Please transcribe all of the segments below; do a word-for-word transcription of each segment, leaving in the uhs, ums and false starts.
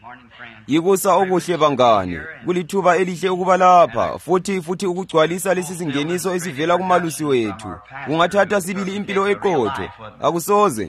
Yikusa okuhle bangane, kulithuba elihle ukuba lapha, futhi futhi ukugcwalisa lesi singeniso esivela kumalusi wethu. Kungathatha sibili impilo eqotho, akusoze.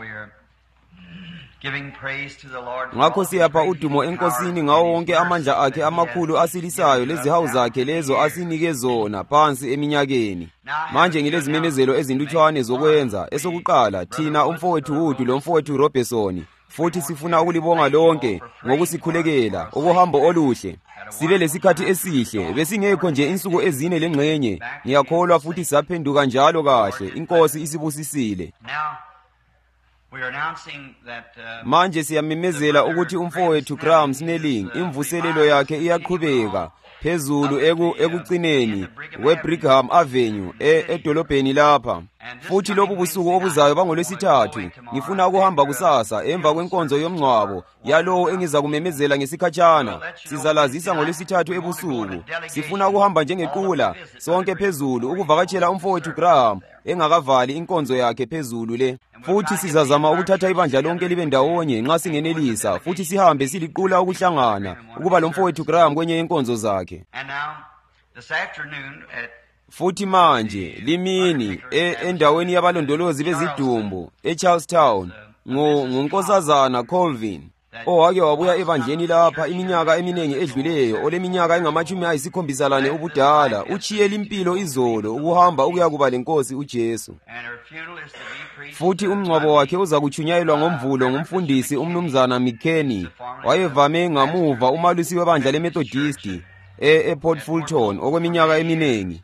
Ngakho siyapha udumo enkosini ngawo wonke amandla akhe amakhulu asilisayo lezihawu zakhe lezo asinike zona phansi eminyakeni. Manje ngilezimemezelo ezintutshwane zokwenza. Esokuqala, thina umfowethu Wood lomfowethu Robertson, futhi sifuna ukulibonga lonke ngokusikhulekela ukuhambo oluhle. Sibe lesikhathi esihle, besingekho nje insuku ezine lengxenye. Ngiyakholwa futhi saphenduka njalo kahle. Inkosi isibusisile. Manje siyamemezela ukuthi umfowethu Graham Snelling imvuselelo yakhe iyaqhubeka phezulu eku ekucineni weBrigham Avenue edolobheni lapha. Futhi lobu busuku obuzayo bangolwesithathu ngifuna ukuhamba kusasa emva kwenkonzo yomngcwabo yalowo engiza kumemezela ngesikhatshana. Sizalazisa ngolwesithathu ebusuku. Sifuna ukuhamba njengequla sonke phezulu ukuvakatshela umfowethu Graham engakavali inkonzo yakhe phezulu le. Futhi sizazama ukuthatha ibandla lonke libe ndawonye nxa singenelisa, futhi sihambe siliqula ukuhlangana ukuba lo mfowethu Graham kwenye inkonzo zakhe. Futhi manje limini e endaweni yabalondolozi bezidumbu eCharlestown ngo ngonkosazana Colvin owake wabuya ebandleni lapha iminyaka eminengi edluleyo, oleminyaka engamachumi ayisikhombisa lane ubudala. Uchiyela impilo izolo ukuhamba ukuya kuba lenkosi uJesu. Futhi umngcwabo wakhe uzakuchunyayelwa ngomvulo ngumfundisi umnumzana McKenny, wayevame ngamuva umalusi webandla leMethodist ePort Fulton okweminyaka eminengi,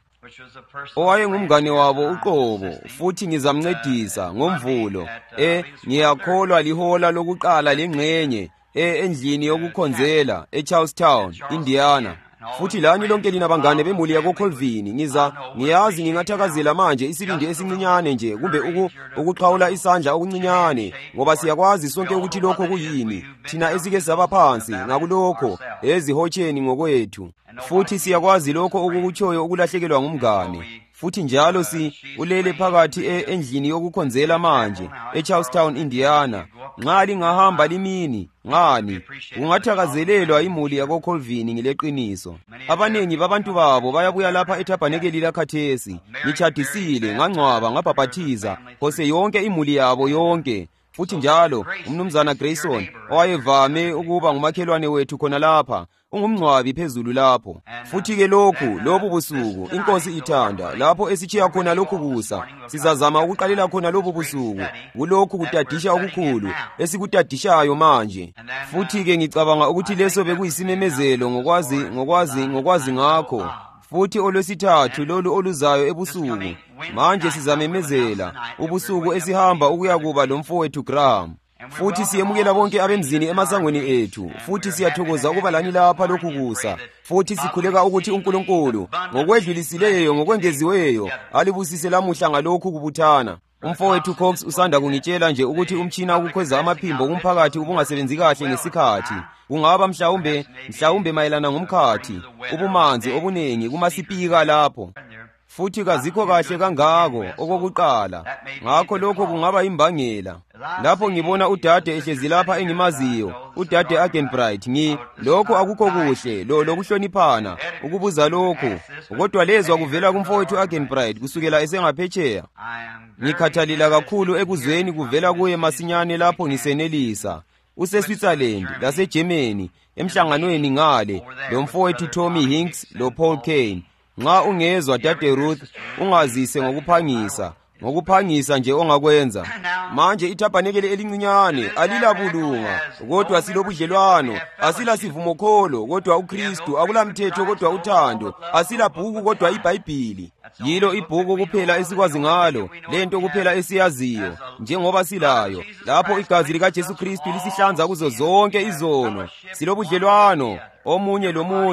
owaye ngumngane wabo uqobo. Futhi ngizamncedisa ngomvulo e ngiyakholwa lihola lokuqala lengxenye endlini yokukhonzela eCharlestown, Indiana. Futhi lani lonke lina bangane bemuli yako Colvin, ngiza ngiyazi ngingathakazela manje isibindi esincinyane nje kumbe uku ukuqhawula isandla okuncinyane, ngoba siyakwazi sonke ukuthi lokho kuyini thina esike saba phansi ngakulokho ezihotsheni ngokwethu. Futhi siyakwazi lokho okukutshoyo ukulahlekelwa ngumngane. Futhi njalo si ulele phakathi endlini yokukhonzela manje eCharlestown, Indiana. Nxa lingahamba limini ngani ungathakazelelwa imuli yako Colvin ngileqiniso. Abanengi babantu babo bayabuya lapha eTabanekeli lakhathesi. Ngitshadisile, ngangcwaba, ngabhaphathiza phose yonke imuli yabo yonke. Futhi njalo umnumzana Grayson owayevame ukuba ngumakhelwane wethu khona lapha ungumncwabi phezulu lapho. Futhi ke lokhu lobu busuku inkosi ithanda lapho esichiya khona lokhu kusa, sizazama ukuqalela khona lobu busuku kulokhu kutadisha okukhulu esikutadishayo manje. Futhi ke ngicabanga ukuthi leso bekuyisimemezelo ngokwazi ngokwazi ngokwazi ngakho. Futhi olwesithathu lolu oluzayo ebusuku manje sizamemezela ubusuku esihamba ukuya kuba lo mfowethu Graham. Futhi siyemukela bonke abemzini emasangweni ethu. Futhi siyathokoza ukuba lani lapha lokhu kusa. Futhi sikhuleka ukuthi uNkulunkulu ngokwedlulisileyo ngokwengeziweyo alibusise lamuhla ngalokhu kubuthana. Umfowethu Cox usanda kungitshela nje ukuthi umtshina ukukhweza amaphimbo kumphakathi ubungasebenzi kahle ngesikhathi. Kungaba mhlawumbe mhlawumbe mayelana ngomkhathi ubumanzi obunengi kumasipika lapho. Futhi kazikho kahle kangako okokuqala. Ngakho lokho kungaba imbangela. Lapho ngibona udade ehlezi lapha engimaziyo, udade Agenbright, ngi lokho akukho kuhle lo lokuhloniphana ukubuza lokho. Kodwa lezwa kuvela kumfowethu Agenbright kusukela esengaphetsheya. Ngikhathalila kakhulu ekuzweni kuvela kuye masinyane lapho ngisenelisa. UseSwitzerland laseGermany emhlanganweni ngale lo mfowethu Tommy Hinks lo Paul Kane. Nxa ungezwa dade Ruth ungazise ngokuphangisa, ngokuphangisa nje ongakwenza. Manje iTabanekeli elincinyane alilabulunga kodwa silobudlelwano, asila sivumo kholo kodwa uKristu, akulamthetho kodwa uthando, asila bhuku kodwa iBhayibhili. Yilo ibhuku kuphela esikwazi ngalo, lento kuphela esiyaziyo njengoba silayo lapho igazi lika Jesu Kristu lisihlanza kuzo zonke izono. Silobudlelwano omunye lomunye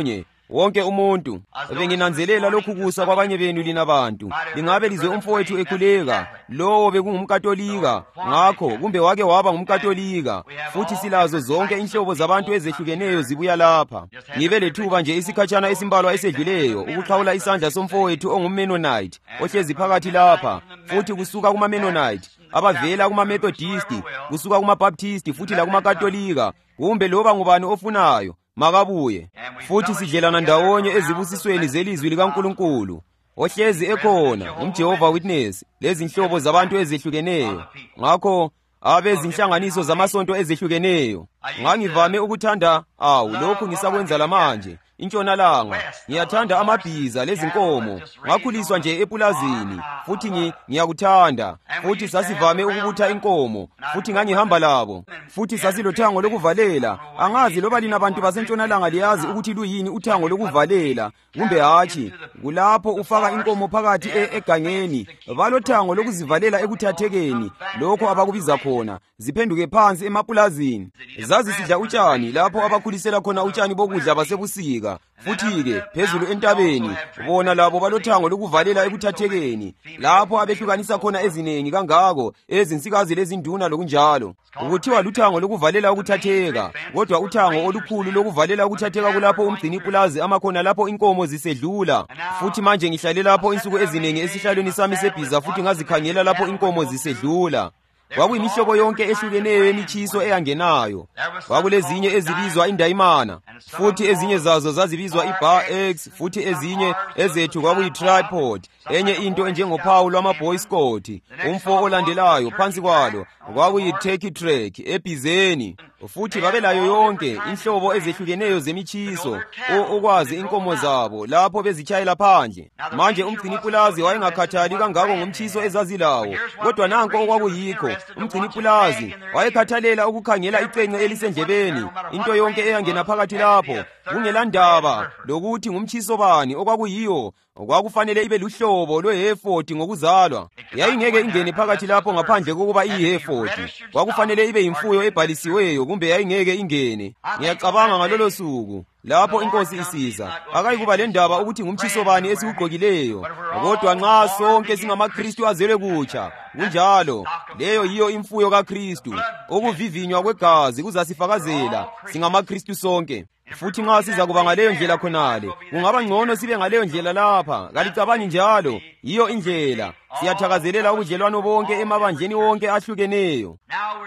wonke umuntu. Benginanzelela lokhu kusa kwabanye benu lina bantu. Lingabe lizwe umfowethu ekhuleka, lowo bekungumkatolika, ngakho kumbe wake waba ngumkatolika. Futhi silazo zonke inhlobo zabantu ezehlukeneyo zibuya lapha. Ngibe lethuba nje isikhatshana esimbalwa esedluleyo ukuxhawula isandla somfowethu ongumMennonite ohlezi phakathi lapha, futhi kusuka kumaMennonite, abavela kumaMethodist, kusuka kumaBaptist, futhi la kumakatolika, kumbe loba ngubani ofunayo makabuye. Futhi sidlelana ndawonye ezibusisweni zelizwi likaNkulunkulu. Ohlezi ekhona umJehova Witness, lezi nhlobo zabantu ezehlukeneyo. Ngakho abezinhlanganiso zamasonto ezehlukeneyo. Ngangivame ukuthanda, awu lokhu ngisakwenza lamanje, intshonalanga. Ngiyathanda amabhiza lezinkomo. Ngakhuliswa nje epulazini, futhi ngiyakuthanda. Futhi sasivame ukubutha inkomo, futhi ngangihamba labo. Futhi sasilothango lokuvalela. Angazi loba lina bantu basentshonalanga liyazi ukuthi luyini uthango lokuvalela, kumbe hatshi. Kulapho ufaka inkomo phakathi egangeni, balothango lokuzivalela ekuthathekeni, lokho abakubiza khona, ziphenduke phansi emapulazini. Zazisidla utshani lapho abakhulisela khona utshani bokudla basebusika. Futhi-ke phezulu entabeni bona labo balothango lokuvalela ekuthathekeni, lapho abehlukanisa khona ezinengi kangako, ezinsikazi lezinduna lokunjalo. Ukuthiwa luthango lokuvalela ukuthatheka, kodwa uthango olukhulu lokuvalela ukuthatheka kulapho umgcini pulazi amakhona lapho inkomo zisedlula. Futhi manje ngihlale lapho insuku ezinengi esihlalweni sami sebhiza, futhi ngazikhangela lapho inkomo zisedlula. Kwakuyimihlobo yonke ehlukeneyo yemichiso eyangenayo. Kwakulezinye ezibizwa indayimana, futhi ezinye zazo zazibizwa iBar X, futhi ezinye ezethu kwakuyitripod, enye into enjengophawu lwamaBoy Scout. Umfo olandelayo phansi kwalo kwakuyiturkey track ebhizeni. Futhi babelayo yonke inhlobo ezehlukeneyo zemichiso okwazi inkomo zabo lapho bezitshayela phandle. Manje umgcini pulazi wayengakhathali kangako ngomchiso ezazilawo, kodwa nanko okwakuyikho. Umgcini pulazi wayekhathalela ukukhangela icence elisendlebeni, into yonke eyangena phakathi lapho, kungelandaba lokuthi ngumchiso bani okwakuyiyo. Kwakufanele ibe luhlobo lweHereford ngokuzalwa. Yayingeke ingene phakathi lapho ngaphandle kokuba iyiHereford. Kwakufanele ibe imfuyo ebhalisiweyo, kumbe yayingeke ingene. Ngiyacabanga ngalolo suku lapho inkosi isiza, akayikuba lendaba ukuthi ngumchiso bani esiwugqokileyo, kodwa nxa sonke singamaKristu azelwe kutsha, kunjalo leyo yiyo imfuyo kaKristu. Ukuvivinywa kwegazi kuzasifakazela singamaKristu sonke. Futhi nxa siza kuba ngaleyo ndlela khonale, kungaba ngcono sibe ngaleyo ndlela lapha. Kalicabangi njalo? Yiyo indlela. Siyathakazelela ubudlelwano bonke emabandleni wonke ahlukeneyo.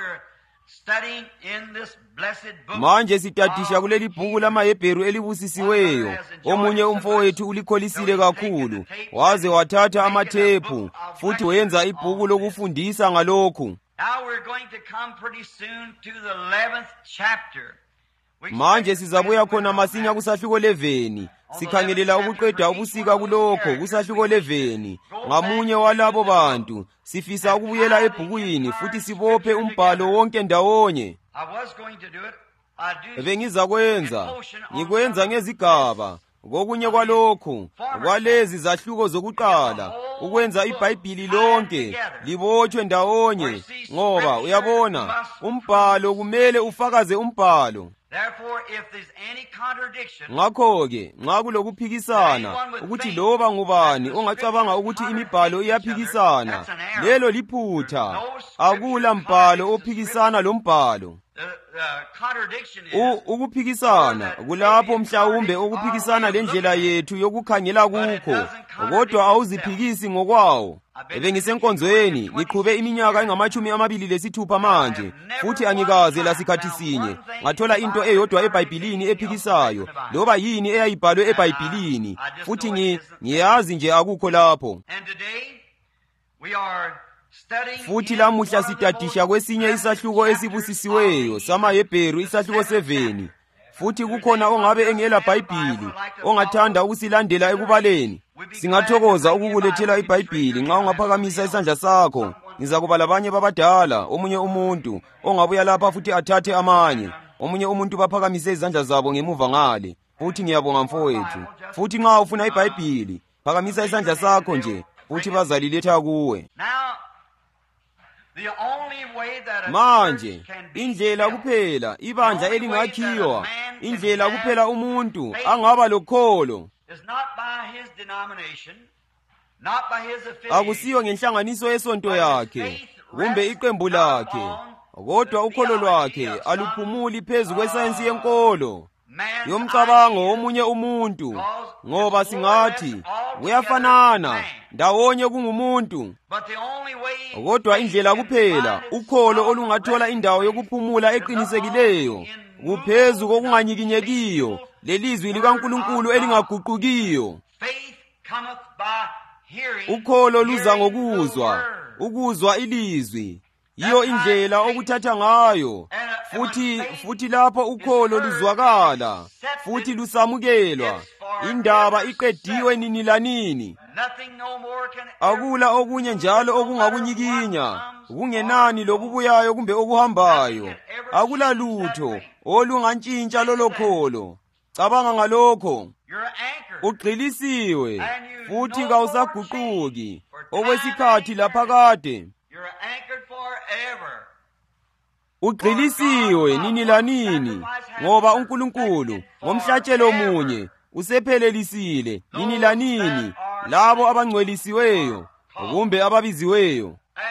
Manje sitadisha kuleli bhuku lamaHebheru elibusisiweyo. Omunye umfowethu ulikholisile kakhulu, waze wathatha amathephu, futhi wenza ibhuku lokufundisa ngalokhu. Manje sizabuya khona masinya kusahluko eleveni. Sikhangelela ukuqeda ubusika kulokho kusahluko eleveni. Ngamunye walabo bantu sifisa ukubuyela ebhukwini, futhi sibophe umbhalo wonke ndawonye. Bengizakwenza ngikwenza ngezigaba. Kokunye kwalokhu, kwalezi zahluko zokuqala, ukwenza iBhayibhili lonke libotshwe ndawonye, ngoba uyabona umbhalo kumele ufakaze umbhalo. Ngakho-ke nxa kulokuphikisana ukuthi loba ngubani ongacabanga ukuthi imibhalo iyaphikisana, lelo liphutha. Akula mbhalo ophikisana lombhalo. Ukuphikisana kulapho mhlawumbe ukuphikisana lendlela yethu yokukhangela kukho, kodwa awuziphikisi ngokwawo. Bengisenkonzweni ngiqhube iminyaka engamachumi amabili lesithupha manje, futhi angikaze lasikhathi sinye ngathola into eyodwa eBhayibhilini ephikisayo, loba yini eyayibhalwe eBhayibhilini, futhi ngiyazi nje akukho lapho. Futhi lamuhla sitadisha kwesinye isahluko esibusisiweyo samaHebheru, isahluko seveni. Futhi kukhona ongabe engela Bhayibhili ongathanda ukusilandela ekubaleni. Singathokoza ukukulethela iBhayibhili nxa ungaphakamisa isandla sakho. Ngizakuba labanye babadala, omunye umuntu ongabuya lapha futhi athathe amanye. Omunye umuntu baphakamise izandla zabo ngemuva ngale. Futhi ngiyabonga mfowethu. Futhi nxa ufuna iBhayibhili, phakamisa isandla sakho nje, futhi bazaliletha kuwe. Manje indlela kuphela ibandla elingakhiwa indlela kuphela umuntu angaba lokholo akusiyo ngenhlanganiso yesonto yakhe kumbe iqembu lakhe, kodwa ukholo lwakhe aluphumuli phezu kwesayensi yenkolo yomcabango womunye umuntu, ngoba singathi kuyafanana ndawonye kungumuntu. Kodwa indlela kuphela ukholo olungathola indawo yokuphumula eqinisekileyo kuphezu kokunganyikinyekiyo lelizwi likaNkulunkulu elingaguqukiyo. Ukholo luza ngokuzwa, ukuzwa ilizwi, iyo indlela okuthatha ngayo, futhi futhi lapho ukholo luzwakala futhi lusamukelwa, indaba iqediwe nini lanini. Akula okunye njalo okungakunyikinya, kungenani lokubuyayo kumbe okuhambayo. Akula lutho olungantshintsha lolo kholo. Cabanga ngalokho. Ugxilisiwe futhi kawusaguquki okwesikhathi laphakade. Ugxilisiwe nini lanini, ngoba uNkulunkulu ngomhlatshelo munye usephelelisile nini lanini labo abangcwelisiweyo kumbe ababiziweyo.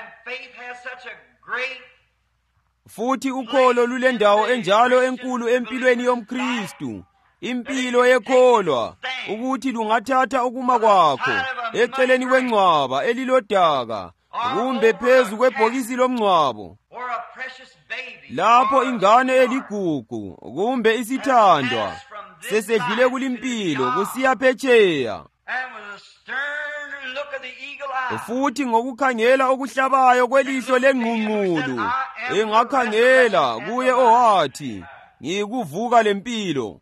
Futhi ukholo lulendawo enjalo enkulu empilweni yomKristu, impilo yekholwa, ukuthi lungathatha ukuma kwakho eceleni kwengcwaba elilodaka kumbe phezu kwebhokisi lomngcwabo, lapho ingane eligugu kumbe isithandwa sesedlule kulimpilo kusiya phetsheya. Futhi ngokukhangela okuhlabayo kwelihlo lengqungqulu engakhangela kuye owathi ngikuvuka lempilo.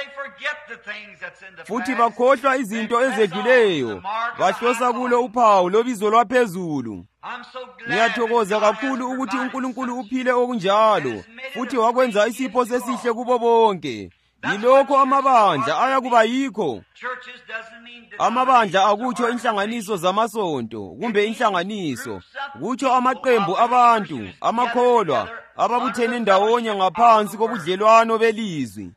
Futhi bakhohlwa izinto ezedluleyo, bahlosa kulo uphawu lobizo lwaphezulu. Ngiyathokoza kakhulu ukuthi uNkulunkulu uphile okunjalo futhi wakwenza isipho sesihle kubo bonke. Yilokho amabandla ayakuba yikho. Amabandla akutsho inhlanganiso zamasonto kumbe inhlanganiso, kutsho amaqembu abantu amakholwa ababuthene ndawonye ngaphansi kobudlelwano belizwi.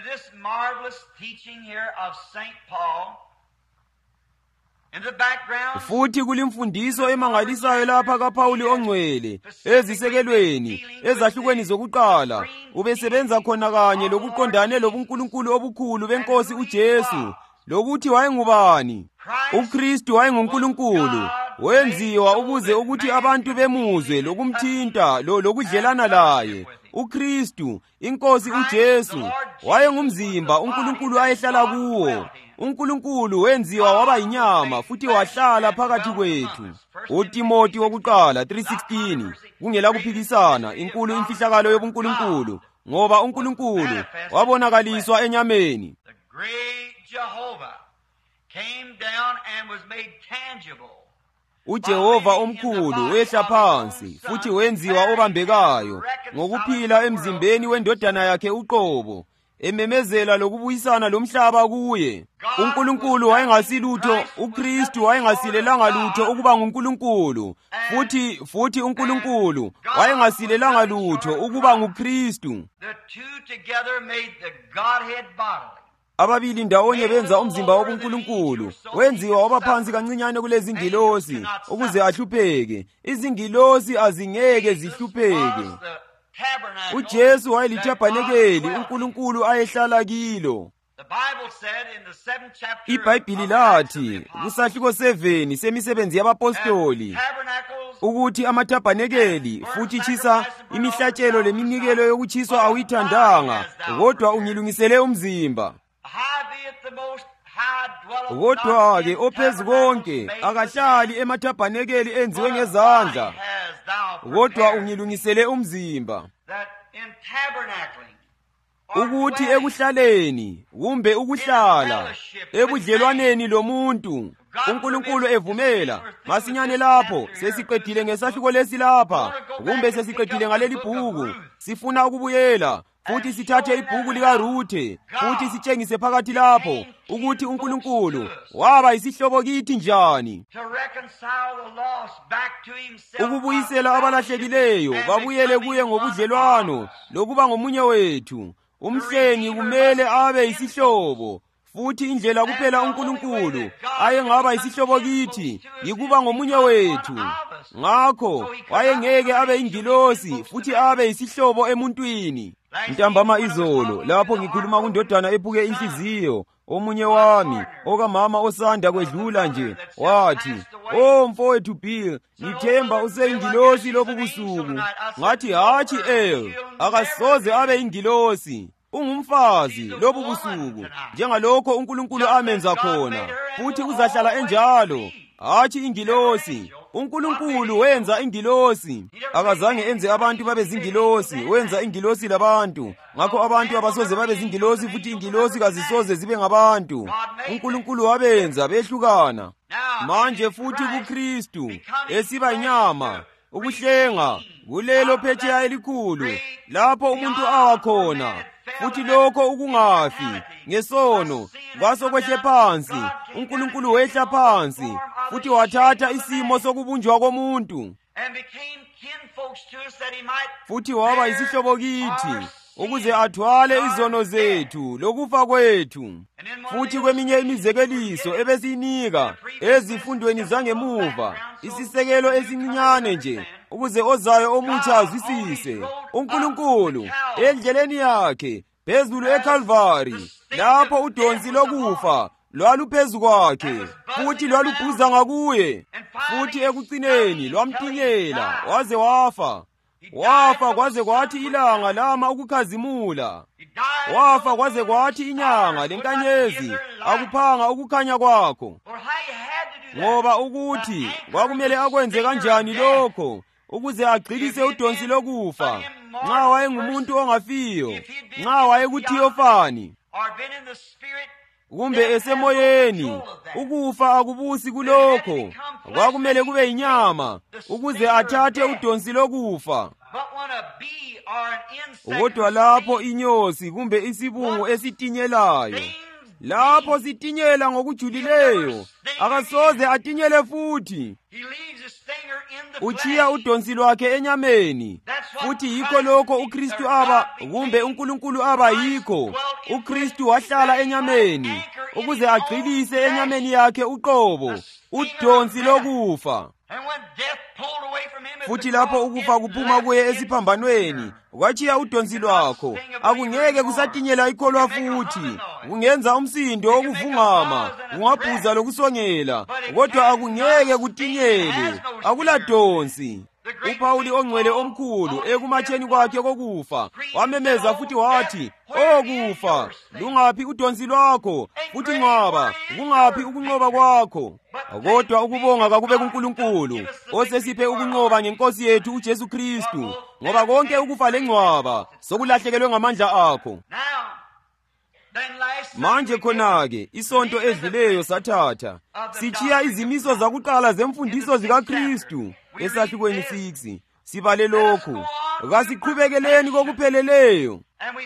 Futhi kulimfundiso emangalisayo lapha kaPawuli ongcwele ezisekelweni ezahlukweni zokuqala ubesebenza khona kanye lokuqondane lobuNkulunkulu obukhulu beNkosi uJesu, lokuthi wayengubani. uKristu wayenguNkulunkulu, wenziwa ukuze ukuthi abantu bemuzwe lokumthinta lo lokudlelana laye. uKristu, iNkosi uJesu, wayengumzimba uNkulunkulu ayehlala kuwo. uNkulunkulu wenziwa waba yinyama futhi wahlala phakathi kwethu. uTimoti wokuqala three sixteen. Kungela kuphikisana inkulu imfihlakalo yobuNkulunkulu, ngoba uNkulunkulu wabonakaliswa enyameni. uJehova omkhulu wehla phansi futhi wenziwa obambekayo ngokuphila emzimbeni wendodana yakhe uqobo, ememezela lokubuyisana lomhlaba kuye. uNkulunkulu wayengasilutho, uKristu wayengasilelanga lutho ukuba nguNkulunkulu, futhi futhi uNkulunkulu wayengasilelanga lutho ukuba nguKristu. Ababili ndawonye benza umzimba wobuNkulunkulu, wenziwa wabaphansi kancinyane kulezi zingilosi ukuze ahlupheke. Izingilosi azingeke zihlupheke. uJesu wayelithabanekeli uNkulunkulu ayehlala kilo. iBhayibhili lathi kusahluko seven semisebenzi yabapostoli ukuthi amathabanekeli futhi tshisa imihlatshelo leminikelo yokutshiswa awuyithandanga, kodwa ungilungisele umzimba. Kodwa-ke ophezu konke akahlali emathabanekeli enziwe ngezandla, kodwa ungilungisele umzimba. Ukuthi ekuhlaleni kumbe ukuhlala ebudlelwaneni lomuntu uNkulunkulu evumela, masinyane lapho sesiqedile ngesahluko lesi lapha kumbe sesiqedile ngaleli bhuku, sifuna ukubuyela futhi sithathe ibhuku likaRuthe futhi sitshengise phakathi lapho ukuthi uNkulunkulu waba yisihlobo kithi njani, ukubuyisela abalahlekileyo babuyele kuye ngobudlelwano lokuba ngomunye wethu, Umhlengi kumele abe yisihlobo, futhi indlela kuphela uNkulunkulu ayengaba yisihlobo kithi yikuba ngomunye wethu. Ngakho wayengeke abe ingilosi futhi abe yisihlobo emuntwini. Ntambama izolo lapho ngikhuluma kundodana ephuke inhliziyo, omunye wami okamama osanda kwedlula nje wathi, "Oh mfowethu Bill, ngithemba useyingilosi lobu busuku." Ngathi, "Hatshi El, akasoze abe ingilosi. Ungumfazi lobu busuku, njengalokho uNkulunkulu amenza khona, futhi uzahlala enjalo. Hatshi ingilosi. uNkulunkulu wenza ingilosi. Akazange enze abantu babe zingilosi, wenza ingilosi labantu. Ngakho abantu abasoze babe zingilosi, futhi ingilosi kazisoze zibe ngabantu. uNkulunkulu wabenza behlukana. Manje futhi kuKristu esiba inyama, ukuhlenga kulelo phetsheya elikhulu, lapho umuntu awa khona, futhi lokho ukungafi ngesono kwasokwehle phansi. uNkulunkulu wehla phansi, futhi wathatha isimo sokubunjwa komuntu, futhi waba yisihlobo kithi, ukuze athwale izono zethu lokufa kwethu. Futhi kweminye imizekeliso ebesiyinika ezifundweni zangemuva, isisekelo esincinyane nje, ukuze ozayo omutsha azwisise, uNkulunkulu endleleni yakhe phezulu eKalvari, lapho udonsi lokufa lwaluphezu kwakhe, futhi lwalubhuza ngakuye, futhi ekucineni lwamtinyela waze wafa. Wafa kwaze kwathi ilanga lama ukukhazimula. Wafa kwaze kwathi inyanga lenkanyezi akuphanga ukukhanya kwakho. Ngoba ukuthi kwakumele akwenze kanjani lokho, ukuze agcilise udonsi lokufa, nxa wayengumuntu ongafiyo, nxa wayekuthiyofani, kumbe esemoyeni. Ukufa akubusi kulokho, kwakumele kube inyama, ukuze athathe udonsi lokufa. Kodwa lapho inyosi kumbe isibungu esitinyelayo, lapho sitinyela ngokujulileyo, akasoze atinyele futhi. Uchiya udonsi lwakhe enyameni, futhi yikho lokho uKristu aba, kumbe uNkulunkulu aba yikho. uKristu wahlala enyameni, ukuze agxilise enyameni yakhe uqobo, udonsi lokufa. Futhi lapho ukufa kuphuma kuye esiphambanweni, kwachiya udonsi lwakho, akungeke kusatinyela ikholwa futhi. Kungenza umsindo wokuvungama, kungabhuza lokusongela, kodwa akungeke kutinyele, akuladonsi. uPawuli ongcwele omkhulu ekumatsheni kwakhe kokufa wamemeza futhi wathi, "Oh kufa, lungaphi udonsi lwakho? Futhi ngcwaba, kungaphi ukunqoba kwakho?" Kodwa ukubonga kakube kuNkulunkulu osesiphe ukunqoba ngeNkosi yethu uJesu Kristu, ngoba konke ukufa lengcwaba sokulahlekelwe ngamandla akho. Manje khona-ke isonto edluleyo sathatha sichiya izimiso zakuqala zemfundiso zikaKristu esahlukweni six. Sibale lokhu, kasiqhubekeleni kokupheleleyo.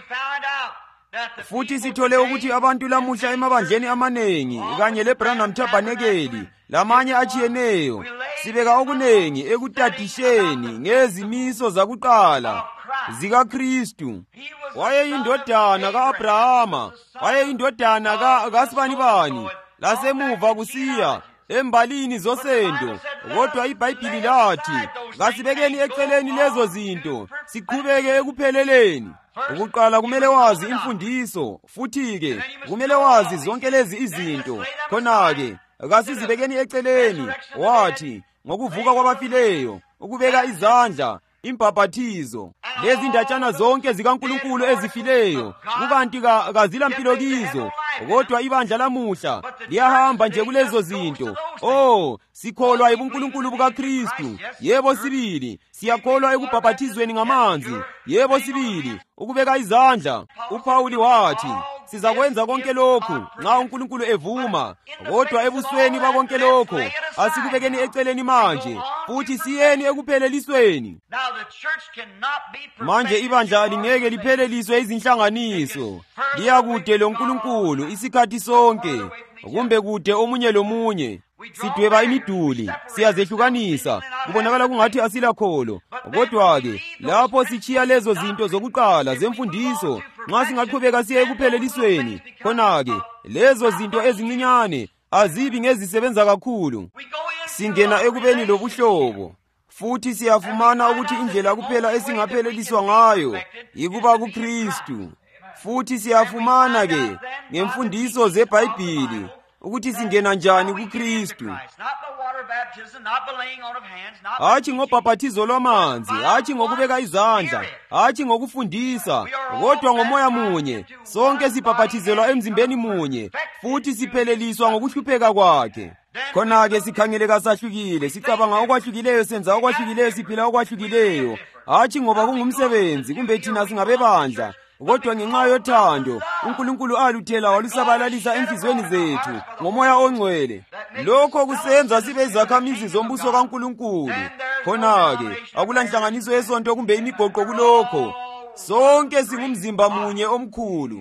Futhi sithole ukuthi abantu lamuhla emabandleni amanengi kanye leBranham Tabernacle lamanye achiyeneyo sibeka okunengi ekutadisheni ngezimiso zakuqala zikaKristu. Wayeyindodana ka-Abrahama, wayeyindodana kaSibanibani, lasemuva kusiya embalini zosendo. Kodwa iBhayibhili lathi kasibekeni eceleni lezo zinto, siqhubeke ekupheleleni. Ukuqala kumele wazi imfundiso, futhi-ke kumele wazi zonke lezi izinto. Khona-ke kasizibekeni eceleni, wathi ngokuvuka kwabafileyo, ukubeka izandla, imbhaphathizo, lezi ndatshana zonke zikaNkulunkulu ezifileyo, kukanti kazila mpilo kizo. Kodwa ibandla lamuhla liyahamba nje kulezo zinto. Oh, sikholwa ebuNkulunkulu bukaKristu. Yebo sibili, siyakholwa ekubhaphathizweni ngamanzi. Yebo sibili, ukubeka izandla. uPawuli wathi, sizakwenza konke lokhu nxa uNkulunkulu evuma. Kodwa ebusweni bakonke lokho asikubekeni eceleni manje, futhi siyeni ekuphelelisweni. Manje ibandla alingeke lipheleliswe izinhlanganiso. Liyakude loNkulunkulu isikhathi sonke, kumbe kude omunye lomunye. sidweba imiduli, siyazehlukanisa, kubonakala kungathi asilakholo. Kodwa-ke lapho sichiya lezo zinto zokuqala zemfundiso, nxa singaqhubeka siye ekuphelelisweni, khona-ke lezo zinto ezincinyane azibi ngezisebenza kakhulu. Singena ekubeni lobuhlobo, futhi siyafumana ukuthi indlela kuphela esingapheleliswa ngayo yikuba kuKristu. Futhi siyafumana-ke ngemfundiso zeBhayibhili ukuthi singena njani kuKristu. Hatshi ngobhaphathizo lwamanzi, hatshi ngokubeka izandla, hatshi ngokufundisa, kodwa ngomoya munye. Sonke sibhaphathizelwa emzimbeni munye, futhi sipheleliswa ngokuhlupheka kwakhe. Khona-ke sikhangeleka sahlukile, sicabanga okwahlukileyo, senza okwahlukileyo, siphila okwahlukileyo. Hatshi ngoba kungumsebenzi kumbe thina singabebandla, kodwa ngenxa yothando uNkulunkulu aluthela walusabalalisa enhliziyweni zethu ngomoya ongcwele. Lokho kusenza sibe izakhamizi zombuso kaNkulunkulu. Khona-ke akulanhlanganiso yesonto kumbe imigoqo kulokho. Sonke singumzimba munye omkhulu.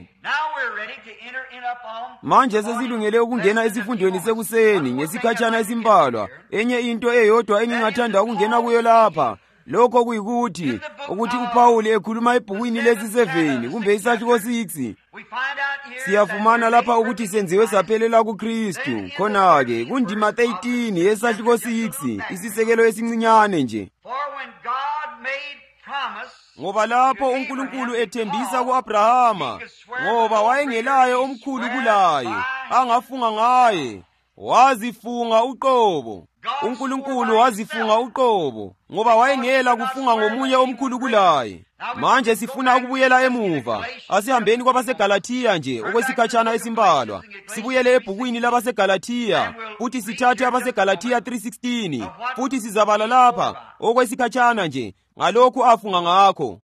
Manje sesilungele ukungena esifundweni sekuseni ngesikhatshana esimbalwa. Enye into eyodwa engingathanda ukungena kuyo lapha, lokho kuyikuthi ukuthi uPawuli ekhuluma ebhukwini lesi seven kumbe isahluko six, siyafumana lapha ukuthi senziwe saphelela kuKristu. Khona-ke kundima thirteen yesahluko six, isisekelo esincinyane nje. Ngoba lapho uNkulunkulu ethembisa ku-Abrahama, ngoba wayengelaye omkhulu kulaye, angafunga ngaye, wazifunga uqobo. uNkulunkulu wazifunga uqobo, ngoba wayengela kufunga ngomunye omkhulu kulaye. Manje sifuna ukubuyela emuva. Asihambeni kwabaseGalathiya nje okwesikhatshana esimbalwa. Sibuyele ebhukwini labaseGalathiya, futhi sithathe abaseGalathiya three sixteen, futhi sizabala lapha okwesikhatshana nje ngalokhu afunga ngakho.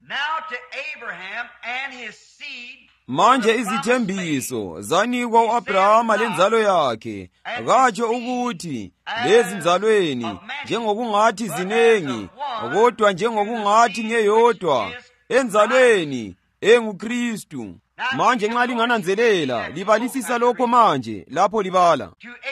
Manje izithembiso zanikwa u-Abrahama lenzalo yakhe, katsho ukuthi lezi nzalweni njengokungathi zinengi, kodwa njengokungathi ngeyodwa, enzalweni enguKristu. Manje nxa lingananzelela, libalisisa lokho manje lapho libala.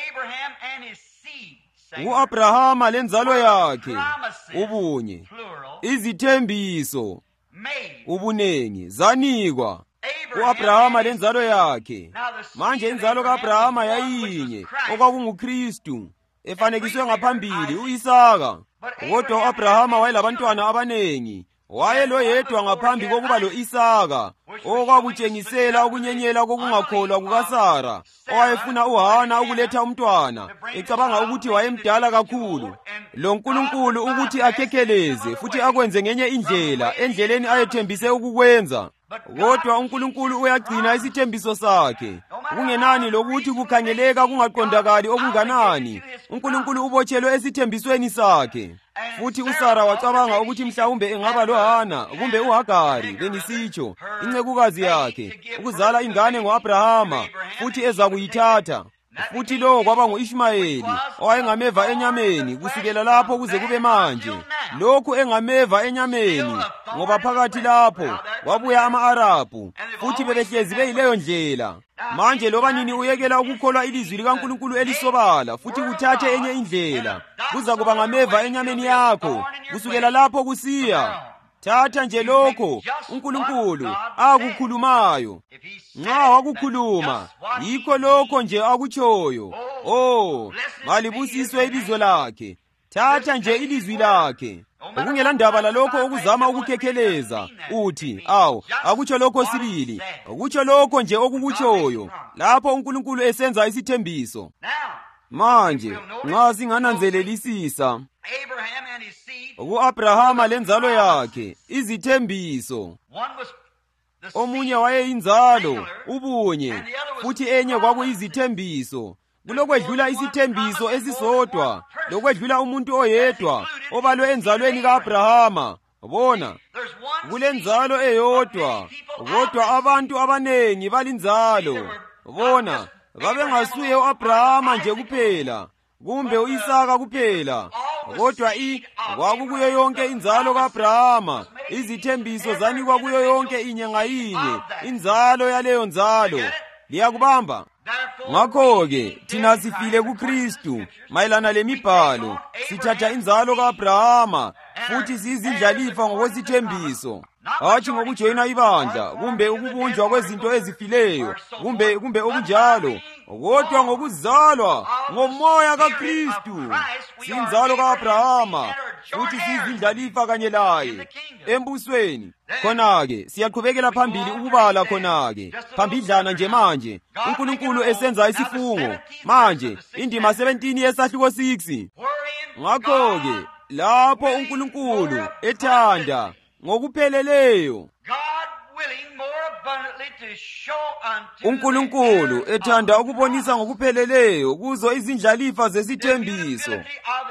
U-Abrahama lenzalo yakhe, ubunye. Izithembiso, ubunengi, zanikwa u-Abrahama lenzalo yakhe. Manje inzalo ka-Abrahama yayinye, okwakunguKristu, efanekiswe ngaphambili u-Isaka. Kodwa u-Abrahama wayelabantwana abanengi, wayeloyedwa ngaphambi kokuba lo-Isaka, okwakutshengisela ukunyenyela kokungakholwa kukaSara, owayefuna uHana ukuletha umntwana, ecabanga ukuthi wayemdala kakhulu. Lo Nkulunkulu ukuthi akhekheleze futhi akwenze ngenye indlela, endleleni ayethembise ukukwenza. Kodwa uNkulunkulu uyagcina isithembiso sakhe, kungenani lokuthi kukhangeleka kungaqondakali okunganani. uNkulunkulu ubotshelwe esithembisweni sakhe. Futhi uSara wacabanga ukuthi mhlawumbe engaba loHana kumbe uHagari, bengisitsho incekukazi yakhe, ukuzala ingane ngo-Abrahama, futhi eza kuyithatha. Futhi lo kwaba ngu-Ishmayeli, owayengameva enyameni kusukela lapho kuze kube manje. Lokhu engameva enyameni, ngoba phakathi lapho wabuya ama-Arabhu, futhi bebehlezi beyileyo ndlela. Manje loba nini uyekela ukukholwa ilizwi likaNkulunkulu elisobala, futhi uthathe enye indlela, kuza kuba ngameva enyameni yakho, kusukela lapho kusiya. Thatha nje lokho uNkulunkulu akukhulumayo. Nxa wakukhuluma, yikho lokho nje akutshoyo. Oh, malibusiswe ibizo lakhe. Thatha nje ilizwi lakhe. Ukungela ndaba lalokho okuzama ukukhekheleza, uthi, awu, akutsho lokho sibili. Akutsho lokho nje okukutshoyo, lapho uNkulunkulu esenza isithembiso. Manje, nxa singananzelelisisa, u-Abrahama lenzalo yakhe, izithembiso. Omunye wayeyinzalo, ubunye, futhi enye kwakuyizithembiso. Kulokwedlula isithembiso esisodwa, lokwedlula umuntu oyedwa, obalwe enzalweni ka-Abrahama. Bona, kulenzalo eyodwa, kodwa abantu abanengi balinzalo. Bona, babengasuye u-Abrahama nje kuphela, kumbe u-Isaka kuphela, kodwa i kwakukuyo yonke inzalo ka-Abrahama. Izithembiso zanikwa kuyo yonke inye ngayinye, inzalo yaleyo nzalo. Liyakubamba? Ngakho-ke thina sifile kuKristu mayelana lemibhalo, sithatha inzalo ka-Abrahama futhi sizindlalifa ngokwesithembiso, hatshi ngokujoyina ibandla kumbe ukubunjwa kwezinto ezifileyo kumbe kumbe okunjalo, kodwa ngokuzalwa ngomoya kaKristu. Sinzalo ka-Abrahama futhi sizindlalifa kanye laye embusweni. Khona-ke siyaqhubekela phambili ukubala khona-ke phambidlana nje manje uNkulunkulu esenza isifungo manje indima seventeen yesahluko six. Ngakho-ke lapho uNkulunkulu ethanda ngokupheleleyo, uNkulunkulu ethanda ukubonisa ngokupheleleyo kuzo izindlalifa zesithembiso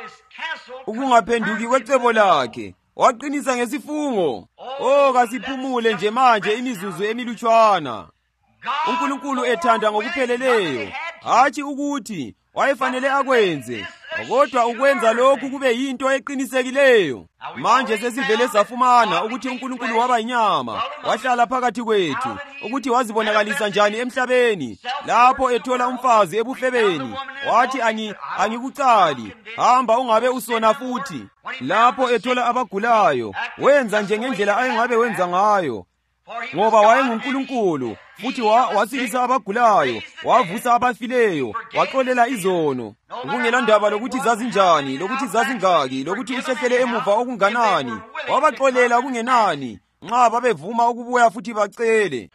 ukungaphenduki kwecebo lakhe, waqinisa ngesifungo. Oh, kasiphumule nje manje imizuzu emilutshwana. uNkulunkulu ethanda ngokupheleleyo, hatshi ukuthi wayefanele akwenze, kodwa ukwenza lokhu kube yinto eqinisekileyo. Manje sesivele safumana ukuthi uNkulunkulu waba yinyama, wahlala phakathi kwethu, ukuthi wazibonakalisa njani emhlabeni, lapho ethola umfazi ebufebeni, wathi angi angikucali, hamba ungabe usona futhi. Lapho ethola abagulayo, wenza nje ngendlela ayengabe wenza ngayo, ngoba wayenguNkulunkulu, futhi wa, wasilisa abagulayo, wavusa abafileyo, waxolela izono. Kungela ndaba lokuthi zazinjani, lokuthi zazingaki, lokuthi usehlela emuva okunganani, wabaxolela kungenani, nxa babevuma ukubuya futhi bacele.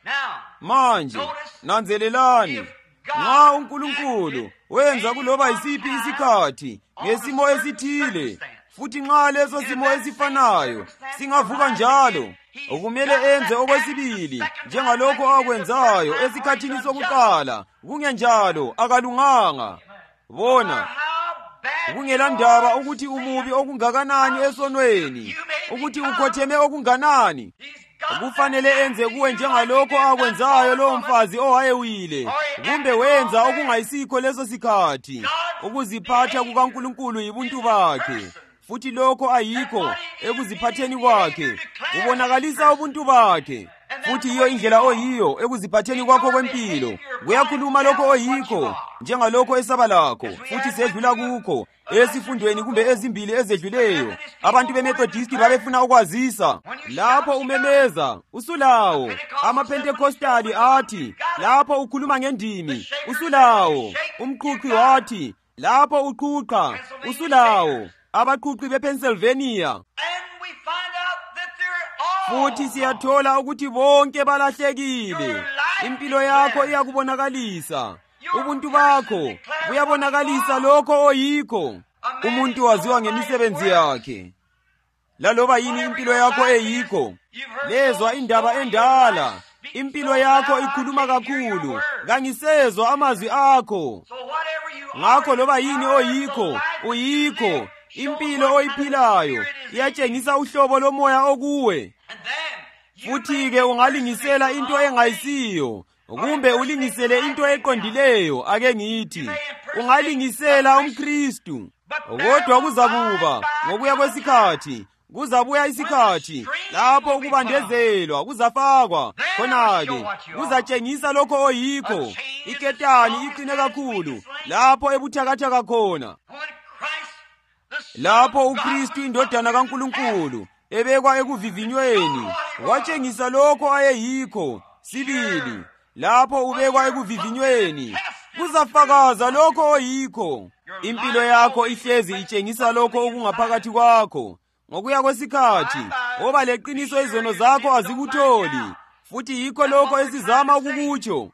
Manje nanzelelani, nxa uNkulunkulu wenza kuloba yisiphi isikhathi ngesimo esithile, futhi nxa leso simo esifanayo singavuka njalo, okumele enze okwesibili njengalokho akwenzayo esikhathini sokuqala, kungenjalo akalunganga. Bona, kungela ndaba ukuthi umubi okungakanani esonweni, ukuthi ukhotheme okunganani, kufanele enze kuwe njengalokho akwenzayo lo mfazi owayewile, kumbe wenza okungayisikho leso sikhathi. Ukuziphatha kukaNkulunkulu yibuntu bakhe, futhi lokho ayikho ekuziphatheni kwakhe ubonakalisa ubuntu bakhe, futhi iyo indlela oyiyo ekuziphatheni kwakho kwempilo. Kuyakhuluma lokho oyikho njengalokho esaba lakho, futhi sedlula kukho esifundweni kumbe ezimbili ezedluleyo. Abantu beMethodisti babefuna ukwazisa, lapho umemeza usulawo. AmaPentekostali athi lapho ukhuluma ngendimi usulawo. Umqhuqhi wathi lapho uqhuqa usulawo. Abaqhuqhi bePennsylvania, futhi siyathola ukuthi bonke balahlekile. Impilo yakho iyakubonakalisa, ubuntu bakho buyabonakalisa lokho oyikho. Umuntu waziwa ngemisebenzi yakhe. Laloba yini impilo yakho eyikho, lezwa indaba endala, impilo yakho ikhuluma kakhulu, kangisezwa amazwi akho. Ngakho loba yini oyikho, uyikho. Impilo oyiphilayo iyatshengisa uhlobo lomoya okuwe. Futhi-ke ungalingisela into engayisiyo, kumbe ulingisele into eqondileyo. Ake ngithi ungalingisela umKristu, kodwa kuzakuba ngokuya kwesikhathi, kuzabuya isikhathi lapho ukubandezelwa kuzafakwa. Khona-ke kuzatshengisa lokho oyikho. Iketani iqine kakhulu lapho ebuthakathaka khona, lapho uKristu indodana kaNkulunkulu ebekwa ekuvivinyweni, watshengisa lokho ayeyikho. Sibili, lapho ubekwa ekuvivinyweni, kuzafakaza lokho oyikho. Impilo yakho ihlezi itshengisa lokho okungaphakathi kwakho. Ngokuya kwesikhathi oba leqiniso izono zakho azikutholi, futhi yikho lokho esizama ukukutsho.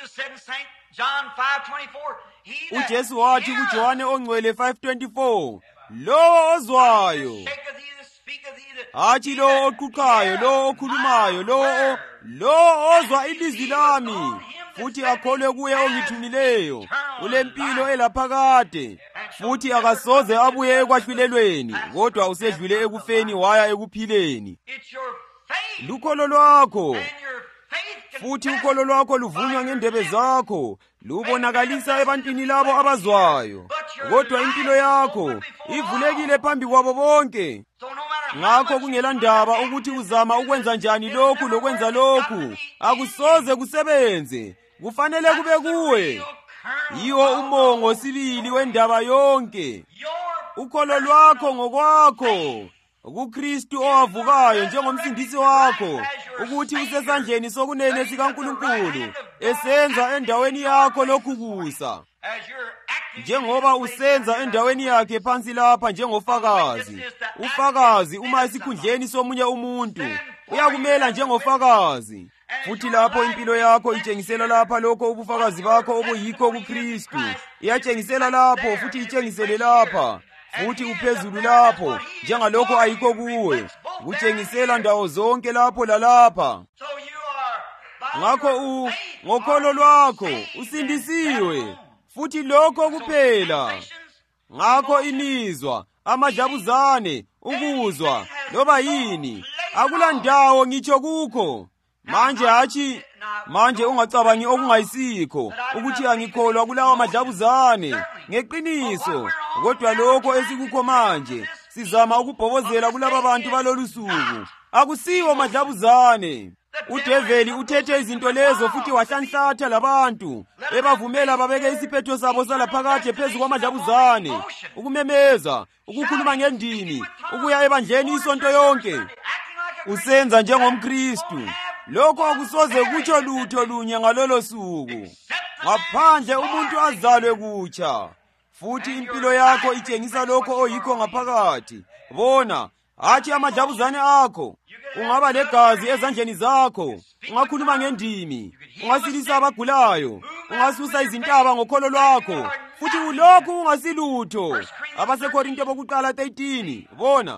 uJesu wathi kuJohane ongcwele five twenty-four, lo ozwayo, hatshi lo oqhuqhayo, lo okhulumayo, lo lo ozwa ilizwi lami, futhi akholwe kuye ongithumileyo, ulempilo elaphakade, futhi akasoze abuye ekwahlulelweni, kodwa usedlule ekufeni waya ekuphileni. Lukholo lwakho, futhi ukholo lwakho luvunywa ngendebe zakho, lubonakalisa ebantwini labo abazwayo, kodwa impilo yakho ivulekile phambi kwabo bonke. Ngakho kungela ndaba ukuthi uzama ukwenza njani lokhu lokwenza lokhu, akusoze kusebenze. kufanele kube kuwe. Yiwo umongo sibili wendaba yonke. Ukholo lwakho ngokwakho kuKristu owavukayo njengomsindisi wakho, ukuthi usesandleni sokunene sikaNkulunkulu esenza endaweni yakho lokhu kusa, njengoba usenza endaweni yakhe phansi lapha njengofakazi. Ufakazi uma esikhundleni somunye umuntu uyakumela njengofakazi. Futhi lapho impilo yakho itshengisela lapha lokho ubufakazi bakho obuyikho kuKristu, iyatshengisela lapho futhi itshengisele lapha futhi uphezulu lapho njengalokho ayikho kuwe, kutshengisela ndawo zonke lapho lalapha. Ngakho u ngokholo lwakho usindisiwe, futhi lokho kuphela. Ngakho imizwa, amadlabuzane, ukuzwa loba yini akula ndawo ngitsho kukho. Manje hathi manje ungacabangi okungayisikho ukuthi angikholwa kulawa madlabuzane. Ngeqiniso, kodwa lokho esikukho manje sizama ukubhobozela kulaba bantu balolu suku akusiwo madlabuzane. Udeveli uthethe izinto lezo futhi wahlanhlatha labantu, ebavumela babeke isiphetho sabo salaphakade phezu kwamadlabuzane, ukumemeza, ukukhuluma ngendimi, ukuya ebandleni isonto yonke, usenza njengomKristu. Lokho akusoze kutsho lutho lunye ngalolo suku, ngaphandle umuntu azalwe kutsha. Futhi impilo yakho itshengisa lokho oyikho ngaphakathi. Bona, hathi amadlabuzane akho. Ungaba legazi ezandleni zakho, ungakhuluma ngendimi, ungasilisa abagulayo, ungasusa izintaba ngokholo lwakho, futhi ulokhu ungasilutho. AbaseKorinte bokuqala thirteen. Bona,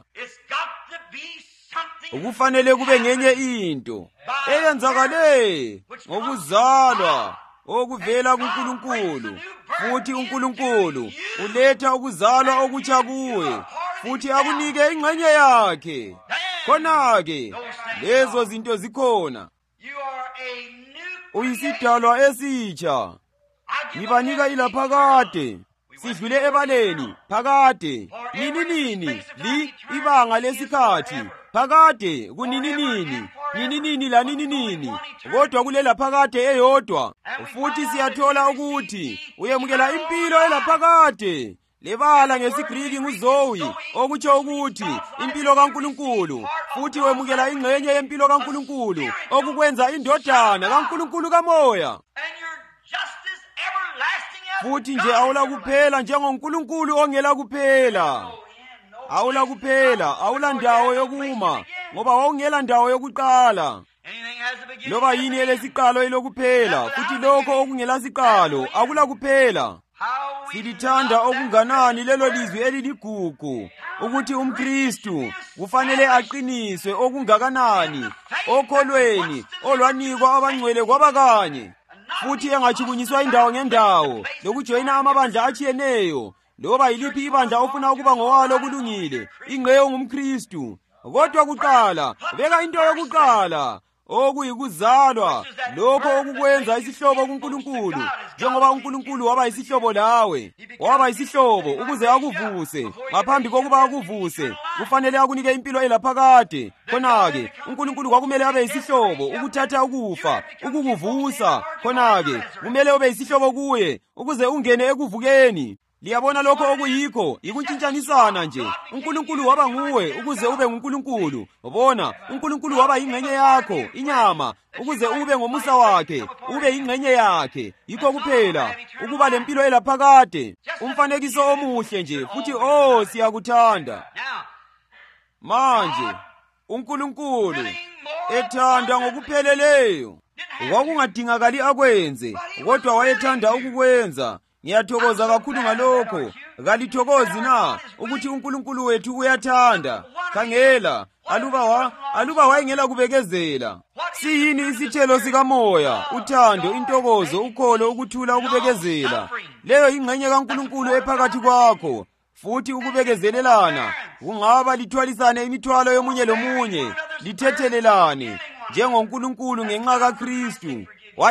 ukufanele kube ngenye into eyenzakale ngokuzalwa okuvela kuNkulunkulu, futhi uNkulunkulu uletha ukuzalwa okutsha kuwe, futhi akunike ingxenye yakhe. Khona-ke lezo zinto zikhona. Uyisidalwa esitsha. Ngibanika ilaphakade. Sidlule ebaleni phakade nini nini li ibanga lesikhathi phakade kunini nini nini nini la nini nini, kodwa kulela phakade eyodwa. Futhi siyathola ukuthi uyemukela impilo elaphakade. Lebala ngesiGriki nguZoe, okutsho ukuthi impilo kaNkulunkulu, futhi wemukela ingxenye yempilo kaNkulunkulu okukwenza indodana kaNkulunkulu kamoya. Futhi nje awula kuphela njengoNkulunkulu ongela kuphela. Awula kuphela, awula ndawo yokuma, ngoba wawungela ndawo yokuqala. Loba yini elesiqalo elokuphela, futhi lokho okungela siqalo akula kuphela. Silithanda okunganani lelo lizwi eliligugu, ukuthi umKristu kufanele aqiniswe okungakanani okholweni olwanikwa abangcwele kwabakanye, futhi engachukunyiswa indawo ngendawo lokujoyina amabandla atshiyeneyo. Loba yiliphi ibandla ofuna ukuba ngowalo kulungile, ingqe ungumKristu. Kodwa kuqala, beka into yokuqala, okuyikuzalwa, lokho okukwenza isihlobo kuNkulunkulu, njengoba uNkulunkulu waba yisihlobo lawe. Waba yisihlobo ukuze akuvuse. Ngaphambi kokuba akuvuse, kufanele akunike impilo elaphakade. Khona-ke uNkulunkulu kwakumele abe yisihlobo ukuthatha ukufa, ukukuvusa. Khona-ke kumele ube yisihlobo kuye ukuze ungene ekuvukeni. Liyabona lokho okuyikho ikuntshintshanisana nje. uNkulunkulu waba nguwe ukuze ube nguNkulunkulu. Bona, uNkulunkulu waba ingxenye yakho, inyama, ukuze ube ngomusa wakhe, ube ingxenye yakhe. Yikho kuphela ukuba lempilo elaphakade. Umfanekiso omuhle nje, futhi oh siyakuthanda. Manje uNkulunkulu ethanda ngokupheleleyo. Kwakungadingakali akwenze, kodwa wayethanda ukukwenza. Ngiyathokoza kakhulu ngalokho. Kalithokozi na ukuthi uNkulunkulu wethu uyathanda? Khangela, aluba wa aluba wayengela kubekezela. Siyini isithelo sikamoya? Uthando, intokozo, ukholo, ukuthula, ukubekezela. Leyo ingxenye kaNkulunkulu ephakathi kwakho. Futhi ukubekezelelana kungaba lithwalisane imithwalo yomunye lomunye, lithethelelane njengoNkulunkulu ngenxa kaKristu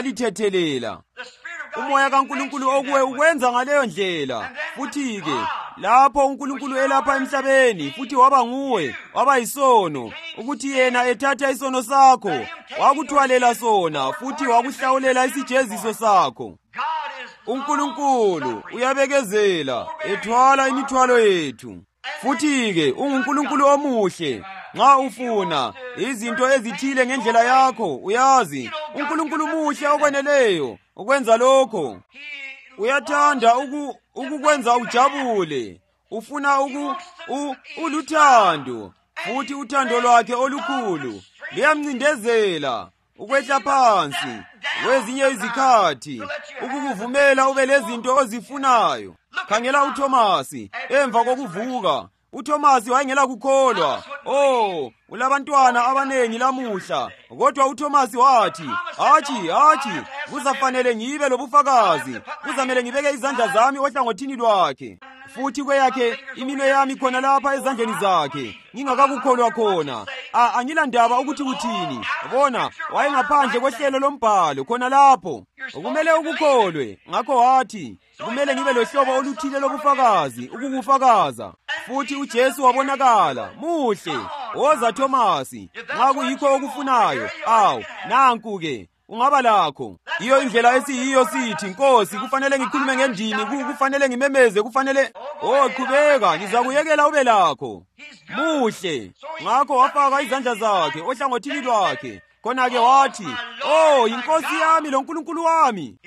walithethelela. Umoya kaNkulunkulu okuwe ukwenza ngaleyo ndlela. Futhi-ke lapho uNkulunkulu elapha emhlabeni futhi waba nguwe, waba yisono, ukuthi yena ethatha isono sakho, wakuthwalela sona futhi wakuhlawulela isijeziso sakho. uNkulunkulu uyabekezela ethwala imithwalo yethu. Futhi-ke unguNkulunkulu omuhle. Nxa ufuna izinto ezithile ngendlela yakho, uyazi uNkulunkulu muhle okweneleyo ukwenza lokho. Uyathanda uku ukukwenza ujabule. Ufuna uku u, uluthando, futhi uthando lwakhe olukhulu liyamncindezela ukwehla phansi kwezinye izikhathi ukukuvumela ube lezinto ozifunayo. Khangela uThomasi emva kokuvuka. uThomasi wayengela kukholwa. Oh, ulabantwana abanengi lamuhla, kodwa uThomasi wathi, "Hathi, hathi, kuzafanele ngibe lobufakazi. Kuzamele ngibeke izandla zami ohlangothini lwakhe, futhi kweyakhe iminwe yami khona lapha ezandleni zakhe, ngingakakukholwa khona. A angilandaba ukuthi uthini." Bona, wayengaphandle kwehlelo lombhalo khona lapho. Kumele ukukholwe. Ngakho wathi, kumele ngibe lohlobo oluthile lobufakazi ukukufakaza. Futhi uJesu wabonakala muhle. Woza Thomasi, nxa kuyikho okufunayo, awu nanku-ke ungaba lakho. Iyo indlela esiyiyo sithi, Nkosi, kufanele ngikhulume ngendimi, kufanele ngimemeze, kufanele oh qhubeka, ngizakuyekela ube lakho. Muhle. Ngakho wafaka izandla zakhe ohlangothini lwakhe. Khona-ke wathi, "Oh, inkosi yami lo Nkulunkulu wami."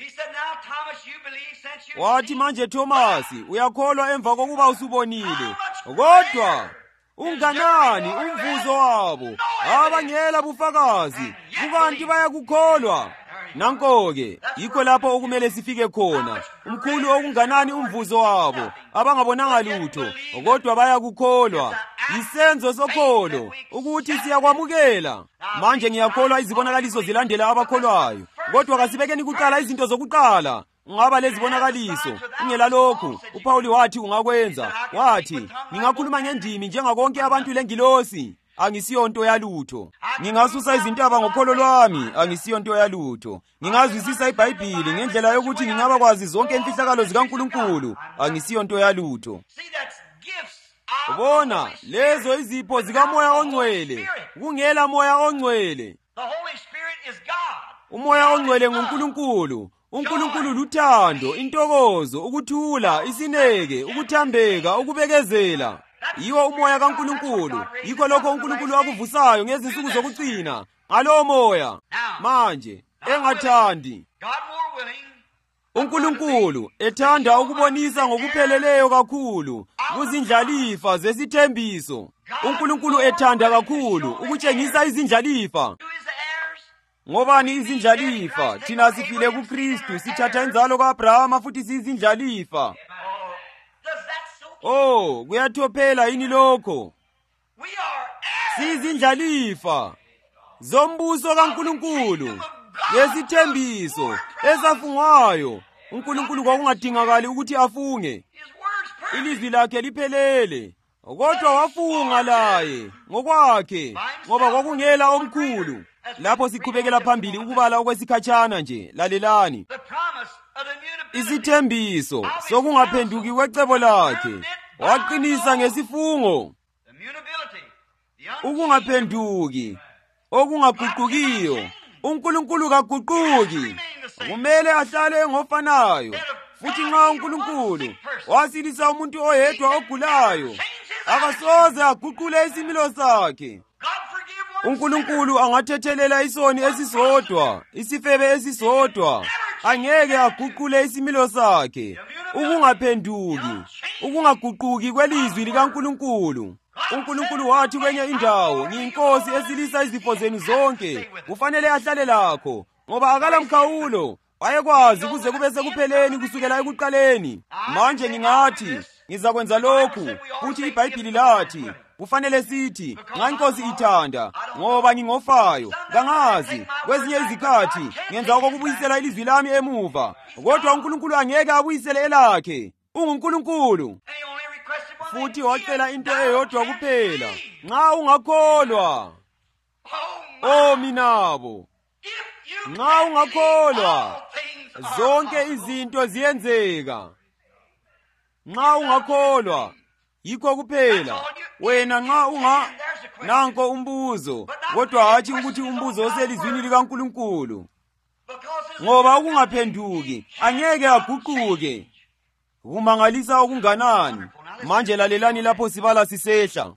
Wathi, "Manje Thomasi, uyakholwa emva kokuba usubonile. Kodwa unganani umvuzo wabo abangela bufakazi, kukanti bayakukholwa?" Nanko-ke yikho lapho okumele sifike khona. Umkhulu okunganani umvuzo wabo abangabonanga lutho, kodwa bayakukholwa. Yisenzo sokholo ukuthi siyakwamukela. Manje ngiyakholwa izibonakaliso zilandela abakholwayo, kodwa kasibekeni kuqala izinto zokuqala. Ungaba lezibonakaliso, ungela lokhu uPawuli wathi ungakwenza. Wathi, "Ngingakhuluma ngendimi njengakonke abantu lengilosi, angisiyonto yalutho. Ngingasusa izintaba ngokholo lwami, angisiyonto yalutho. Ngingazwisisa iBhayibhili ngendlela yokuthi ngingabakwazi zonke imfihlakalo zikaNkulunkulu, angisiyonto yalutho." Bona, lezo izipho zikaMoya oNgcwele, kungela Moya oNgcwele. uMoya oNgcwele nguNkulunkulu. uNkulunkulu luthando, intokozo, ukuthula, isineke, ukuthambeka, ukubekezela. Yiwo uMoya kaNkulunkulu. Yikho lokho uNkulunkulu akuvusayo ngezinsuku zokucina. Ngalowo Moya manje engathandi. uNkulunkulu ethanda ukubonisa ngokupheleleyo kakhulu kuzindlalifa zesithembiso. uNkulunkulu ethanda kakhulu ukutshengisa izindlalifa. Ngobani izindlalifa? Thina sifile kuKristu, sithatha inzalo kaAbrahama futhi sizindlalifa. Oh, kuyathophela yini lokho? Sizindlalifa zombuso kaNkulunkulu, yesithembiso esafungwayo. uNkulunkulu kwakungadingakali ukuthi afunge. Ilizwi lakhe liphelele, kodwa wafunga laye ngokwakhe, ngoba kwakungela omkhulu. Lapho siqhubekela phambili ukubala okwesikhatshana nje, lalelani. Isithembiso sokungaphenduki kwecebo lakhe, waqinisa ngesifungo. Ukungaphenduki, okungaguqukiyo. uNkulunkulu kaguquki, kumele ahlale ngofanayo. Futhi nxa uNkulunkulu wasilisa umuntu oyedwa ogulayo, akasoze aguqule isimilo sakhe. uNkulunkulu angathethelela isoni esisodwa, isifebe esisodwa, angeke aguqule isimilo sakhe. Ukungaphenduki, ukungaguquki kwelizwi likaNkulunkulu. uNkulunkulu wathi kwenye indawo, "Ngiyinkosi esilisa izifo zenu zonke." Kufanele ahlale lakho, ngoba akala mkhawulo. Wayekwazi kuze kube sekupheleni kusukela ekuqaleni. Manje ngingathi ngizakwenza lokhu, futhi iBhayibhili lathi kufanele sithi, "Nxa inkosi ithanda, ngoba ngingofayo, kangazi kwezinye izikhathi ngenza okubuyisela ilizwi lami emuva." Kodwa uNkulunkulu angeke abuyisele elakhe. UnguNkulunkulu. Futhi wacela into eyodwa kuphela, nxa ungakholwa. Oh minabo, nxa ungakholwa, zonke izinto ziyenzeka. nxa ungakholwa yikho kuphela. Wena nxa unga nanko umbuzo, kodwa hatshi ukuthi umbuzo oselizwini likaNkulunkulu, ngoba ukungaphenduki angeke aguquke. Kumangalisa okunganani. Manje lalelani lapho sibala sisehla,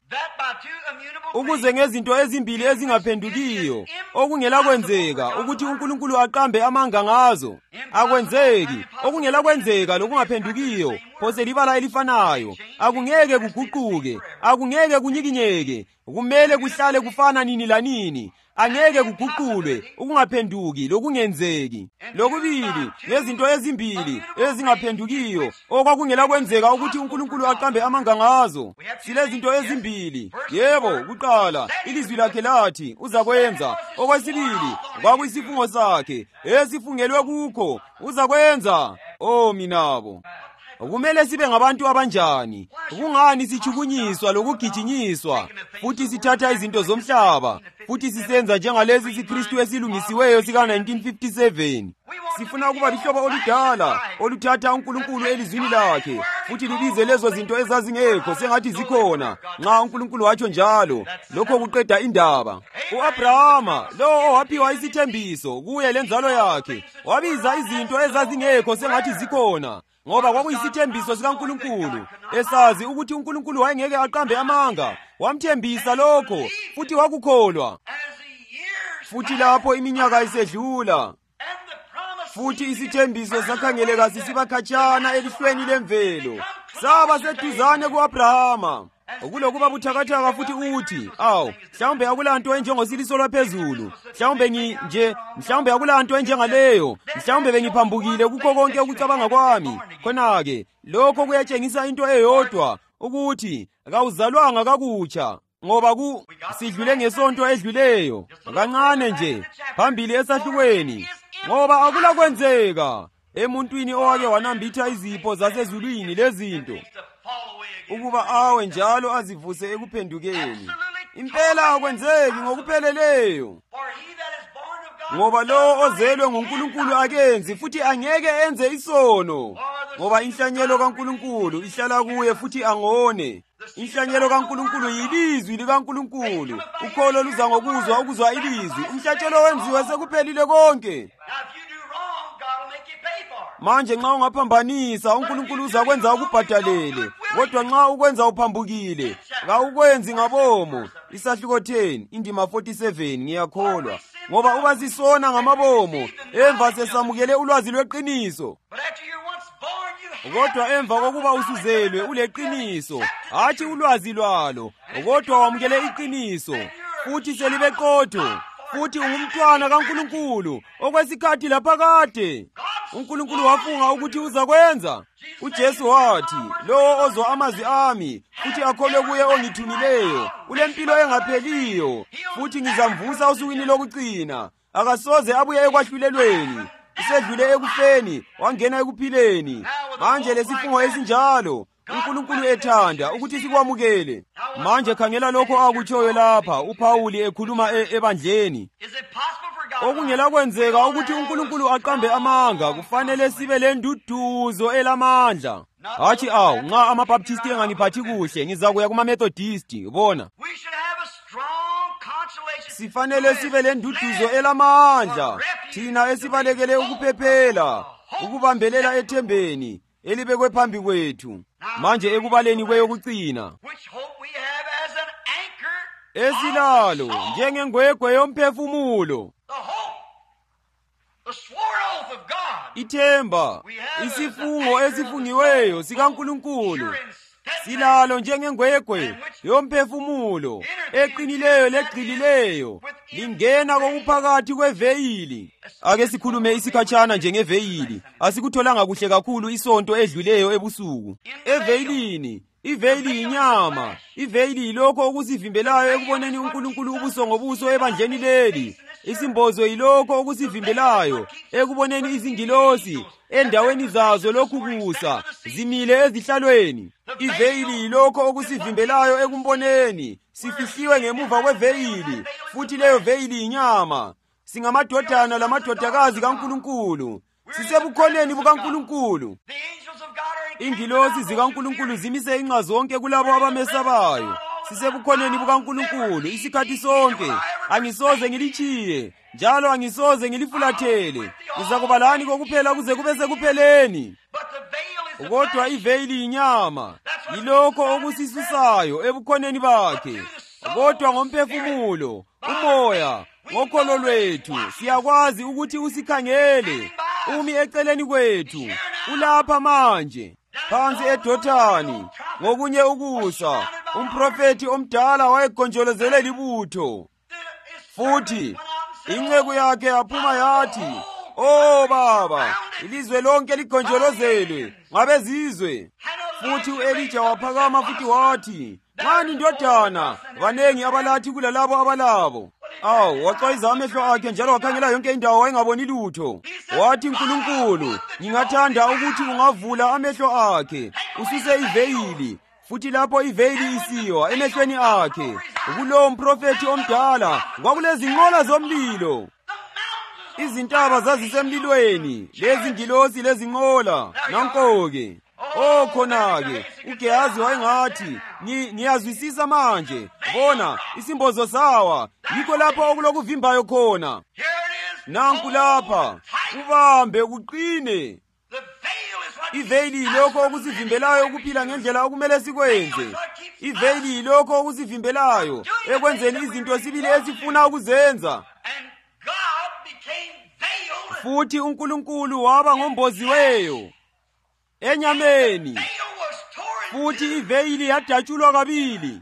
ukuze ngezinto ezimbili ezingaphendukiyo okungela kwenzeka ukuthi uNkulunkulu aqambe amanga ngazo akwenzeki. Okungela kwenzeka lokungaphendukiyo phose libala elifanayo, akungeke kuguquke, akungeke kunyikinyeke, kumele kuhlale kufana nini lanini, angeke kuguqulwe ukungaphenduki lokungenzeki. Lokubili ngezinto ezimbili ezingaphendukiyo okwakungela kwenzeka ukuthi uNkulunkulu aqambe amanga ngazo. Silezinto ezimbili. Yebo, kuqala ilizwi lakhe lathi uzakwenza. Okwesibili kwakuyisifungo sakhe esifungelwe kukho uzakwenza. Oh minabo, kumele sibe ngabantu abanjani? Kungani sichukunyiswa lokugijinyiswa futhi sithatha izinto zomhlaba futhi sisenza njengalezi isiKristu esilungisiweyo sika nineteen fifty-seven? Sifuna ukuba lihlobo oludala oluthatha uNkulunkulu elizwini lakhe futhi libize lezo zinto ezazingekho sengathi zikhona nxa uNkulunkulu watsho njalo. Lokho kuqeda indaba. U-Abrahama, lo owaphiwa isithembiso kuye lenzalo yakhe, wabiza izinto ezazingekho sengathi zikhona, ngoba kwakuyisithembiso sikaNkulunkulu, esazi ukuthi uNkulunkulu wayengeke aqambe amanga. Wamthembisa lokho futhi wakukholwa. Futhi lapho iminyaka isedlula futhi isithembiso sakhangeleka sisiba khatshana elihlweni lemvelo, saba seduzane ku-Abrahama. Kulokuba buthakathaka futhi uthi, awu, mhlawumbe akulanto enjengosiliso lwaphezulu, mhlawumbe nje, mhlawumbe akulanto enjengaleyo, mhlawumbe bengiphambukile kukho konke ukucabanga kwami. Khona-ke lokho kuyatshengisa into eyodwa, ukuthi kawuzalwanga kakutsha, ngoba ku sidlule ngesonto edluleyo kancane nje phambili esahlukweni, ngoba akula kwenzeka emuntwini owake wanambitha izipho zasezulwini lezinto ukuba awe njalo azivuse ekuphendukeni. Impela akwenzeki ngokupheleleyo, ngoba lo ozelwe nguNkulunkulu akenzi futhi angeke enze isono, ngoba inhlanyelo kaNkulunkulu ihlala kuye futhi angone. Inhlanyelo kaNkulunkulu yilizwi likaNkulunkulu. Ukholo luza ngokuzwa, ukuzwa ilizwi. Umhlatshelo wenziwe sekuphelile konke. Manje nxa ungaphambanisa uNkulunkulu uzakwenza ukubhadalele, kodwa nxa ukwenza uphambukile kawukwenzi ngabomo. Isahluko ten indima forty-seven ngiyakholwa, ngoba uba sisona ngamabomo emva sesamukele ulwazi lweqiniso. Kodwa emva kokuba usuzelwe uleqiniso, hatshi ulwazi lwalo, kodwa wamukele iqiniso, futhi selibeqotho, futhi ungumntwana kaNkulunkulu okwesikhathi laphakade. uNkulunkulu wafunga ukuthi uzakwenza. uJesu wathi, lowo ozwa amazwi ami futhi akholwe kuye ongithumileyo ulempilo engapheliyo, futhi ngizamvusa osukwini lokucina. Akasoze abuye ekwahlulelweni, usedlule ekufeni wangena ekuphileni. Manje lesifungo esinjalo uNkulunkulu ethanda ukuthi sikwamukele. Manje khangela lokho akutshoyo lapha uPawuli ekhuluma ebandleni. Okungela kwenzeka ukuthi uNkulunkulu aqambe amanga, kufanele sibe lenduduzo elamandla. Hathi awu, nxa amaBaptisti engangiphathi kuhle ngizakuya kumaMethodist. Bona sifanele sibe lenduduzo elamandla, thina esibalekele ukuphephela, ukubambelela ethembeni elibekwe phambi kwethu. Manje ekubaleni kweyokucina esilalo njengengwegwe yomphefumulo, ithemba, isifungo esifungiweyo sikaNkulunkulu, silalo njengengwegwe yomphefumulo eqinileyo legcilileyo, lingena kokuphakathi kweveyili. Ake sikhulume isikhatshana njengeveyili. Asikutholanga kuhle kakhulu isonto edluleyo ebusuku. Eveyilini, iveyili yinyama, iveyili yilokho okusivimbelayo ekuboneni uNkulunkulu ubuso ngobuso ebandleni leli. Isimbozo yilokho okusivimbelayo ekuboneni izingilosi endaweni zazo lokhu kusa zimile ezihlalweni. Iveyili yilokho okusivimbelayo ekumboneni sifihliwe ngemuva kweveyili, futhi leyo veyili yinyama. Singamadodana lamadodakazi kaNkulunkulu, sisebukhoneni bukaNkulunkulu. Ingilosi zikaNkulunkulu zimise inqa zonke kulabo abamesabayo. Sisebukhoneni bukaNkulunkulu isikhathi sonke. Angisoze ngilichiye, njalo angisoze ngilifulathele. Ngizakuba lani kokuphela kuze kube sekupheleni. Kodwa iveyili inyama, yilokho okusisusayo ebukhoneni bakhe. Kodwa ngomphefumulo, umoya, ngokholo lwethu, siyakwazi ukuthi usikhangele. Umi eceleni kwethu, ulapha manje, phansi eDothani, ngokunye ukusa. Umprofeti omdala wayegonjolozele libutho. Futhi inceku yakhe yaphuma yathi, "Oh Baba, ilizwe lonke ligonjolozelwe ngabezizwe." Futhi u-Elija waphakama futhi wathi, "Ngani ndodana, banengi abalathi kulalabo abalabo." Awu, wacwayiza amehlo akhe njalo wakhangela yonke indawo wayengaboni lutho. Wathi, "Nkulunkulu, ngingathanda ukuthi ungavula amehlo akhe, ususe iveyili." Futhi lapho iveyili isiwa emehlweni akhe, kulowo mprofeti omdala kwakulezinqola zomlilo. Izintaba zazisemlilweni, lezi ngilosi lezinqola. Nanko-ke, oh khona-ke, uGehazi wayengathi, ngiyazwisisa manje. Bona, isimbozo sawa, yikho lapho okulokuvimbayo khona. Nanku lapha, ubambe uqine. Iveyili lokho okusivimbelayo ukuphila ngendlela okumele sikwenze. Iveyili lokho okusivimbelayo ekwenzeni izinto sibili esifuna ukuzenza. Futhi uNkulunkulu waba ngomboziweyo enyameni. Futhi iveyili yadatshulwa kabili.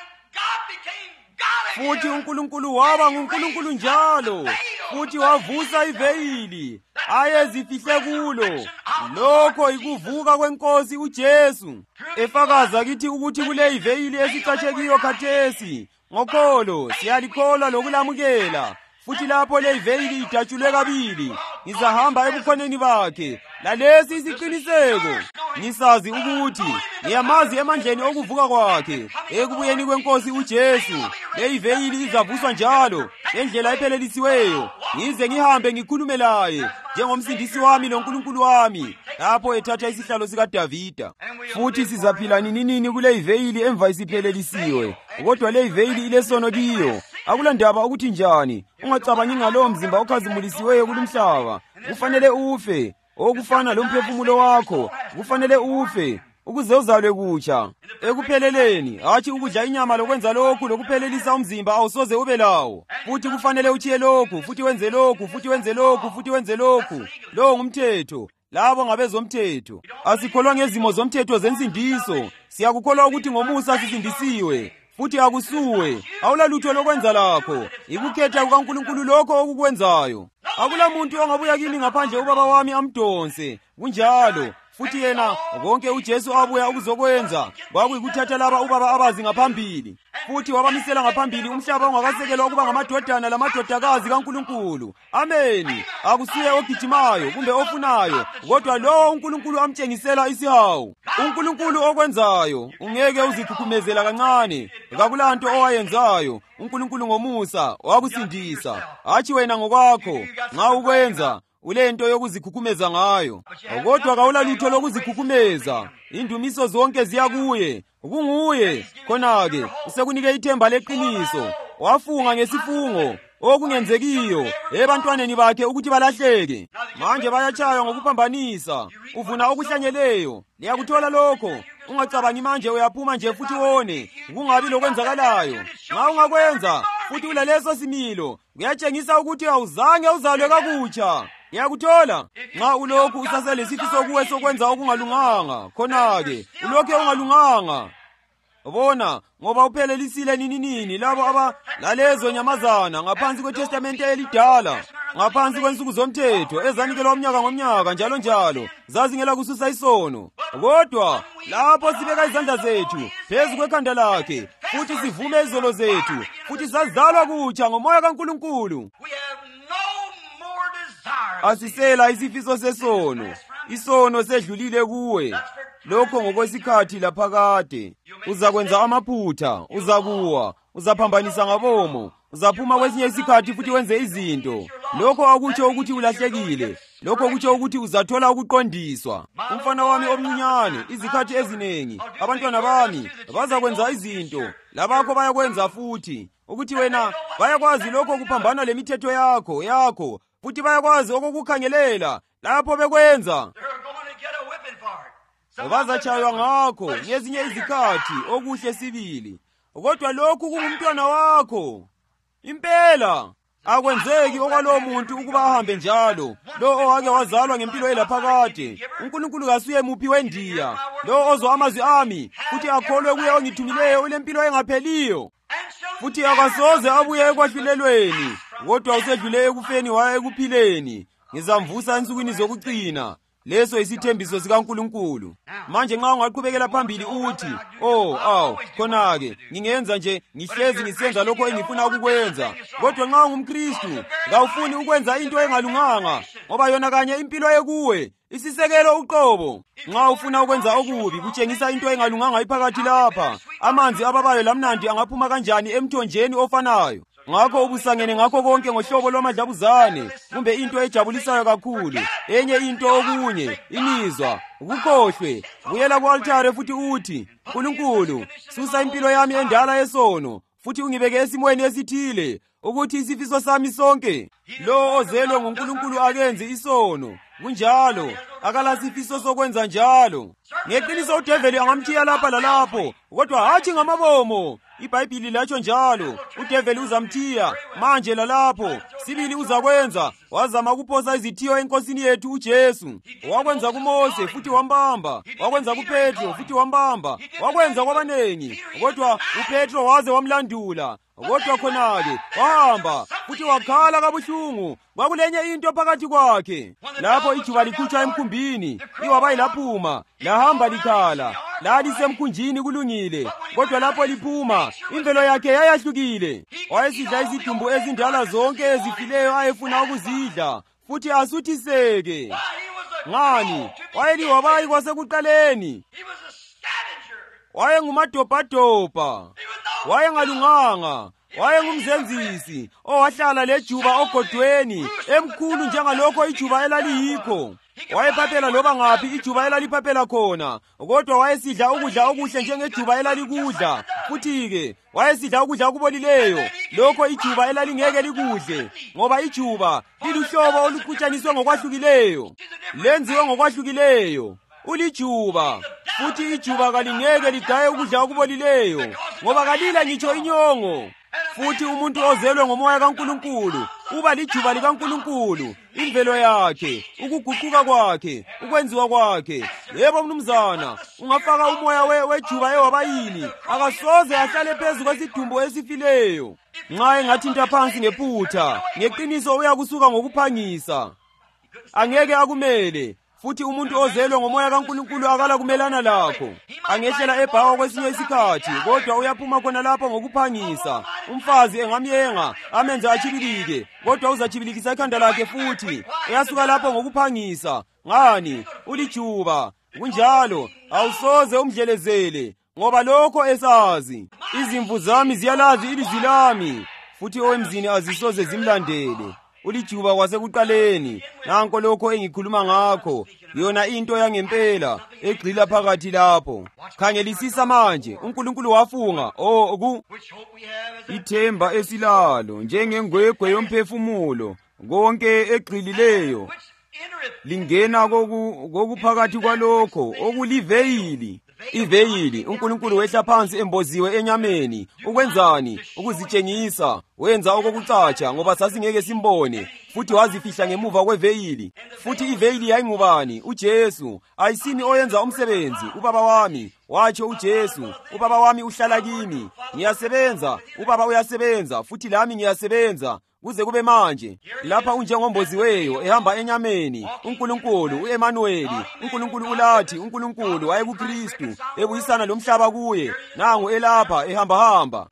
Futhi uNkulunkulu waba nguNkulunkulu njalo. Futhi wavusa iveyili ayezifihle kulo. Lokho ikuvuka kwenkosi uJesu. Efakaza kithi ukuthi kule iveyili esicatshekiyo khathesi. Ngokholo siyalikholwa lokulamukela. Futhi lapho le iveyili idatshulwe kabili, ngizahamba ebukhoneni bakhe. Lalesi isiqiniseko, ngisazi ukuthi ngiyamazi emandleni okuvuka kwakhe, ekubuyeni kwenkosi uJesu. Le iveyili izavuswa njalo ngendlela ephelelisiweyo, ngize ngihambe ngikhulume laye njengomsindisi wami loNkulunkulu wami, lapho ethatha isihlalo sikaDavida. Futhi sizaphila nini nini kule iveyili emva isiphelelisiwe. Kodwa le iveyili ilesono kiyo. Akulandaba ukuthi njani, ungacabangi ngalowo mzimba okhazimulisiweyo kulumhlaba. Kufanele ufe, okufana lomphefumulo wakho, kufanele ufe ukuze uzalwe kutsha. Ekupheleleni, hatshi ukudla inyama lokwenza lokhu lokuphelelisa umzimba awusoze ube lawo. Futhi kufanele uchiye lokhu, futhi wenze lokhu, futhi wenze lokhu, futhi wenze lokhu. Lo ngumthetho. Labo ngabezomthetho. Asikholwa ngezimo zomthetho zensindiso. Siyakukholwa ukuthi ngomusa sisindisiwe. Futhi akusuwe, awulalutho lokwenza lakho. Ikukhetha kukaNkulunkulu lokho okukwenzayo. Akula muntu ongabuya kimi ngaphandle ubaba wami amdonse. Kunjalo, futhi yena konke uJesu abuya ukuzokwenza kwakuyikuthatha laba ubaba abazi ngaphambili. Futhi wabamisela ngaphambili umhlaba ongakasekelwa ukuba ngamadodana lamadodakazi kaNkulunkulu. Ameni. Akusiye ogijimayo kumbe ofunayo, kodwa lowo uNkulunkulu amtshengisela isihawu. uNkulunkulu okwenzayo, ungeke uzikhukhumezela kancane. Kakulanto owayenzayo. uNkulunkulu ngomusa wakusindisa, hatshi wena ngokwakho. Nxa ukwenza ulento yokuzikhukhumeza ngayo, kodwa kawulalutho lokuzikhukhumeza. Indumiso zonke ziya kuye, kunguye. Khona-ke usekunike ithemba leqiniso. Wafunga ngesifungo okungenzekiyo ebantwaneni bakhe ukuthi balahleke. Manje bayatshaywa ngokuphambanisa. Uvuna okuhlanyeleyo. Liyakuthola lokho. Ungacabangi manje uyaphuma nje futhi wone kungabi lokwenzakalayo. Nxa ungakwenza futhi ulaleso similo, kuyatshengisa ukuthi awuzange uzalwe kakutsha. Ngiyakuthola. Nxa ulokhu usaselesifiso sokuwe sokwenza okungalunganga, khona-ke ulokhu ungalunganga. Bona, ngoba uphelelisile nini nini labo aba lalezo nyamazana ngaphansi kweTestamente elidala, ngaphansi kwensuku zomthetho ezanikelwa umnyaka ngomnyaka njalo njalo, zazingela kususa isono. Kodwa lapho sibeka izandla zethu phezu kwekhanda lakhe, futhi sivume izolo zethu, futhi sazalwa kutsha ngomoya kaNkulunkulu, asisela isifiso sesono. Isono sedlulile kuwe. Lokho ngokwesikhathi laphakade. Uzakwenza amaphutha, uzakuwa, uzaphambanisa ngabomo, uzaphuma kwesinye isikhathi futhi wenze izinto. lokho akutsho ukuthi ulahlekile, lokho kutsho ukuthi uzathola ukuqondiswa. Umfana wami omncinyane, izikhathi eziningi abantwana bami bazakwenza izinto labakho bayakwenza futhi, ukuthi wena bayakwazi lokho kuphambana lemithetho yakho yakho futhi bayakwazi okukukhangelela lapho bekwenza. Bazatshaywa ngakho ngezinye izikhathi okuhle sibili, kodwa lokhu kungumntwana wakho. Impela akwenzeki okwalowo muntu ukuba ahambe njalo, lo owake wazalwa ngempilo elaphakade. uNkulunkulu kasuye muphi wendiya, lo ozwa amazwi ami futhi akholwe kuye ongithumileyo ulempilo engapheliyo, futhi akasoze abuye ekwahlulelweni, kodwa usedlule ekufeni waya ekuphileni. Ngizamvusa ensukwini zokucina. Leso isithembiso sikaNkulunkulu. Manje nxa ungaqhubekela phambili uthi, oh aw khona-ke ngingenza nje ngihlezi ngisenza lokho engifuna ukukwenza, kodwa nxa ungumKristu kawufuni ukwenza into engalunganga, ngoba yona kanye impilo ekuwe isisekelo uqobo. Nxa ufuna ukwenza okubi kutshengisa into engalunganga iphakathi lapha, amanzi ababayo lamnandi angaphuma kanjani emthonjeni ofanayo? Ngakho ubusangene ngakho konke ngohlobo lwamadlabuzane, kumbe into ejabulisayo kakhulu, enye into okunye, imizwa, ukukhohlwe. Buyela ku-altare futhi uthi, Nkulunkulu, susa impilo yami endala yesono, futhi ungibeke esimweni esithile, ukuthi isifiso sami sonke. Lo ozelwe nguNkulunkulu akenzi isono, kunjalo akalasifiso sokwenza njalo. Ngeqiniso udeveli angamthiya lapha lalapho, kodwa hatshi ngamabomo. IBhayibhili latsho njalo, udeveli uzamthiya manje lalapho. Sibili uzakwenza, wazama ukuphosa izithiyo enkosini yethu uJesu. Wakwenza kuMose futhi wambamba, wakwenza kuPetro futhi wambamba, wakwenza kwabanengi, kodwa uPetro waze wamlandula. Kodwa khona-ke wahamba futhi wakhala kabuhlungu, kwakulenye into phakathi kwakhe. Lapho ijuba likhutshwa emkhumbini, iwabayi laphuma, lahamba likhala, lalisemkhunjini kulungile, kodwa lapho liphuma imvelo yakhe yayahlukile. Wayesidla izidumbu ezindala zonke ezifileyo ayefuna ukuzidla, futhi asuthiseke. Ngani? Wayeliwabayi kwasekuqaleni. Wayengumadobhadobha, wayengalunganga, wayengumzenzisi owahlala lejuba ogodweni emkhulu njengalokho ijuba elaliyikho. Wayephaphela loba ngaphi ijuba elaliphaphela khona, kodwa wayesidla ukudla okuhle njengejuba elalikudla. Futhi-ke wayesidla ukudla okubolileyo, lokho ijuba elalingeke likudle, ngoba ijuba liluhlobo oluqhutshaniswe ngokwahlukileyo, lenziwe ngokwahlukileyo. Ulijuba, futhi ijuba kalingeke ligaye ukudla okubolileyo, ngoba kalila ngitsho inyongo. Futhi umuntu ozelwe ngomoya kaNkulunkulu uba lijuba likaNkulunkulu, imvelo yakhe, ukuguquka kwakhe, ukwenziwa kwakhe. Yebo mnumzana, ungafaka umoya we wejuba ewabayini, akasoze ahlale phezu kwesidumbu esifileyo. Nxa engathinta phansi ngephutha, ngeqiniso uyakusuka ngokuphangisa, angeke akumele. Futhi umuntu ozelwe ngomoya kaNkulunkulu akala kumelana lakho. Angehlela ebhawa kwesinye isikhathi, kodwa uyaphuma khona lapho ngokuphangisa. Umfazi engamyenga amenze achibilike, kodwa uzachibilikisa ikhanda lakhe futhi. Uyasuka lapho ngokuphangisa. Ngani? Ulijuba. Kunjalo awusoze umdlelezele, ngoba lokho esazi. Izimvu zami ziyalazi ilizwi lami, futhi owemzini azisoze zimlandele. Ulijuba kwasekuqaleni, nanko lokho engikhuluma ngakho, yona into yangempela egxila phakathi lapho. Khangelisisa manje, uNkulunkulu wafunga, oh ku ithemba esilalo njengengwegwe yomphefumulo, konke egxilileyo lingena kokuphakathi kwalokho okuliveyili. Iveyili, uNkulunkulu wehla phansi emboziwe enyameni. Ukwenzani? Ukuzitshengisa. Wenza okokucatsha ngoba sasingeke simbone, futhi wazifihla ngemuva kweveyili. Futhi iveyili yayingubani? uJesu. Ayisini oyenza umsebenzi, ubaba wami. Watsho uJesu, ubaba wami uhlala kimi. Ngiyasebenza, ubaba uyasebenza, futhi lami ngiyasebenza. Kuze kube manje, lapha unjengomboziweyo ehamba enyameni, uNkulunkulu uEmanueli, uNkulunkulu ulathi, uNkulunkulu wayekuKristu ebuyisana lomhlaba kuye. Nangu elapha ehamba hamba.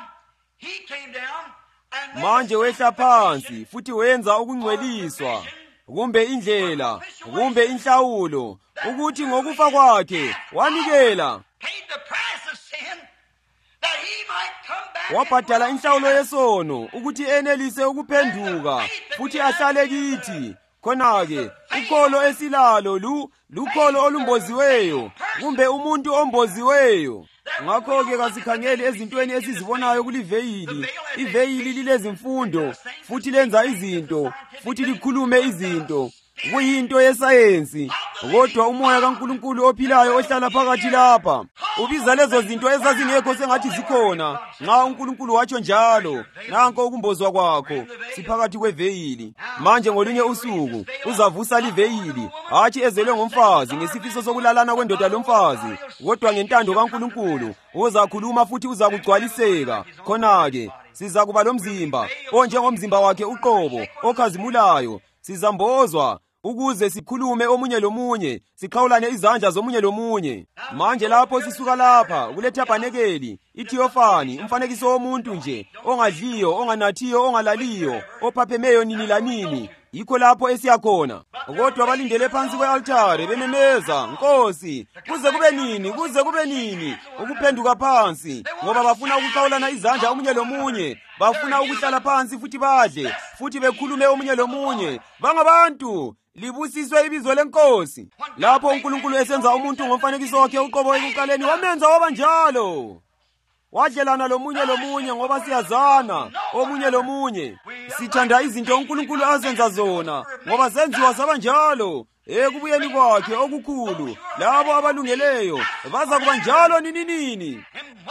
Manje wehla phansi futhi wenza ukungcweliswa, kumbe indlela, kumbe inhlawulo, ukuthi ngokufa kwakhe wanikela wabhadala inhlawulo yesono ukuthi enelise ukuphenduka futhi ahlale kithi. Khona-ke ukholo esilalo lu lukholo olumboziweyo, kumbe umuntu omboziweyo. Ngakho-ke kasikhangeli ezintweni esizibonayo kuliveyili. Iveyili lilezimfundo futhi lenza izinto futhi likhulume izinto. Kuyinto yesayensi, kodwa umoya kaNkulunkulu ophilayo ohlala phakathi lapha ubiza lezo zinto ezazingekho sengathi zikhona. Nxa uNkulunkulu watsho njalo, nanko ukumbozwa kwakho siphakathi kweveyili. Manje ngolunye usuku uzavusa liveyili, hatshi ezelwe ngomfazi ngesifiso sokulalana kwendoda lomfazi, kodwa ngentando kaNkulunkulu. Uzakhuluma futhi uzakugcwaliseka. Khona-ke sizakuba lomzimba onjengomzimba wakhe uqobo okhazimulayo. Sizambozwa ukuze sikhulume omunye lomunye, siqhawulane izandla zomunye lomunye. Manje lapho sisuka lapha kule thabanekeli, itheofani, umfanekiso womuntu nje, ongadliyo, onganathiyo, ongalaliyo, ophaphemeyo nini lanini, yikho lapho esiyakhona. Kodwa balindele phansi kwe-altare bememeza, Nkosi, kuze kube nini, kuze kube nini ukuphenduka phansi, ngoba bafuna ukuqhawulana izandla omunye lomunye, bafuna ukuhlala phansi futhi badle futhi bekhulume omunye lomunye. Bangabantu, libusiswe ibizo lenkosi. Lapho uNkulunkulu esenza umuntu ngomfanekiso wakhe uqobo ekuqaleni, wamenza waba njalo. Wadlelana lomunye lomunye ngoba siyazana omunye lomunye. Sithanda izinto uNkulunkulu azenza zona ngoba zenziwa zaba njalo. Ekubuyeni kwakhe okukhulu, labo abalungeleyo baza kuba njalo nini nini.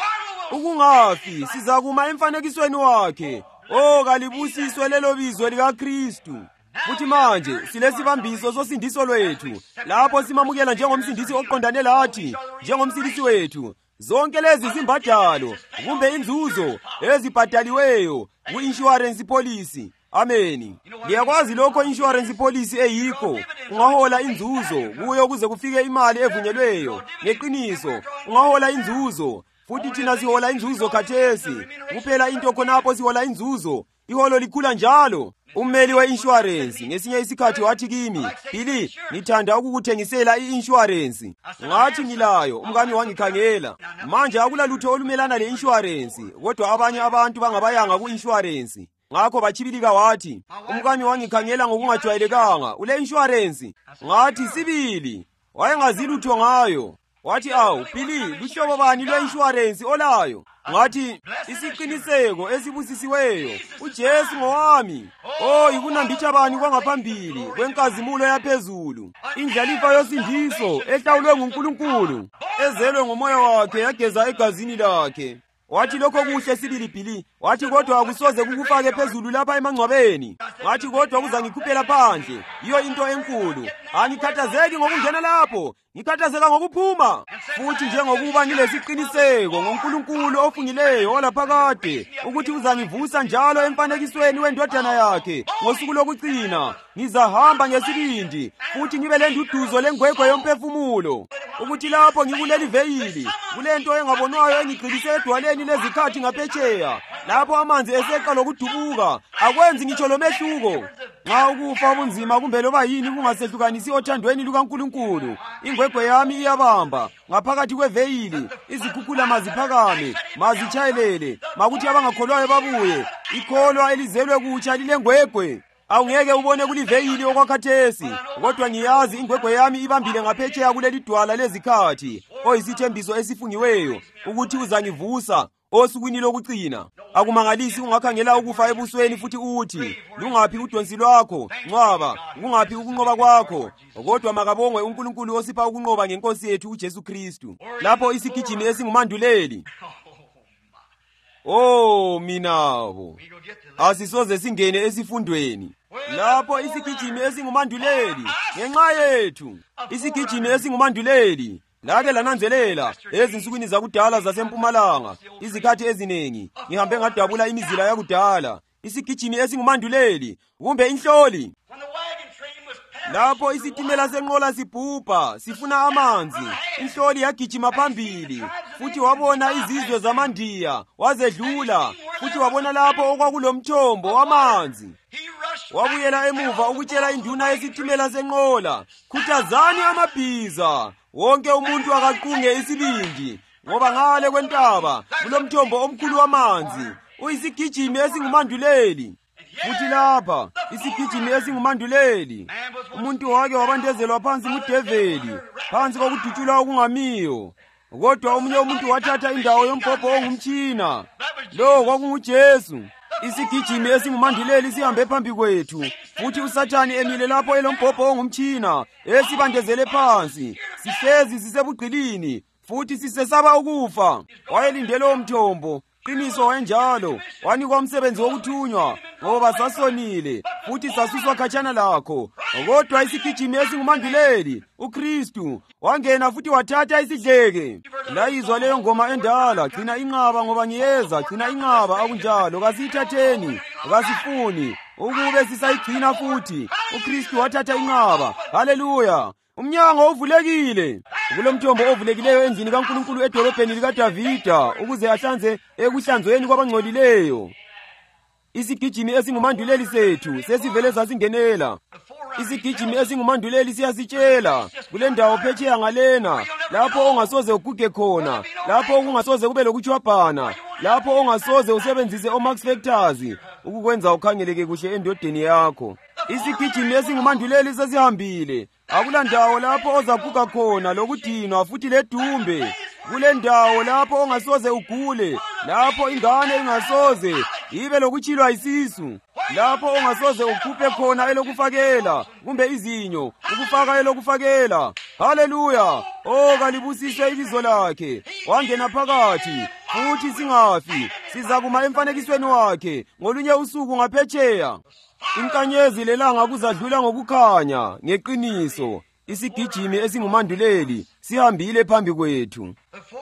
Ukungafi sizakuma emfanekisweni wakhe. Oh, kalibusiswe lelo bizo likaKristu. Futhi manje silesibambiso sosindiso lwethu, lapho simamukela njengomsindisi oqondane lathi, njengomsindisi wethu. Zonke lezi zimbadalo kumbe inzuzo ezibhadaliweyo ku-insurance policy. Ameni. Liyakwazi lokho insurance policy eyikho. Ungahola inzuzo kuyo kuze kufike imali evunyelweyo. Ngeqiniso ungahola inzuzo, futhi thina sihola inzuzo khathesi. Kuphela into khonapho sihola inzuzo, iholo likhula njalo. Ummeli we-insurance ngesinye isikhathi wathi kimi, Billy, ngithanda ukukuthengisela i-insurance. Ngathi ngilayo, umkami wangikhangela. Manje akulalutho olumelana le-insurance, kodwa abanye abantu bangabayanga ku-insurance. Ngakho bachibilika wathi, umkami wangikhangela ngokungajwayelekanga, ule insurance. Ngathi sibili, wayengazi lutho ngayo. Wathi, awu Billy, luhlobo bani lwe-insurance olayo? Ngathi, isiqiniseko esibusisiweyo, uJesu ngowami. Oh, ikunambitha bani kwangaphambili kwenkazimulo yaphezulu, indlalifa yosindiso ehlawulwe nguNkulunkulu, ezelwe ngomoya wakhe yageza egazini lakhe. Wathi lokho kuhle sibili Billy. Wathi kodwa akusoze kukufake phezulu lapha emangcwabeni. Ngathi kodwa kuzangikhuphela phandle. Iyo into enkulu. Angikhathazeki ngokungena lapho, ngikhathazeka ngokuphuma. Futhi njengokuba ngilesiqiniseko ngoNkulunkulu ofungileyo olaphakade ukuthi uzangivusa njalo emfanekisweni wendodana yakhe ngosuku lokugcina, ngizahamba ngesibindi futhi ngibe lenduduzo lengwegwe yomphefumulo. Ukuthi lapho ngikuleli veyili, kulento engabonwayo engigxilise edwaleni lezikhathi ngaphetsheya, lapho amanzi eseqa lokudubuka akwenzi ngitsho lomehluko. Nxa ukufa obunzima kumbe loba yini kungasehlukanisi othandweni lukaNkulunkulu, ingwegwe yami iyabamba ngaphakathi kweveyili. Izikhukhula maziphakame, mazitshayelele, makuthi abangakholwayo babuye. Ikholwa elizelwe kutsha lilengwegwe. Awungeke ubone kuliveyili okwakhathesi, kodwa ngiyazi ingwegwe yami ibambile ngaphetsheya kuleli dwala lezikhathi, oyisithembiso esifungiweyo ukuthi uzangivusa osukwini lokucina. Akumangalisi ungakhangela ukufa ebusweni futhi uthi, lungaphi udonsi lwakho, nqaba, kungaphi ukunqoba kwakho? Kodwa makabongwe uNkulunkulu osipha ukunqoba ngeNkosi yethu uJesu Kristu. Lapho isigijimi esingumanduleli. Oh, minabo, asisoze singene esifundweni. Lapho isigijimi esingumanduleli ngenxa yethu, isigijimi esingumanduleli lake lananzelela ezinsukwini zakudala zasempumalanga, izikhathi eziningi ngihambe ngadabula imizila yakudala. Isigijimi esingumanduleli kumbe inhloli, lapho isitimela senqola sibhubha sifuna amanzi, inhloli yagijima phambili, futhi wabona izizwe zamandiya wazedlula, futhi wabona lapho okwakulomthombo wamanzi. Wabuyela emuva ukutshela induna yesitimela senqola, khuthazani amabhiza, wonke umuntu akaqunge isibindi, ngoba ngale kwentaba kulomthombo omkhulu wamanzi, uyisigijimi esingumanduleli. Futhi lapha isigijimi esingumanduleli, umuntu wake wabandezelwa phansi nguDeveli, phansi kokudutshulwa okungamiyo. Kodwa omunye umuntu wathatha indawo yombhobho ongumtshina, lo kwakunguJesu. Isigijimi esingumanduleli sihambe phambi kwethu, futhi uSathane emile lapho elombhobho ongumtshina esibandezele phansi. Sihlezi sisebugqilini, futhi sisesaba ukufa. Wayelindele umthombo, qiniso wayenjalo, wanikwa umsebenzi wokuthunywa, ngoba sasonile futhi sasuswa khatshana lakho. Kodwa isigijimi esingumanduleli, uKristu, wangena futhi wathatha isidleke. Layizwa leyo ngoma endala, gcina inqaba ngoba ngiyeza, gcina inqaba akunjalo, kasiyithatheni, kasifuni ukube sisayigcina futhi. uKristu wathatha inqaba. Haleluya! Umnyango uvulekile. Kulomthombo ovulekileyo endlini kaNkulunkulu edolobheni likaDavida, ukuze ahlanze ekuhlanzweni kwabangcolileyo. Isigijimi esingumanduleli sethu sesivele sasingenela. Isigijimi esingumanduleli siyasitshela, kule ndawo phetsheya ngalena, lapho ongasoze uguge khona, lapho okungasoze kube lokuchwabhana, lapho ongasoze usebenzise omax factors ukukwenza ukhangeleke kuhle endodeni yakho. Isigijimi esingumanduleli sesihambile. Akula ndawo lapho ozaguga khona lokudinwa futhi ledumbe. Kule ndawo lapho ongasoze ugule, lapho ingane ingasoze ibe lokutshilwa isisu, lapho ongasoze ukhuphe khona elokufakela kumbe izinyo ukufaka elokufakela. Haleluya! Oh, kalibusiswe ibizo lakhe. Wangena phakathi futhi singafi, sizakuma emfanekisweni wakhe ngolunye usuku ngaphetsheya. Inkanyezi lelanga kuzadlula ngokukhanya ngeqiniso. Isigijimi esingumanduleli sihambile phambi kwethu.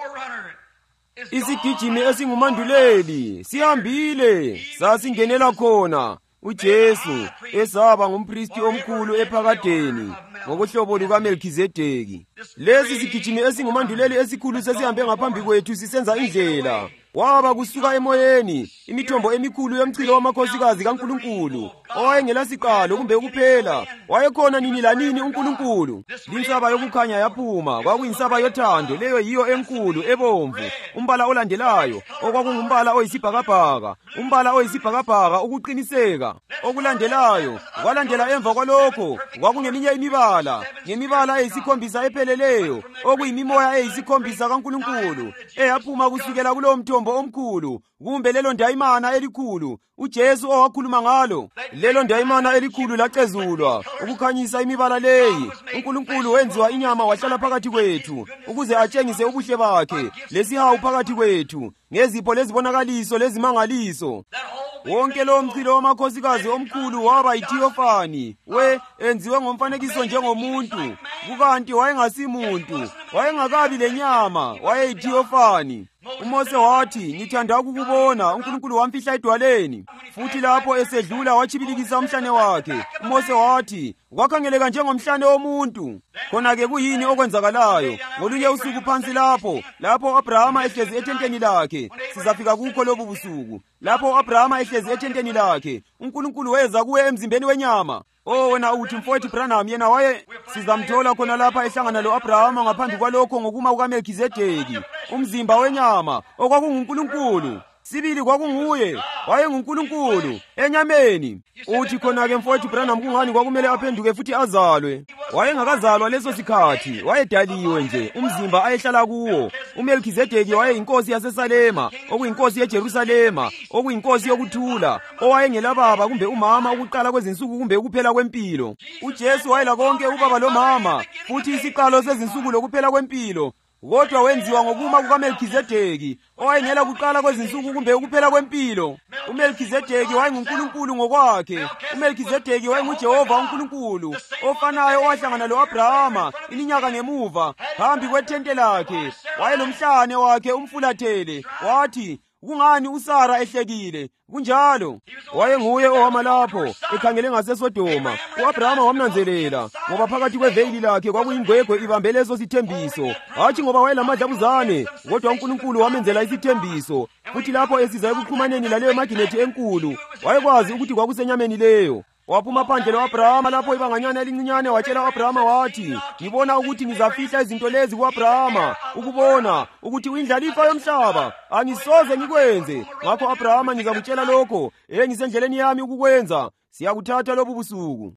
Isigijimi esingumanduleli sihambile, sasingenela khona uJesu esaba ngumpristi omkhulu ephakadeni ngokuhlobo lukaMelkizedeki. Lesi sigijimi esingumanduleli esikhulu sesihambe ngaphambi kwethu sisenza indlela. Waba kusuka emoyeni imithombo emikhulu yomchilo wamakhosikazi kaNkulunkulu, owayengelasiqalo kumbe ukuphela. Wayekhona nini lanini uNkulunkulu. Linsaba yokukhanya yaphuma, kwakuyinsaba yothando, leyo yiyo enkulu ebomvu. Umbala olandelayo okwakungumbala oyisibhakabhaka, umbala oyisibhakabhaka ukuqiniseka. Okulandelayo kwalandela emva kwalokho kwakungeminye imibala, ngemibala eyisikhombisa epheleleyo, okuyimimoya eyisikhombisa kaNkulunkulu eyaphuma kusukela kulowo mthombo omkhulu, kumbe lelo ndayimana elikhulu uJesu owakhuluma ngalo. Lelo ndayimana elikhulu lacezulwa ukukhanyisa imibala leyi. uNkulunkulu wenziwa inyama wahlala phakathi kwethu ukuze atshengise ubuhle bakhe lesihawu phakathi kwethu ngezipho lezibonakaliso lezimangaliso. Wonke lo mchilo wamakhosikazi omkhulu waba yithiyofani, we enziwe ngomfanekiso njengomuntu, kukanti wayengasimuntu, wayengakabi lenyama, wayeyithiyofani. uMose wathi, ngithanda ukukubona. uNkulunkulu wamfihla edwaleni, futhi lapho esedlula watshibilikisa umhlane wakhe. uMose wathi, kwakhangeleka njengomhlane womuntu. Khona-ke kuyini okwenzakalayo ngolunye usuku phansi lapho, lapho u-Abrahama ehlezi ethenteni lakhe? Sizafika kukho lobu busuku. Lapho u-Abrahama ehlezi ethenteni lakhe, uNkulunkulu weza kuwe emzimbeni wenyama. Oh, wena uthi mfowethu Branham yena waye sizamthola khona lapha ehlangana lo-Abrahama ngaphambi kwalokho ngokuma kukaMelkizedeki, umzimba wenyama okwakunguNkulunkulu. Sibili kwakunguye, wayenguNkulunkulu enyameni. Uthi khona-ke mfowethu Branham kungani kwakumele aphenduke futhi azalwe? Wayengakazalwa leso sikhathi, wayedaliwe nje umzimba ayehlala kuwo. uMelkizedeki wayeyinkosi yaseSalema, okuyinkosi yeJerusalema, okuyinkosi yokuthula, owayengelababa kumbe umama ukuqala kwezinsuku kumbe ukuphela kwempilo. uJesu wayela konke ubaba lomama, futhi isiqalo sezinsuku lokuphela kwempilo. Kodwa wenziwa ngokuma kukaMelkizedeki, owayengela kuqala kwezinsuku kumbe ukuphela kwempilo. uMelkizedeki wayenguNkulunkulu ngokwakhe. uMelkizedeki wayenguJehova uNkulunkulu, ofanayo owahlangana lo-Abrahama iminyaka ngemuva phambi kwethente lakhe. Wayelomhlane wakhe umfulathele. Wathi, kungani uSara ehlekile? Kunjalo wayenguye owama lapho ekhangele ngaseSodoma. u-Abrahama wamnanzelela ngoba phakathi kweveli lakhe kwakuyingwegwe ibambe leso sithembiso. Hatshi ngoba wayelamadlabuzane, kodwa uNkulunkulu wamenzela isithembiso. Futhi lapho esiza ekuxhumaneni laleyo maginethi enkulu, wayekwazi ukuthi kwakusenyameni leyo. waphuma phandle lo-Abrahama lapho ibanganyana elincinyane watshela u-Abrahama wathi, ngibona ukuthi ngizafihla izinto lezi ku-Abrahama, ukubona ukuthi uyindlalifa yomhlaba angisoze ngikwenze. Ngakho u-Abrahama ngizakutshela lokho engisendleleni yami ukukwenza. Siyakuthatha lobu busuku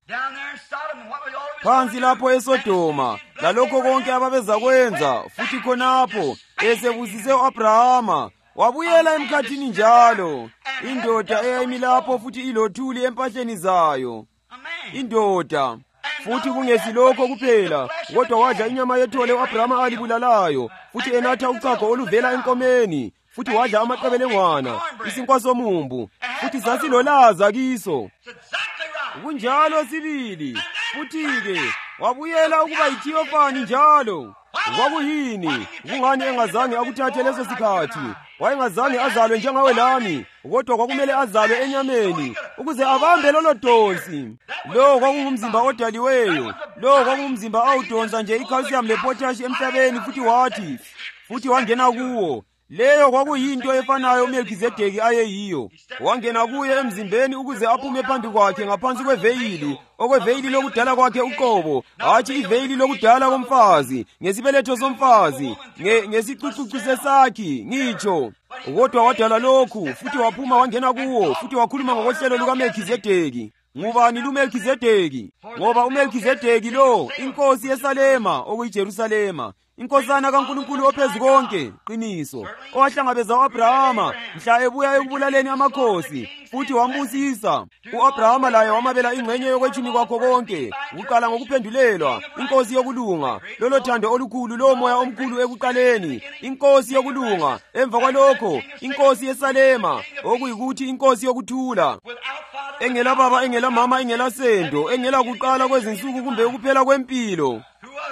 phansi lapho eSodoma lalokho konke ababeza kwenza, futhi khonapho esebusise u-Abrahama wabuyela emkhathini njalo. Indoda eyayimi lapho futhi ilothuli empahleni zayo, indoda futhi kungesilokho kuphela, kodwa wadla inyama yethole u-Abrahama alibulalayo, futhi enatha uchago oluvela enkomeni, futhi wadla amaqebelengwana, isinkwa somumbu, futhi sasilolaza kiso. Kunjalo sibili, futhi-ke wabuyela ukuba yiThiyofani njalo. Kwakuyini? Kungani engazange akuthathe leso sikhathi? Wayengazange azalwe njengawe lami, kodwa kwakumele azalwe enyameni ukuze abambe lolo donsi. Lo kwakungumzimba odaliweyo, lo kwakungumzimba awudonsa nje i-calcium le-potash emhlabeni, futhi wathi futhi wangena kuwo. Leyo kwakuyinto efanayo uMelkizedeki ayeyiyo. Wangena kuye emzimbeni ukuze aphume phambi kwakhe ngaphansi kweveyili, okweveyili lokudala kwakhe uqobo, hatshi iveyili lokudala komfazi, ngesibeletho somfazi, ngesicucucu sesakhi, ngitsho. Kodwa wadala lokhu, futhi waphuma wangena kuwo, futhi wakhuluma ngokohlelo lukaMelkizedeki. Ngubani luMelkizedeki? Ngoba uMelkizedeki lo, inkosi yeSalema, okuyiJerusalema, inkosana kaNkulunkulu ophezukonke, qiniso, owahlangabeza u-Abrahama mhla ebuya ekubulaleni amakhosi, futhi wambusisa. U-Abrahama laye wamabela ingxenye yokwetshumi kwakho konke, ukuqala ngokuphendulelwa, inkosi yokulunga, lolo thando olukhulu, lo moya omkhulu ekuqaleni, inkosi yokulunga, emva kwalokho inkosi yeSalema, okuyikuthi inkosi yokuthula, engela baba, engela mama, engela sendo, engela kuqala kwezinsuku kumbe ukuphela kwempilo.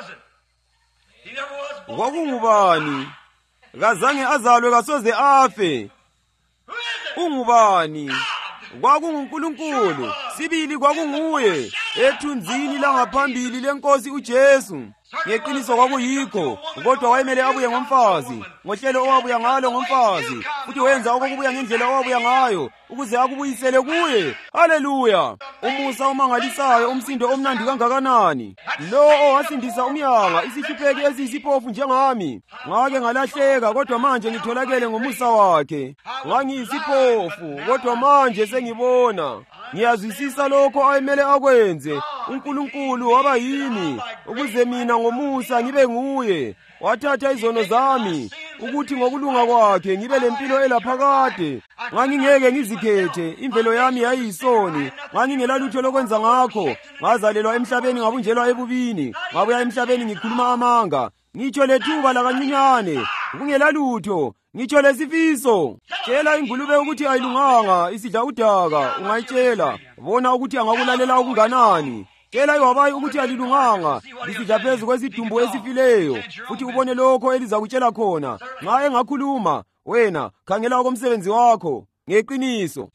Kwakungubani? Kazange azalwe, kasoze afe. Ungubani? KwakunguNkulunkulu. Sibili kwakunguye, ethunzini langaphambili lenkosi uJesu. Ngeqiniso kwakuyikho, kodwa wayemele abuye ngomfazi, ngohlelo owabuya ngalo ngomfazi, futhi wenza okokubuya ngendlela owabuya ngayo, ukuze akubuyisele kuye. Haleluya! Umusa omangalisayo, umsindo omnandi kangakanani. Lo owasindisa umyanga, isihlupheki esiyisiphofu njengami. Ngake ngalahleka, kodwa manje ngitholakele ngomusa wakhe. Ngangiyisiphofu, kodwa manje sengibona. Ngiyazwisisa lokho ayemele akwenze. uNkulunkulu waba yimi, ukuze mina ngomusa ngibe nguye. Wathatha izono zami, ukuthi ngokulunga kwakhe ngibe lempilo elaphakade. Ngangingeke ngizikhethe, imvelo yami yayiyisoni, ngangingela lutho lokwenza ngakho. Ngazalelwa emhlabeni ngabunjelwa ebubini, ngabuya emhlabeni ngikhuluma amanga. Ngitsho lethuba lakancinyane, kungela lutho, ngitsho lesifiso. Tshela ingulube ukuthi ayilunganga, isidla udaka, ungayitshela, bona ukuthi angakulalela okunganani. Tshela iwabayi ukuthi alilunganga, lisidla phezu kwesidumbu esifileyo, futhi ubone lokho elizakutshela khona. Nxa engakhuluma, wena khangela okomsebenzi wakho, ngeqiniso.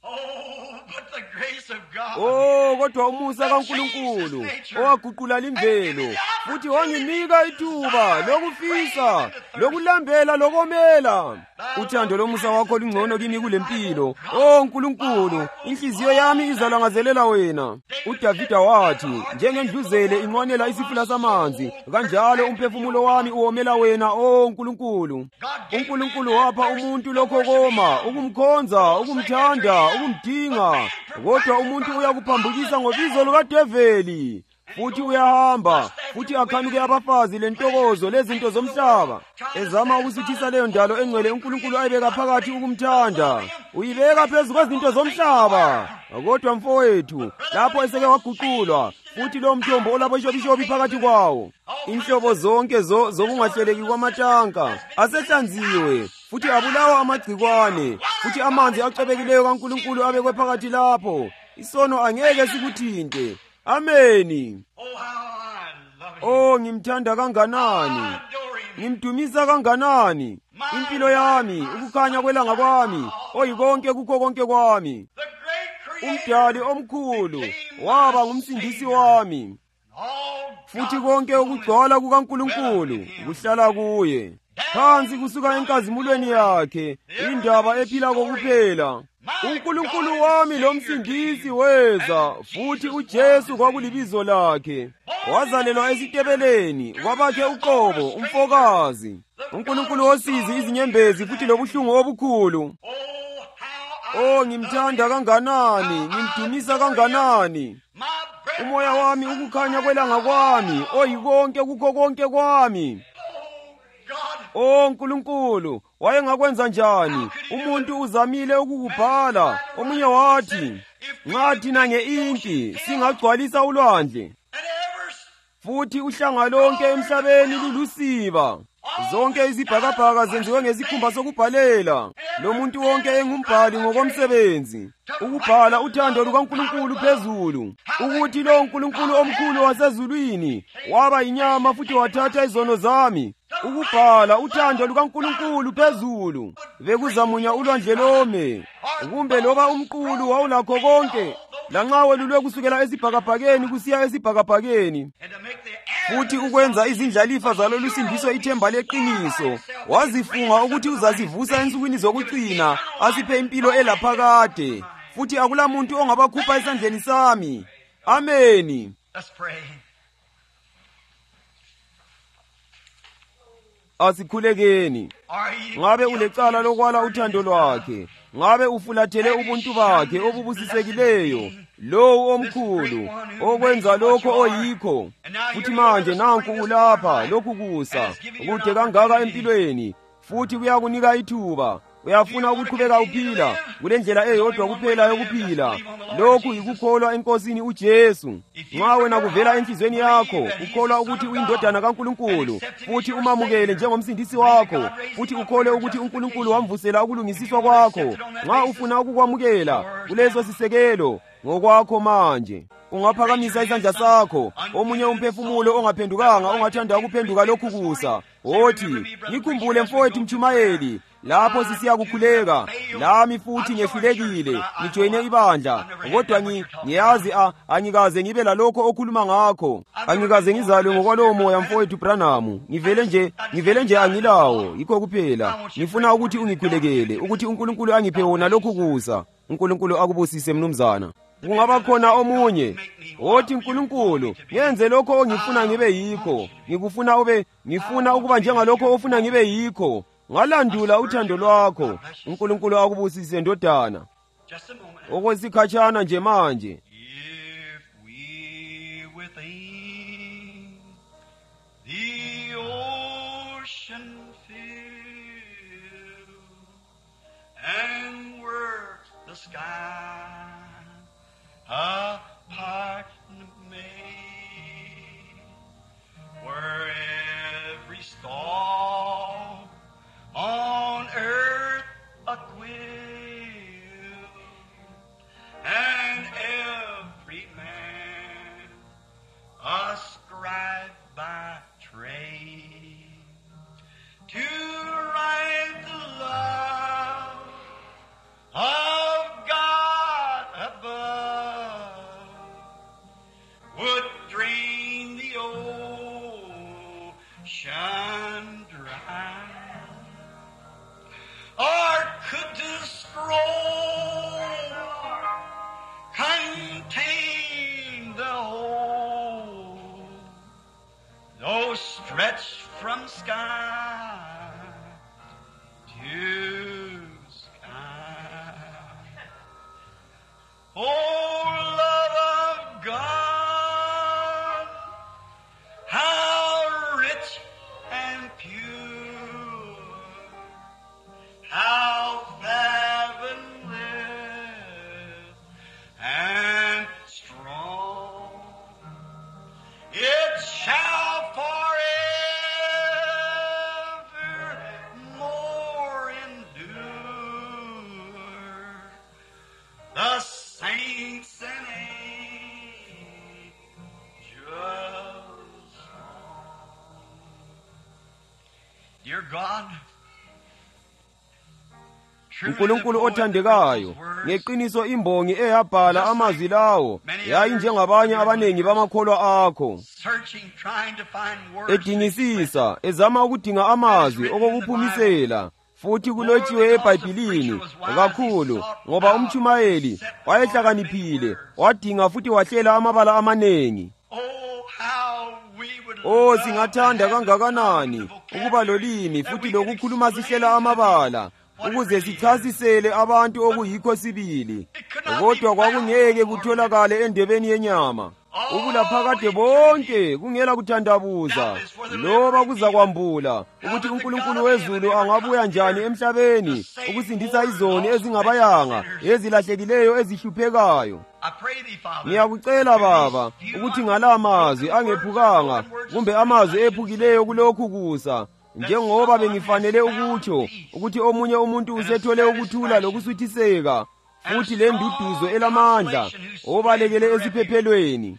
Oh, kodwa umusa kaNkulunkulu owaguqula imvelo, futhi wanginika ithuba lokufisa, lokulambela, lokomela. Uthando lomusa wakho lungcono kimi kulempilo. Oh Nkulunkulu, inhliziyo yami izalangazelela wena. uDavida wathi, njengendluzele inqwanela isifula samanzi, kanjalo umphefumulo wami uwomela wena, oh Nkulunkulu. uNkulunkulu wapha umuntu lokho koma, ukumkhonza, ukumthanda, ukumdinga. Kodwa umuntu uyakuphambukisa ngobizo lukaDeveli, futhi uyahamba, futhi akhanuke abafazi lentokozo lezinto zomhlaba, ezama ukusithisa leyo ndalo engcwele uNkulunkulu ayibeka phakathi ukumthanda. Uyibeka phezu kwezinto zomhlaba. Kodwa mfowethu, lapho eseke waguqulwa, futhi lo mthombo olaboshopishopi phakathi kwawo, inhlobo zonke zo zokungahleleki kwamatanka asehlanziwe, futhi abulawa amagcikwane, futhi amanzi acebekileyo kaNkulunkulu abekwe phakathi lapho. Isono angeke sikuthinte. Ameni. Oh, ngimthanda kanganani, ngimdumisa kanganani. Impilo yami, ukukhanya kwelanga kwami, oyikonke kukho konke kwami. Umdali omkhulu waba ngumsindisi wami, futhi konke ukugcwala kukaNkulunkulu kuhlala kuye. Phansi kusuka enkazimulweni yakhe, indaba ephila kokuphela. uNkulunkulu wami lomsindisi weza, futhi uJesu kwakulibizo lakhe. Wazalelwa esitebeleni, kwabakhe uqobo, umfokazi. uNkulunkulu osizi izinyembezi futhi lobuhlungu obukhulu. Oh, ngimthanda kanganani, ngimdumisa kanganani. Umoya wami ukukhanya kwelanga kwami, oyikonke kukho konke kwami. Oh Nkulunkulu, wayengakwenza njani? Umuntu uzamile ukukubhala. Omunye wathi, nxa thina ngeinki singagcwalisa ulwandle, futhi uhlanga lonke emhlabeni lulusiba. Zonke izibhakabhaka zenziwe ngesikhumba sokubhalela. Lo muntu wonke engumbhali ngokomsebenzi, ukubhala uthando lukaNkulunkulu phezulu, ukuthi lo uNkulunkulu omkhulu wasezulwini waba inyama futhi wathatha izono zami. Ukubhala uthando lukaNkulunkulu phezulu, bekuzamunya ulwandle lome. Kumbe loba umqulu wawulakho konke, lanxa welulwe kusukela esibhakabhakeni kusiya esibhakabhakeni, futhi ukwenza izindlalifa zalolu sindiso ithemba leqiniso, wazifunga ukuthi uzazivusa ensukwini zokucina, asiphe impilo elaphakade, futhi akula muntu ongabakhupha esandleni sami. Ameni. Asikhulekeni. Ngabe ulecala lokwala uthando lwakhe, ngabe ufulathele ubuntu bakhe obubusisekileyo, lowo omkhulu, okwenza lokho oyikho. Futhi manje nanku ulapha lokhu kusa, kude kangaka empilweni, futhi kuyakunika ithuba. Uyafuna ukuqhubeka uphila kule ndlela eyodwa kuphela yokuphila. Lokhu yikukholwa eNkosini uJesu. Nxa wena kuvela enhlizweni yakho ukholwa ukuthi uyindodana kaNkulunkulu, futhi umamukele njengomsindisi wakho, futhi ukhole ukuthi uNkulunkulu wamvusela ukulungisiswa kwakho, nxa ufuna ukukwamukela kulezo sisekelo ngokwakho manje, ungaphakamisa isandla sakho. Omunye umphefumulo ongaphendukanga ongathanda ukuphenduka lokhu kusa, wothi, ngikhumbule mfowethu Mtshumayeli, lapho sisiya kukhuleka lami futhi ngehlulekile ngijoyine ibandla, kodwa ngiyazi angikaze ngibe lalokho okhuluma ngakho. Angikaze ngizalwe ngokwalowo moya mfowethu Branham. Ngivele nje ngivele nje angilawo, yikho kuphela. Ngifuna ukuthi ungikhulekele ukuthi uNkulunkulu angiphe wona lokhu kusa. uNkulunkulu akubusise mnumzana. Kungaba khona omunye othi, Nkulunkulu, ngenze lokho ongifuna ngibe yikho. Ngikufuna ube ngifuna ukuba njengalokho ofuna ngibe yikho. Ngalandula uthando lwakho. uNkulunkulu akubusise ndodana. Okwesikhatshana nje manje. If we within the ocean fill and were the sky a partner made, where every star on earth a quill, and every man a scribe by trade, to write the love of God above, would drain the ocean dry, or could the scroll contain the whole, though stretched from sky to sky. Oh, love of God, how rich and pure, how fathomless and strong, it shall forevermore endure. The saints and angels song. Dear God, uNkulunkulu othandekayo, ngeqiniso imbongi eyabhala amazwi lawo yayinjengabanye abanengi bamakholwa akho, edingisisa ezama ukudinga amazwi okukuphumisela, futhi kulotshiwe eBhayibhelini kakhulu ngoba umtshumayeli wayehlakaniphile, wadinga futhi wahlela amabala amanengi. Oh, singathanda kangakanani ukuba lolimi futhi lokukhuluma sihlela amabala ukuze sichasisele abantu okuyikho sibili, kodwa kwakungeke kutholakale endebeni yenyama. Ukulaphakade bonke kungela kuthandabuza loba kuzakwambula ukuthi uNkulunkulu wezulu angabuya njani emhlabeni ukusindisa izoni ezingabayanga ezilahlekileyo ezihluphekayo. Ngiyakucela Baba ukuthi ngala amazwi angephukanga kumbe amazwi ephukileyo kulokhu kusa, njengoba bengifanele ukutsho ukuthi omunye umuntu usethole ukuthula lokusuthiseka futhi lenduduzo elamandla obalekele esiphephelweni,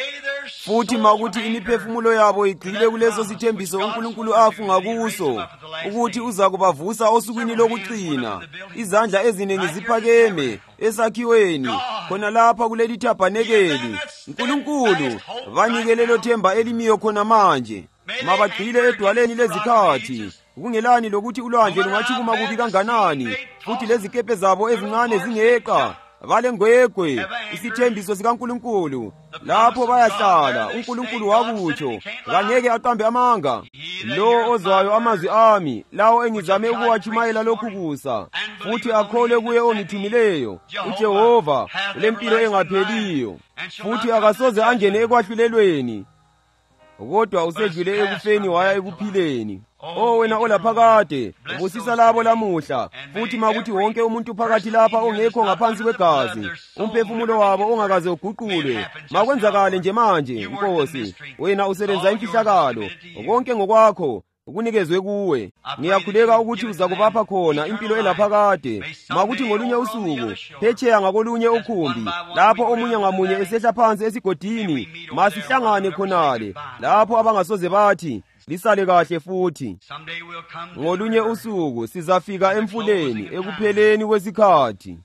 futhi makuthi imiphefumulo yabo igxile kuleso sithembiso uNkulunkulu afunga kuso ukuthi uza kubavusa osukwini lokucina. Izandla ezinengi ziphakeme esakhiweni khona lapha kuleli thabanekeli. uNkulunkulu banike lelo themba elimiyo khona manje. Mabagxile edwaleni lezikhathi, kungelani lokuthi ulwandle lungachukuma kubi kanganani, futhi lezikepe zabo ezincane zingeqa. Balengwegwe isithembiso sikaNkulunkulu lapho bayahlala. uNkulunkulu wakutsho, kangeke aqambe amanga. Lo ozwayo amazwi ami lawo engizame ukuwatshumayela lokhu kusa, futhi akholwe kuye ongithumileyo, uJehova lempilo engapheliyo, futhi akasoze angene ekwahlulelweni, kodwa usedlule ekufeni waya ekuphileni. Oh, wena olaphakade, ubusisa labo lamuhla, futhi makuthi wonke umuntu phakathi lapha ongekho ngaphansi kwegazi, umphefumulo wabo ongakaze uguqulwe, makwenzakale nje manje. Nkosi, wena usebenza imfihlakalo, konke ngokwakho ukunikezwe kuwe. Ngiyakhuleka ukuthi uza kubapha khona impilo elaphakade, makuthi ngolunye usuku phetsheya ngakolunye ukhumbi, lapho omunye ngamunye esehla phansi esigodini, masihlangane khonale lapho abangasoze bathi lisale kahle. Futhi ngolunye usuku sizafika emfuleni ekupheleni kwesikhathi,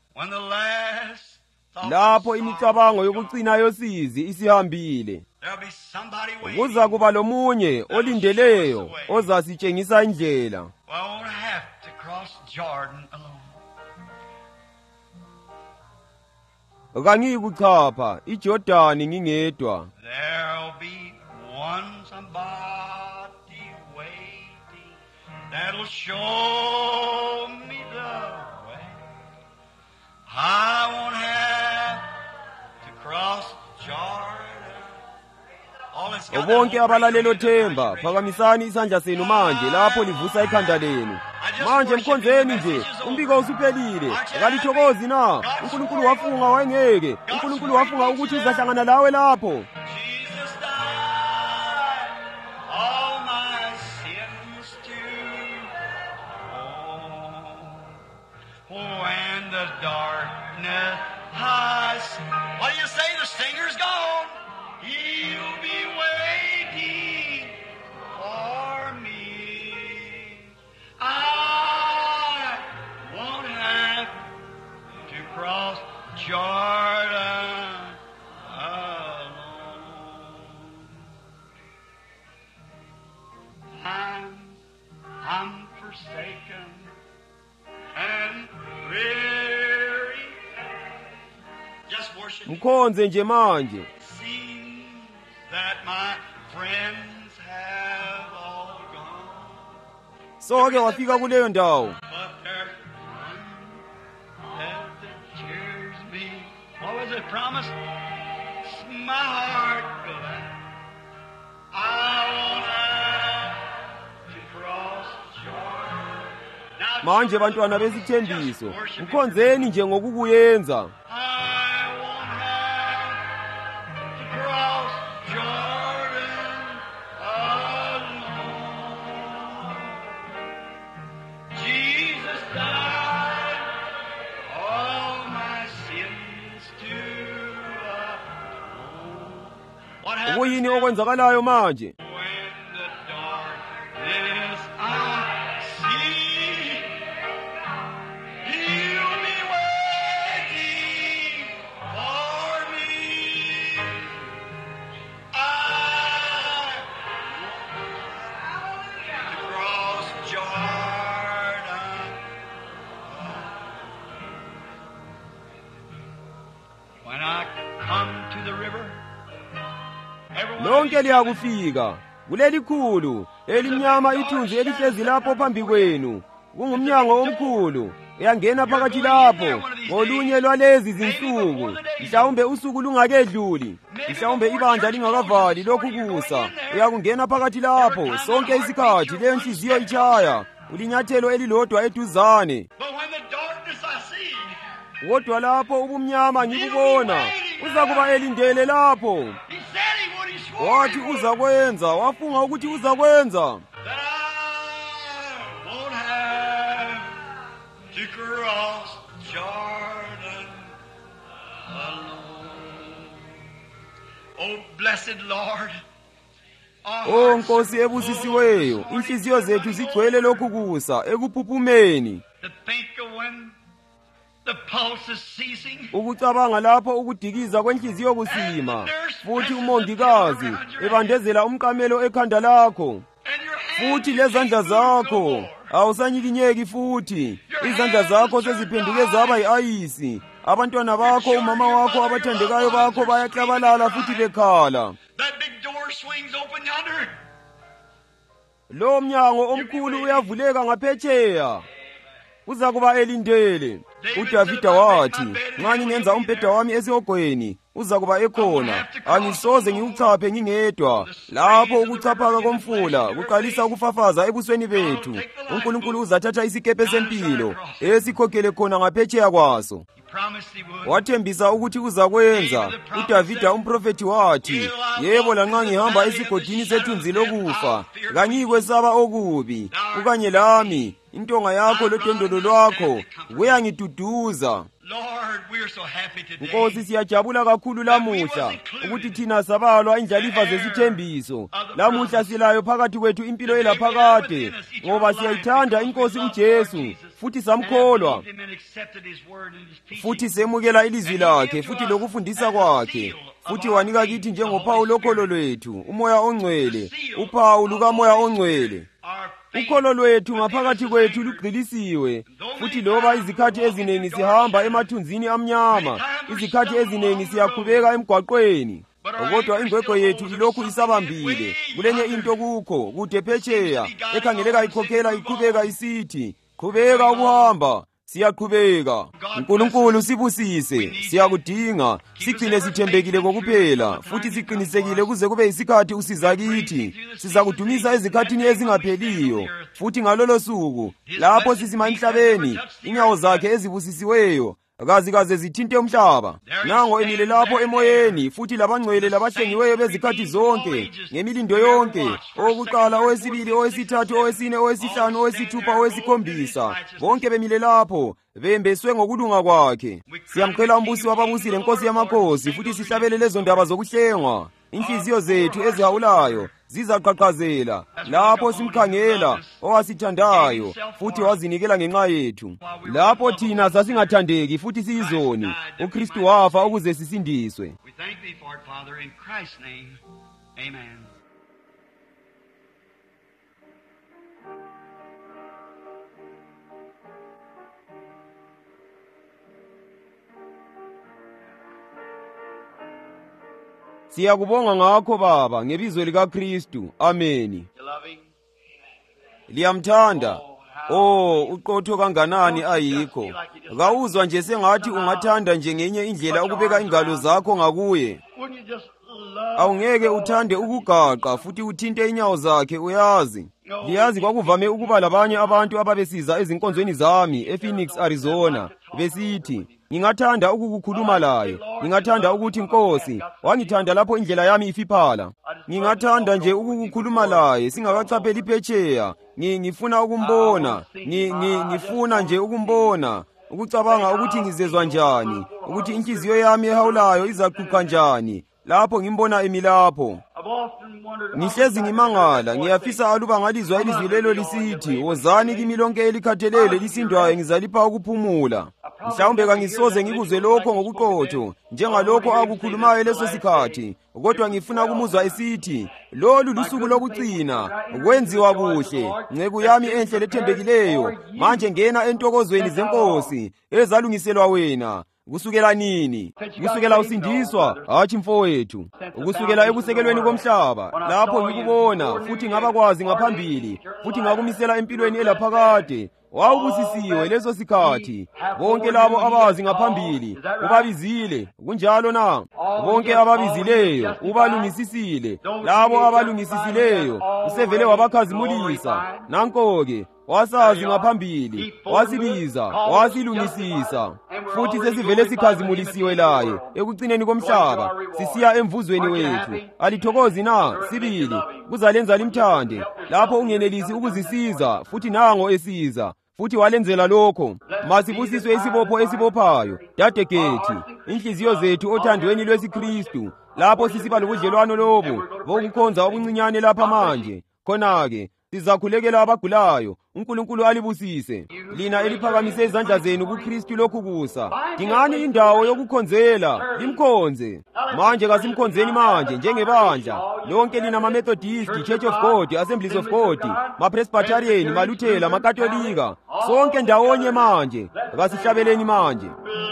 lapho imicabango yokucina yosizi isihambile. Kuza kuba lomunye olindeleyo ozasitshengisa indlela. Kangiyikuchapha iJordani ngingedwa. That'll show me the way. I won't have to cross Jordan. Bonke abalalelo themba, phakamisani isandla senu manje lapho livusa ikhanda lenu. Manje mkhonzeni nje, umbiko usuphelile. Akalithokozi na? uNkulunkulu wafunga wayengeke. uNkulunkulu wafunga ukuthi uzahlangana lawe lapho. Darkness has. What do you say? The singer's gone. He'll be waiting for me. I won't have to cross Jordan alone. I'm, I'm forsaken and weary. Mkhonze nje manje. Soke wafika kuleyo ndawo. What was it promised? My heart glad. I won't have to cross Jordan. Manje bantwana besithembiso, mkhonzeni nje ngokukuyenza. Kuyini okwenzakalayo manje? lonke liyakufika. Kuleli khulu elimnyama ithunzi elihlezi lapho phambi kwenu, kungumnyango omkhulu. Uyangena phakathi lapho ngolunye lwalezi zinsuku, mhlawumbe usuku lungakedluli, mhlawumbe ibandla lingakavali lokhu kusa. Uyakungena phakathi lapho sonke isikhathi, leyo nhliziyo itshaya, ulinyathelo elilodwa eduzane. Kodwa lapho ubumnyama ngibubona, uzakuba elindele lapho. Wathi uzakwenza, wafunga ukuthi uzakwenza. To cross Jordan alone. Oh, blessed Lord. Oh, Nkosi ebusisiweyo, inhliziyo zethu zigcwele lokhu kusa ekuphuphumeni. To think of when the pulse is ceasing. Ukucabanga lapho ukudikiza kwenhliziyo kusima, futhi umongikazi ebandezela umqamelo ekhanda lakho, futhi lezandla zakho awusanyikinyeki futhi. Izandla zakho seziphenduke zaba yi-ayisi. Abantwana bakho, umama wakho, abathandekayo bakho bayaklabalala futhi bekhala. That big door swings open yonder. Lo mnyango omkhulu uyavuleka ngaphetsheya. Uzakuba elindele. UDavida wathi, nxa ngingenza umbheda wami esihogweni, uzakuba ekhona. Angisoze ngiuchaphe ngingedwa. Lapho ukuchaphaka komfula kuqalisa ukufafaza ebusweni bethu, uNkulunkulu uzathatha isikepe sempilo esikhokhele khona ngaphetsheya kwaso. Wathembisa ukuthi uzakwenza. UDavida umprofeti wathi, yebo, lanxa ngihamba esigodini sethunzi lokufa, kangiyikwesaba okubi. Ukanye lami intonga yakho lodondolo lwakho kuyangiduduza. Nkosi, siyajabula kakhulu lamuhla ukuthi thina sabalwa indlalifa zesithembiso. Lamuhla silayo phakathi kwethu impilo elaphakade, ngoba siyayithanda iNkosi uJesu futhi samkholwa, futhi semukela ilizwi lakhe futhi lokufundisa kwakhe, futhi wanika kithi njengophawu lokholo lwethu uMoya oNgcwele, uphawu lukaMoya oNgcwele. Ukholo lwethu ngaphakathi kwethu lugqilisiwe, futhi loba izikhathi ezinengi sihamba emathunzini amnyama, izikhathi ezinengi siyaqhubeka emgwaqweni, kodwa ingwegwe yethu ilokhu isabambile kulenye into kukho kude phetsheya, ekhangeleka ikhokhela iqhubeka isithi, qhubeka ukuhamba. Siyaqhubeka. uNkulunkulu sibusise, siyakudinga, sigcine sithembekile kokuphela, futhi siqinisekile kuze kube yisikhathi usiza kithi. Sizakudumisa ezikhathini ezingapheliyo, futhi ngalolo suku lapho sisima emhlabeni, inyawo zakhe ezibusisiweyo kazi kaze zithinte umhlaba. Nango emile lapho emoyeni, futhi labangcwele labahlengiweyo bezikhathi zonke, ngemilindo yonke, owokuqala, owesibili, owesithathu, owesine, owesihlanu, owesithupha, owesikhombisa, bonke bemile lapho bembeswe ngokulunga kwakhe. Siyamkhela umbusi wababusi leNkosi yamakhosi, futhi sihlabele lezo ndaba zokuhlengwa. Inhliziyo zethu ezihawulayo zizaqhaqhazela lapho simkhangela owasithandayo futhi wazinikela ngenxa yethu. Lapho thina sasingathandeki futhi siyizoni, uKristu wafa ukuze sisindiswe. We thank thee for it, Father, in Christ's name. Amen. Siyakubonga ngakho Baba ngebizo likaKristu. Ameni. Liyamthanda. Oh, uqotho kanganani ayikho. Kawuzwa nje sengathi ungathanda nje ngenye indlela ukubeka ingalo zakho ngakuye. Awungeke uthande ukugaqa futhi uthinte inyawo zakhe, uyazi. Liyazi kwakuvame ukuba labanye abantu ababesiza ezinkonzweni zami ePhoenix, Arizona, besithi, ngingathanda ukukukhuluma laye. Ngingathanda ukuthi Nkosi, wangithanda lapho indlela yami ifiphala. Ngingathanda nje ukukukhuluma laye singakachapheli iphetsheya. Ngifuna ukumbona. Ngifuna nje ukumbona. Ukucabanga ukuthi ngizezwa njani, ukuthi inhliziyo yami ehawulayo izaquqa njani lapho ngimbona emi lapho. Ngihlezi ngimangala, ngiyafisa aluba ngalizwa ilizwi lelo lisithi, wozani kimi lonke elikhathelele lisindwayo ngizalipha ukuphumula. Mhlawumbe kangisoze ngikuzwe lokho ngokuqotho njengalokho akukhulumayo leso sikhathi, kodwa ngifuna ukumuzwa esithi, lolu lusuku lokugcina, kwenziwa kuhle, nceku yami enhle lethembekileyo, manje ngena entokozweni zeNkosi ezalungiselwa wena. kusukela nini? Kusukela usindiswa, hatshi mfowethu. Ukusukela ekusekelweni komhlaba, lapho ngikubona futhi ngabakwazi ngaphambili, futhi ngakumisela empilweni elaphakade. Wawubusisiwe leso sikhathi. Bonke labo abazi ngaphambili ubabizile, kunjalo na? Bonke ababizileyo ubalungisisile. Labo abalungisisileyo usevele wabakhazimulisa. Nanko-ke wasazi ngaphambili, wasibiza, wasilungisisa, futhi sesivele sikhazimulisiwe laye ekucineni komhlaba sisiya emvuzweni wethu. Alithokozi na sibili kuzalenza limthande lapho ungenelisi ukuzisiza, futhi nango esiza, futhi walenzela lokho. Masibusiswe isibopho esibophayo dadegethi inhliziyo zethu othandweni lwesiKristu, lapho sisiba lobudlelwano lobo bokukhonza obuncinyane lapha manje. Khona-ke sizakhulekela abagulayo. uNkulunkulu alibusise lina eliphakamise izandla zenu kuKristu lokhu kusa. Dingani indawo yokukhonzela, limkhonze manje. Kasimkhonzeni manje njengebandla lonke lina ma-Methodist, Church of God, Assemblies of God, ma-Presbyterian, maLuthela, makatolika, sonke ndawonye manje. Kasihlabeleni manje.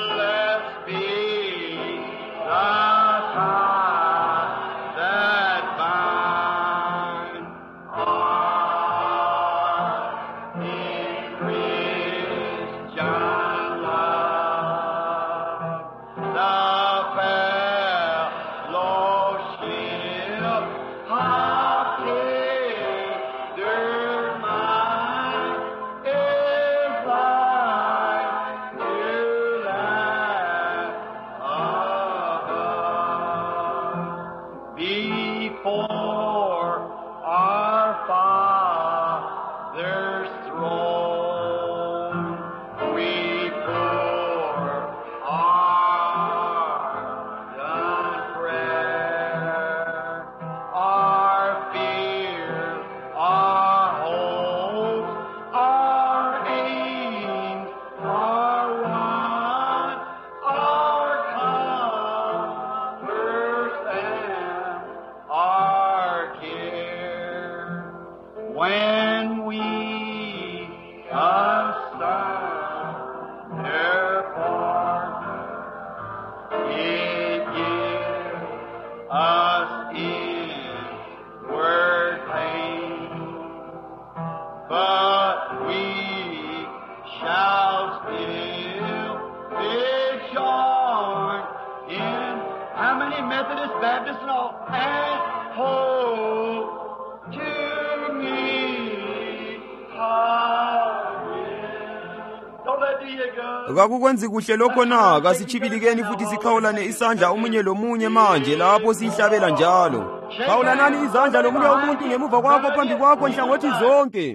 Kakukwenzi kuhle lokho na? Kasichibilikeni futhi sikhawulane isandla omunye lomunye manje lapho sihlabela njalo. Khawulanani izandla lomunye umuntu ngemuva kwakho phambi kwakho nhlangothi zonke.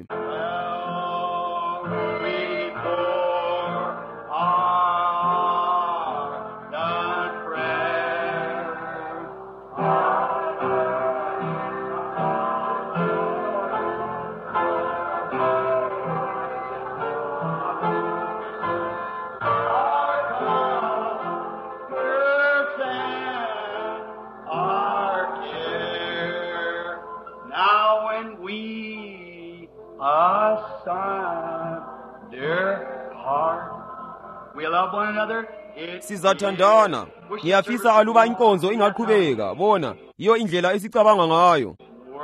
Sizathandana. Ngiyafisa aluba inkonzo ingaqhubeka. Bona iyo indlela esicabanga ngayo.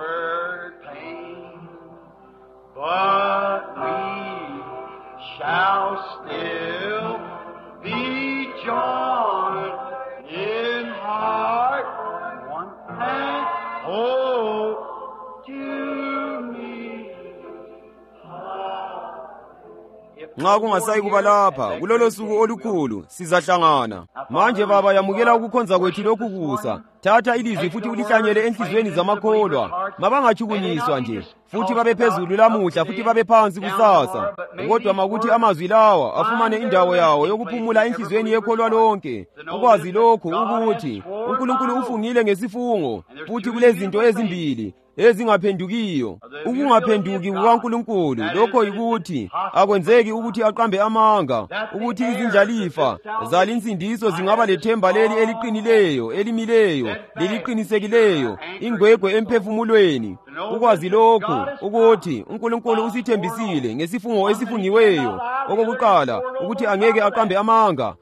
But we shall still be joined in heart, one and hope to me. Nxa kungasayi kuba lapha kulolo suku olukhulu sizahlangana. Manje Baba, yamukela ukukhonza kwethu lokhu kusa. Thatha ilizwi futhi ulihlanyele enhlizweni zamakholwa. Mabangachukunyiswa nje futhi babe phezulu lamuhla futhi babe phansi kusasa. Kodwa makuthi amazwi lawa afumane indawo yawo yokuphumula enhlizweni yekholwa lonke. Ukwazi lokho ukuthi uNkulunkulu ufungile ngesifungo futhi kulezinto ezimbili ezingaphendukiyo. Ukungaphenduki kukaNkulunkulu lokho yikuthi akwenzeki ukuthi aqambe amanga, ukuthi izindlalifa zalinsindiso zingaba lethemba leli eliqinileyo, elimileyo, leliqinisekileyo, ingwegwe emphefumulweni. Ukwazi lokho ukuthi uNkulunkulu usithembisile ngesifungo esifungiweyo okokuqala ukuthi angeke aqambe amanga,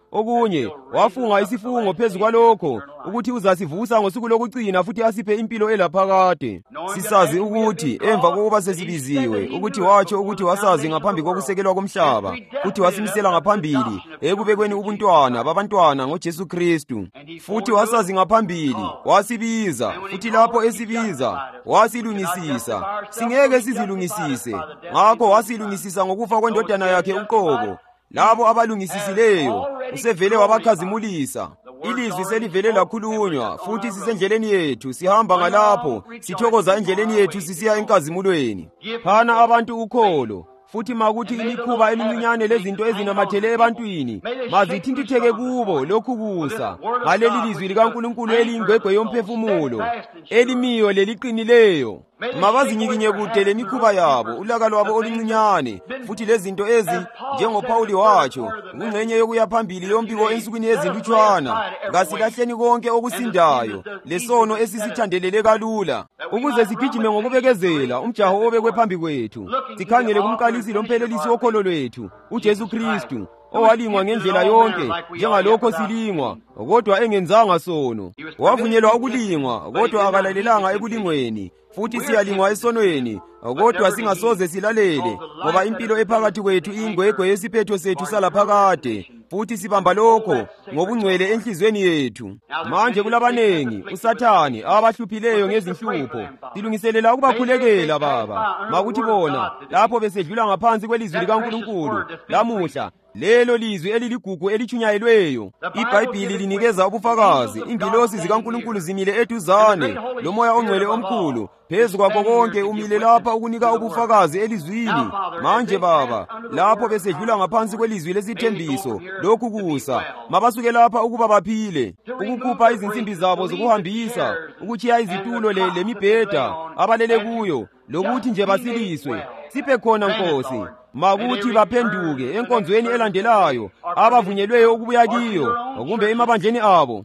Okunye wafunga isifungo phezu kwalokho ukuthi uzasivusa ngosuku lokucina futhi asiphe impilo elaphakade. Sisazi ukuthi emva kokuba sesibiziwe ukuthi watsho ukuthi wasazi ngaphambi kokusekelwa komhlaba futhi wasimisela ngaphambili ekubekweni ubuntwana babantwana ngoJesu Kristu. Futhi wasazi ngaphambili, wasibiza, futhi lapho esibiza wasilungisisa. Singeke sizilungisise, ngakho wasilungisisa ngokufa kwendodana yakhe uqobo. Labo abalungisisileyo usevele wabakhazimulisa. Ilizwi selivele lakhulunywa futhi sisendleleni yethu, sihamba ngalapho, sithokoza endleleni yethu sisiya enkazimulweni. Phana abantu ukholo, futhi makuthi imikhuba emincinyane lezinto ezinamathele ebantwini mazithintitheke kubo lokhu kusa ngaleli lizwi likaNkulunkulu eliyingwegwe yomphefumulo elimiyo leliqinileyo. Mabazinyikinye kude lemikhuba yabo, ulaka lwabo oluncinyane, futhi lezinto ezi njengoPawuli watsho kungcenye yokuya phambili yombiko ensukwini ezilutshwana. Ngasilahleni konke okusindayo lesono esisithandelele kalula, ukuze sigijime ngokubekezela umjaho obekwe phambi kwethu, sikhangele kumqalisi lomphelelisi wokholo lwethu uJesu Kristu, owalingwa ngendlela yonke njengalokho silingwa, kodwa engenzanga sono. Wavunyelwa ukulingwa, kodwa akalalelanga ekulingweni. Futhi siyalingwa esonweni, kodwa singasoze silalele, ngoba impilo ephakathi kwethu ingwegwe yesiphetho sethu salaphakade, futhi sibamba lokho ngobungcwele enhlizweni yethu. Manje kulabanengi uSathani abahluphileyo ngezinhlupho. Silungiselela ukubakhulekela Baba, makuthi bona lapho besedlula ngaphansi kwelizwi likaNkulunkulu lamuhla, lelo lizwi eliligugu elichunyayelweyo. iBhayibhili linikeza ubufakazi, ingilosi zikaNkulunkulu zimile eduzane lomoya ongcwele omkhulu, phezu kwakho konke umile lapha ukunika ubufakazi elizwini. Manje Baba, lapho besedlula ngaphansi kwelizwi lesithembiso lokhu kusa, mabasuke lapha ukuba baphile, ukukhupha izinsimbi zabo zokuhambisa, ukuchiya izitulo le lemibheda abalele kuyo, lokuthi nje basiliswe. Siphe khona Nkosi, makuthi baphenduke enkonzweni elandelayo abavunyelweyo ukubuya kiyo, kumbe emabandleni abo,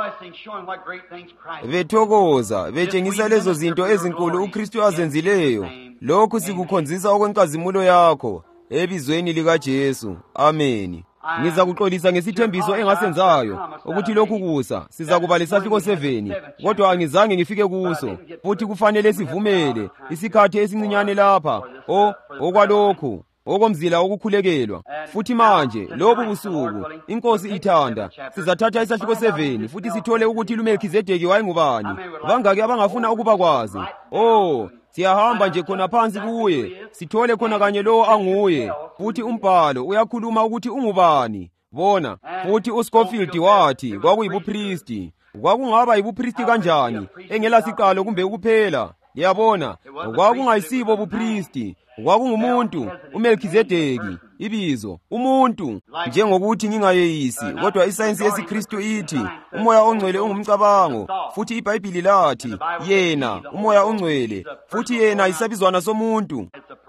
bethokoza betshengisa lezo zinto ezinkulu uKristu azenzileyo. Lokhu sikukhonzisa okwenkazimulo yakho ebizweni likaJesu. Ameni. Ngizakuxolisa ngesithembiso engasenzayo ukuthi lokhu kusa sizakuba lesafiko seven, kodwa angizange ngifike kuso, futhi kufanele sivumele isikhathi esincinyane lapha o okwalokhu okomzila okukhulekelwa. Futhi manje lobu busuku iNkosi ithanda sizathatha isahluko seven futhi sithole ukuthi uMelkizedeki wayengubani. Bangaki abangafuna ukuba kwazi? Oh, siyahamba nje khona phansi kuye sithole khona kanye lo anguye, futhi umbhalo uyakhuluma ukuthi ungubani. Bona, futhi uScofield wathi kwakuyibupristi. Kwakungaba yibupristi kanjani engela siqalo kumbe ukuphela? Liyabona, kwakungayisibo bupristi, kwakungumuntu uMelkizedeki, ibizo umuntu, njengokuthi ngingayeyisi, kodwa isayensi yesiKristu ithi umoya ongcwele ungumcabango, futhi iBhayibhili lathi yena umoya ongcwele, futhi yena isabizwana somuntu.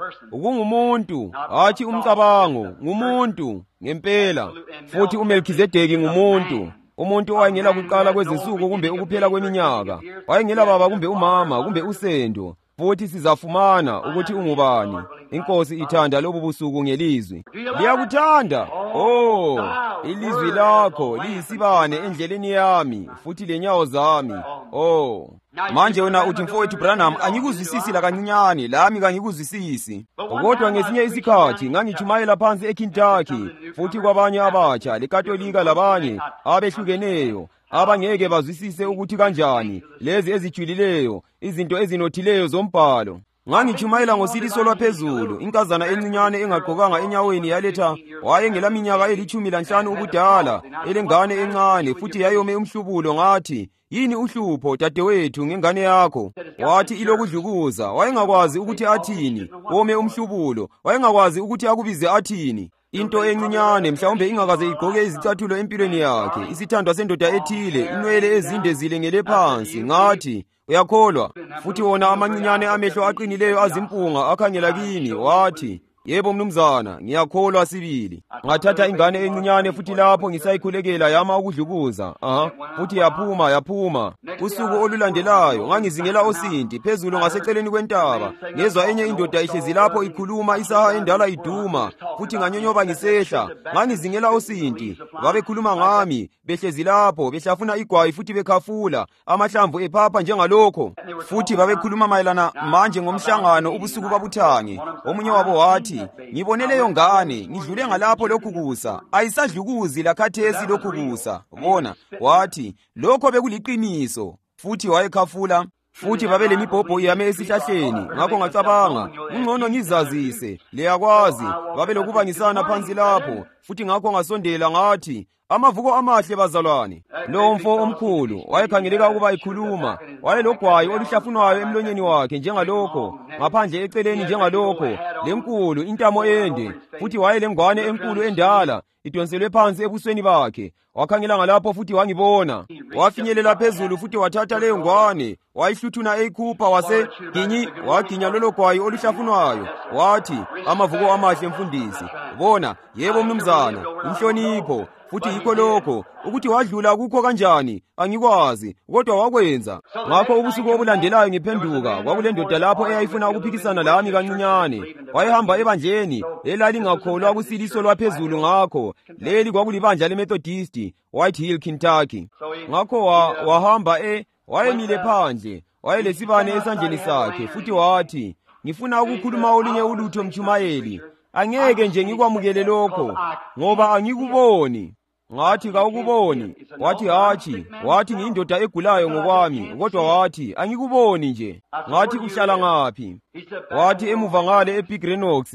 Kungumuntu, hathi umcabango, ngumuntu ngempela. Futhi uMelkizedeki ngumuntu, umuntu owayengela kuqala kwezinsuku kumbe ukuphela kweminyaka, wayengela baba kumbe umama kumbe usendo. Futhi sizafumana ukuthi ungubani. iNkosi ithanda lobu busuku ngelizwi. Liyakuthanda, oh, ilizwi lakho liyisibane endleleni yami futhi lenyawo zami. Oh, manje wena uthi mfowethu Branham angikuzwisisi la kancinyane, lami kangikuzwisisi. Kodwa ngesinye isikhathi ngangichumayela phansi eKentucky, futhi kwabanye abatsha leKatolika labanye abehlukeneyo abangeke bazwisise ukuthi kanjani lezi ezijulileyo, izinto ezinothileyo zombhalo. Ngangichumayela ngosiliso lwaphezulu, inkazana encinyane engagqokanga enyaweni yaletha, wayengela minyaka elitshumi lanhlanu ubudala, elengane encane futhi yayome umhlubulo. Ngathi, yini uhlupho dadewethu ngengane yakho? Wathi ilokudlukuza, wayengakwazi ukuthi athini. Wome umhlubulo, wayengakwazi ukuthi akubize athini. Into encinyane mhlawumbe ingakaze igqoke izicathulo empilweni yakhe, isithandwa sendoda ethile, inwele ezinde zilengele phansi. Ngathi, uyakholwa? Futhi wona amancinyane amehlo aqinileyo azimpunga akhangela kini, wathi, Yebo mnumzana, ngiyakholwa sibili. Ngathatha ingane encinyane futhi lapho ngisayikhulekela yama ukudlukuza. Aha, futhi yaphuma yaphuma. Usuku olulandelayo ngangizingela osinti phezulu ngaseceleni kwentaba. Ngezwa enye indoda ihlezi lapho ikhuluma isaha endala iduma, futhi nganyonyoba ngisehla. Ngangizingela osinti, babekhuluma ngami, behlezi lapho behlafuna igwayi futhi bekhafula amahlamvu ephapha njengalokho. Futhi babekhuluma mayelana manje ngomhlangano ubusuku babuthange. Omunye wabo wathi, ngibone leyo ngane, ngidlule ngalapho lokhu kusa, ayisadlukuzi lakhathesi lokhu kusa. Bona wathi lokho bekuliqiniso, futhi wayekhafula. Futhi babele mibhobho yami esihlahleni, ngakho ngacabanga ungcono ngizazise, leyakwazi babelokuba ngisana phansi lapho. Futhi ngakho ngasondela ngathi, amavuko amahle bazalwane. Lo mfo omkhulu wayekhangeleka ukuba ikhuluma, wayelogwayi oluhlafunwayo emlonyeni wakhe njengalokho, ngaphandle eceleni njengalokho, lenkulu intamo ende, futhi wayelengwane enkulu endala idonselwe phansi ebusweni bakhe. Wakhangela ngalapho futhi wangibona, wafinyelela phezulu futhi wathatha leyo ngwane, wayihluthuna eyikhupha wase ginyi, waginya lolo gwayi oluhlafunwayo. Wathi, amavuko amahle mfundisi. Bona, yebo mnumzana, inhlonipho. Futhi yikho lokho, ukuthi wadlula kukho kanjani, angikwazi, kodwa wakwenza. Ngakho ubusuku obulandelayo ngiphenduka, kwakulendoda lapho eyayifuna ukuphikisana lami kancinyane. Wayehamba ebandleni, elalingakholwa kusiliso lwaphezulu ngakho. Leli kwakulibandla leMethodist, White Hill, Kentucky. Ngakho wa, wahamba e, wayemile phandle, wayelesibane esandleni sakhe, futhi wathi, ngifuna ukukhuluma olunye ulutho mchumayeli. Angeke nje ngikwamukele lokho, ngoba angikuboni. Ngathi kawukuboni? Wathi hatshi, wathi ngiyindoda egulayo ngokwami, kodwa wathi angikuboni nje. Ngathi uhlala ngaphi? Wathi emuva ngale eBig Renox.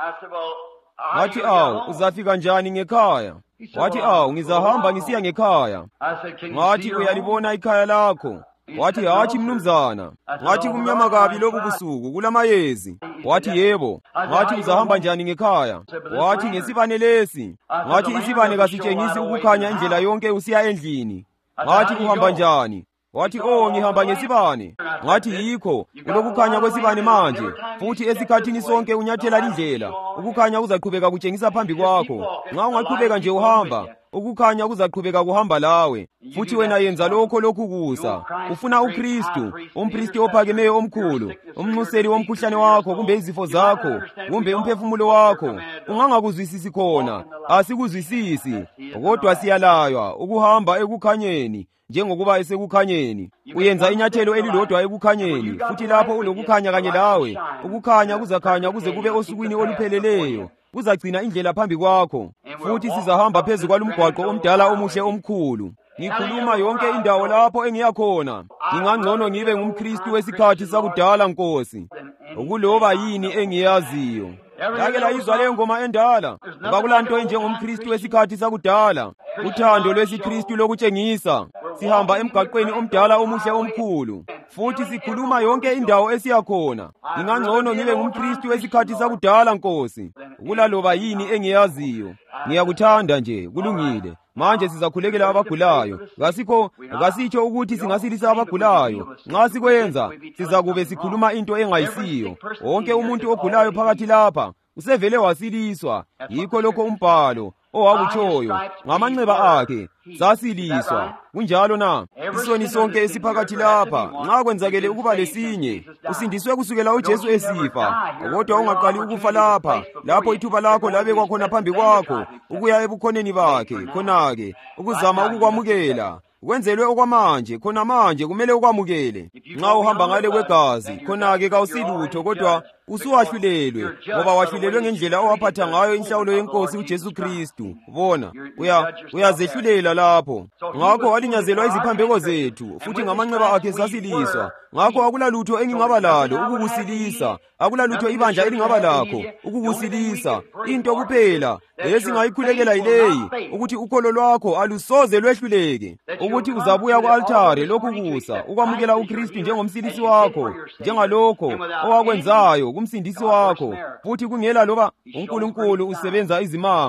Wathi awu, uzafika njani ngekhaya? Wathi awu, ngizahamba ngisiya ngekhaya. Ngathi uyalibona ikhaya lakho? Wathi hatshi mnumzana. Ngathi kumnyama kabi lobu busuku kulamayezi. Wathi yebo. Ngathi uzahamba njani ngekhaya? Wathi ngesibane lesi. Ngathi isibane kasitshengisi ukukhanya indlela yonke usiya endlini. Ngathi uhamba njani? Wathi oh, ngihamba ngesibane. Ngathi yikho ulokukhanya kwesibane manje, futhi esikhathini sonke unyathela indlela. Ukukhanya kuzaqhubeka kutshengisa phambi kwakho. Nxa ungaqhubeka nje uhamba, ukukhanya kuzaqhubeka kuhamba lawe. Futhi wena yenza lokho lokhu kusa. Ufuna uKristu, umpristi ophakemeyo omkhulu, umnxuseli womkhuhlane wakho kumbe izifo zakho, kumbe umphefumulo wakho. Ungangakuzwisisi khona, asikuzwisisi, kodwa siyalaywa ukuhamba ekukhanyeni. Njengokuba esekukhanyeni, uyenza inyathelo elilodwa ekukhanyeni, futhi lapho ulokukhanya kanye lawe, ukukhanya kuzakhanya kuze kube osukwini olupheleleyo, kuzagcina indlela phambi kwakho. Futhi sizahamba phezu kwalumgwaqo omdala omuhle omkhulu. Ngikhuluma yonke indawo lapho engiyakhona. Ngingangcono ngibe ngumKristu wesikhathi sakudala Nkosi, ukuloba yini engiyaziyo. Lake layizwa leyo ngoma endala, kakulanto enjengomKristu wesikhathi sakudala, uthando lwesiKristu lokutshengisa. Sihamba emgaqweni omdala omuhle omkhulu, futhi sikhuluma yonke indawo esiyakhona. Ngingangcono ngibe ngumKristu wesikhathi sakudala Nkosi, ukulaloba yini engiyaziyo. Ngiyakuthanda nje, kulungile. Manje sizakhulekela abagulayo. Ngasikho ngasitsho ukuthi singasilisa abagulayo. Nxa sikwenza, sizakube sikhuluma into engayisiyo. Wonke umuntu ogulayo phakathi lapha usevele wasiliswa. Yikho lokho umbhalo owakutshoyo, ngamanxeba akhe sasiliswa. Kunjalo na? Isoni sonke esiphakathi lapha, nxa kwenzakele ukuba lesinye, usindiswe kusukela uJesu esifa. Kodwa ungaqali ukufa lapha, lapho ithuba lakho labekwa khona phambi kwakho, ukuya ebukhoneni bakhe, khona-ke ukuzama ukukwamukela. Kwenzelwe okwamanje, khona manje kumele ukwamukele. Nxa uhamba ngale kwegazi, khona-ke kawusilutho, kodwa usuwahlulelwe, ngoba wahlulelwe ngendlela owaphatha ngayo inhlawulo yeNkosi uJesu Kristu. Bona, uya uyazehlulela lapho. Ngakho walinyazelwa iziphambeko zethu, futhi ngamanxeba akhe sasiliswa. Ngakho akulalutho engingaba lalo ukukusilisa, akulalutho ibandla elingaba lakho ukukusilisa. Into kuphela esingayikhulekela yileyi, ukuthi ukholo lwakho alusoze lwehluleke, ukuthi uzabuya ku-althare lokhu kusa, ukwamukela uKristu njengomsilisi wakho, njengalokho owakwenzayo kumsindisi wakho, futhi kungela loba uNkulunkulu usebenza izimanga.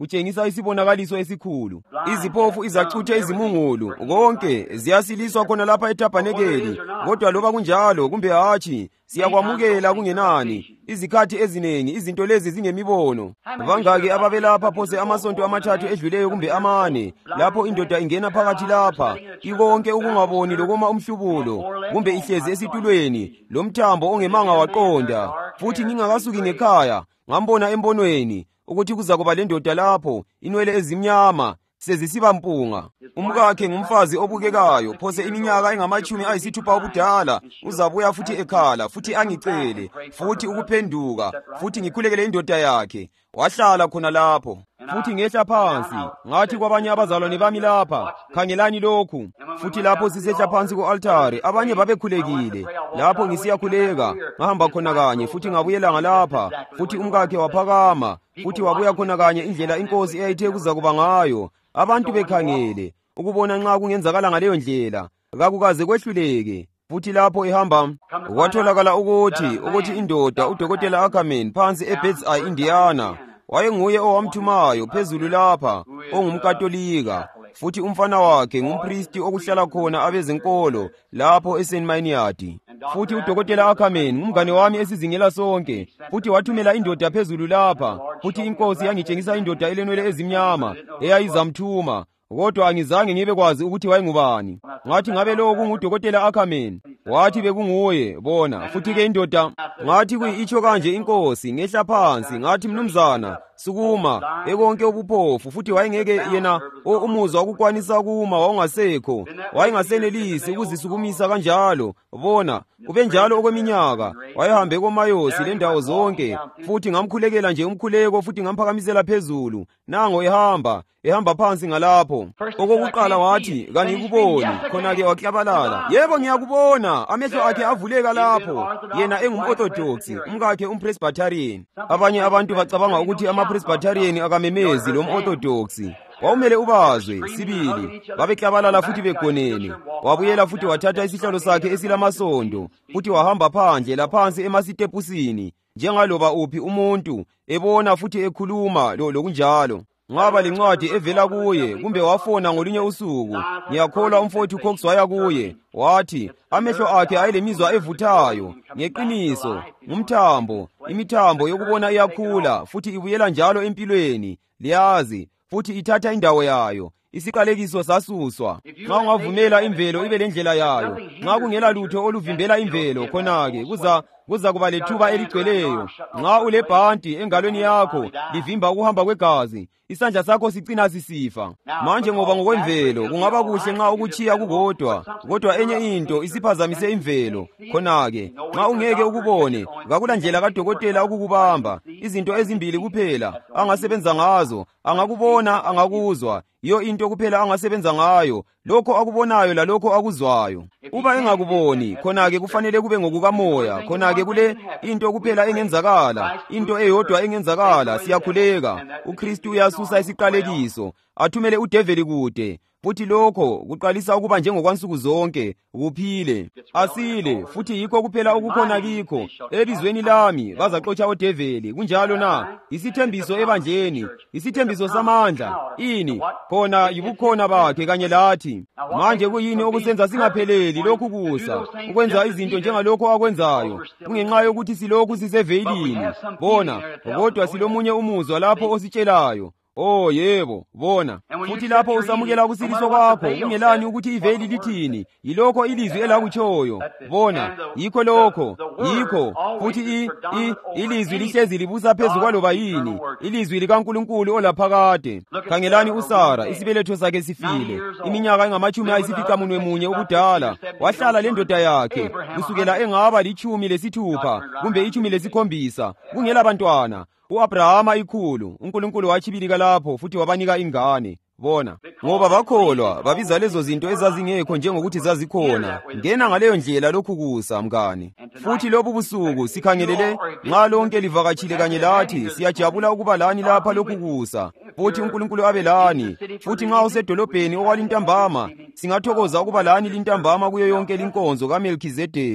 utshengisa isibonakaliso esikhulu. Iziphofu izacuthe izimungulu, konke ziyasiliswa khona lapha ethabanekeli. Kodwa loba kunjalo kumbe hatshi, siyakwamukela kungenani. Izikhathi ezinengi izinto lezi zingemibono. Bangaki ababelapha phose amasonto amathathu edluleyo kumbe amane, lapho indoda ingena phakathi lapha, ikonke ukungaboni lokoma umhlubulo, kumbe ihlezi esitulweni lomthambo ongemanga waqonda. Futhi ngingakasuki ngekhaya, ngambona embonweni ukuthi kuzakuba lendoda lapho, inwele ezimnyama sezisiba mpunga. Umkakhe ngumfazi obukekayo, phose iminyaka engamachumi ayisithupha ubudala. Uzabuya futhi ekhala, futhi angicele, futhi ukuphenduka, futhi ngikhulekele indoda yakhe. Wahlala khona lapho. Futhi ngehla phansi, ngathi kwabanye abazalwane bami lapha, khangelani lokhu. Futhi lapho sisehla phansi ku-altare, abanye babekhulekile. Lapho ngisiyakhuleka, ngahamba khona kanye, futhi ngabuyela ngalapha. Futhi umkakhe waphakama, futhi wabuya khona kanye indlela inkosi eyayithe kuzakuba ngayo. Abantu bekhangele ukubona nxa kungenzakala ngaleyo ndlela, kakukaze kwehluleke. Futhi lapho ehamba, kwatholakala ukuthi ukuthi indoda uDokotela Ackerman phansi eBirds Eye, Indiana, wayenguye owamthumayo phezulu lapha, ongumkatolika. Futhi umfana wakhe ngumpristi okuhlala khona abezenkolo lapho eSaint Maynard. Futhi uDokotela Ackerman ngumngane wami esizingela sonke. Futhi wathumela indoda phezulu lapha. Futhi inkosi yangitshengisa indoda elenwele ezimnyama eyayizamthuma, kodwa angizange ngibe kwazi ukuthi wayengubani. Ngathi ngabe lowo kunguDokotela Ackerman. Wathi bekunguye, bona. Futhi ke indoda, ngathi kuyi-itsho kanje inkosi, ngehla phansi, ngathi mnumzana, sukuma, ekonke ubuphofu. Futhi wayengeke yena umuzwa ukukwanisa kuma wawungasekho, wayengasenelisi ukuzisukumisa kanjalo, bona. Ube njalo okweminyaka, wayehambe komayosi lendawo zonke. Futhi ngamkhulekela nje umkhuleko, futhi ngamphakamisela phezulu. Nango ehamba, ehamba phansi ngalapho. Okokuqala wathi, kangikuboni. Khona-ke waklabalala, yebo ngiyakubona. Amehlo akhe avuleka lapho. Yena engum-Orthodox, umkakhe umPresbyterian. Abanye abantu bacabanga ukuthi amaPresbyterian akamemezi lom-Orthodox. Wawumele ubazwe, sibili, babeklabalala futhi begonene. Wabuyela futhi wathatha isihlalo sakhe esilamasondo, futhi wahamba phandle laphansi emasitepusini, njengaloba uphi umuntu, ebona futhi ekhuluma lo lokunjalo. Ngaba lencwadi evela kuye, kumbe wafona ngolunye usuku. Ngiyakholwa umfowethu Cox waya kuye, wathi amehlo akhe ayelemizwa evuthayo, ngeqiniso, ngumthambo, imithambo yokubona iyakhula, futhi ibuyela njalo empilweni, liyazi, futhi ithatha indawo yayo. Isiqalekiso sasuswa. Nxa ungavumela imvelo ibe lendlela yayo, nxa kungela lutho oluvimbela imvelo, khona-ke kuza kuza kuba lethuba eligcweleyo. Nxa ulebhanti engalweni yakho livimba ukuhamba kwegazi, isandla sakho sicina sisifa. Manje ngoba ngokwemvelo kungaba kuhle nxa ukuchiya kukodwa, kodwa enye into isiphazamise imvelo. Khona-ke nxa ungeke ukubone, kakula ndlela kaDokotela ukukubamba. Izinto ezimbili kuphela angasebenza ngazo, angakubona angakuzwa. Iyo into kuphela angasebenza ngayo, lokho akubonayo lalokho akuzwayo. Uba engakuboni, khona-ke kufanele kube ngokukamoya. Khona-ke kule into kuphela engenzakala, into eyodwa engenzakala, siyakhuleka. uKristu uyasusa isiqalekiso, athumele udeveli kude. Futhi lokho kuqalisa ukuba njengokwansuku zonke, kuphile, asile, futhi yikho kuphela ukukhona kikho. Elizweni lami bazaxotsha odeveli, kunjalo na? Isithembiso ebandleni, isithembiso samandla, ini, khona yibukhona bakhe kanye lathi. Manje kuyini okusenza singapheleli lokhu kusa, ukwenza izinto njengalokho akwenzayo? Kungenxa yokuthi silokhu sisevelini, bona, kodwa silomunye umuzwa lapho ositshelayo. Oh yebo, bona. Futhi lapho usamukela ukusiliswa kwakho, kungelani ukuthi iveli lithini, yilokho ilizwi elakutshoyo. Bona, yikho lokho, yikho. Futhi i, i ilizwi lihlezi libusa phezu kwaloba yini, ilizwi likaNkulunkulu olaphakade. Khangelani uSara, isibeletho sakhe sifile, iminyaka engamachumi ayisificamunwe munye ubudala. Wahlala lendoda yakhe kusukela engaba lichumi lesithupha kumbe ichumi lesikhombisa, kungela bantwana. U-Abrahama ikhulu, uNkulunkulu wachibilika lapho futhi wabanika ingane. Bona, ngoba bakholwa, babiza lezo zinto ezazingekho njengokuthi zazikhona. Ngena ngaleyo ndlela lokhu kusa, mngane. Futhi lobu busuku sikhangelele, nxa lonke livakatshile kanye lathi, siyajabula ukuba lani lapha lokhu kusa. Futhi uNkulunkulu abe lani. Futhi nxa usedolobheni okwalintambama, singathokoza ukuba lani lintambama kuyo yonke linkonzo kaMelkizedeki.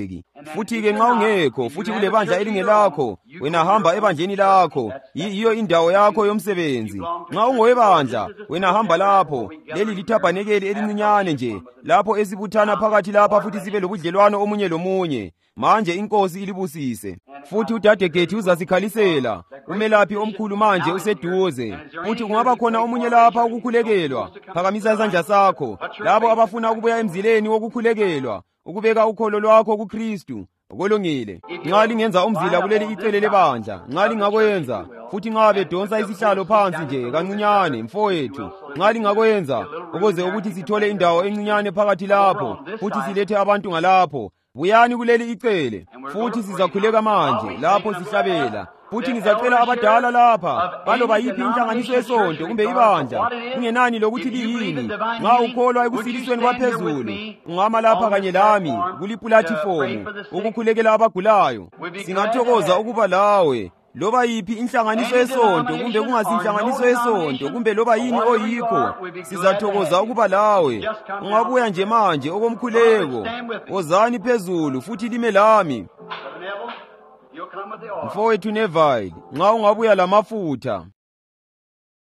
futhi-ke nxa ungekho futhi kule bandla elingelakho, wena hamba ebandleni lakho, yiyo indawo yakho yomsebenzi. Nxa ungowebandla, wena hamba lapho. Leli lithabanekeli elincinyane nje, lapho esibuthana phakathi lapha futhi sibe lobudlelwano omunye lomunye. Manje inkosi ilibusise. Futhi uDadegethi uzasikhalisela. Umelaphi omkhulu manje useduze. Futhi kungaba khona omunye lapha ukukhulekelwa. Phakamisa isandla sakho. Labo abafuna ukubuya emzileni wokukhulekelwa, ukubeka ukholo lwakho kuKristu, okulungile. Nxa lingenza umzila kuleli icele lebandla, nxa lingakwenza, futhi nxa bedonsa isihlalo phansi nje kancinyane, mfowethu, nxa lingakwenza, ukuze ukuthi sithole indawo encinyane phakathi lapho, futhi silethe abantu ngalapho, buyani kuleli icele, futhi sizakhuleka manje lapho sihlabela. Futhi ngizacela abadala lapha, baloba yiphi inhlanganiso yesonto kumbe ibandla, kungenani lokuthi liyini, nxa ukholwa ekusilisweni kwaphezulu, ungama lapha kanye lami kulipulatifomu ukukhulekela abagulayo. Singathokoza ukuba lawe, loba yiphi inhlanganiso yesonto kumbe kungasinhlanganiso yesonto kumbe loba yini oyikho, sizathokoza ukuba lawe. Ungabuya nje manje okomkhuleko, wozani phezulu futhi lime lami. Mfowethu Neville, nxa ungabuya lamafutha.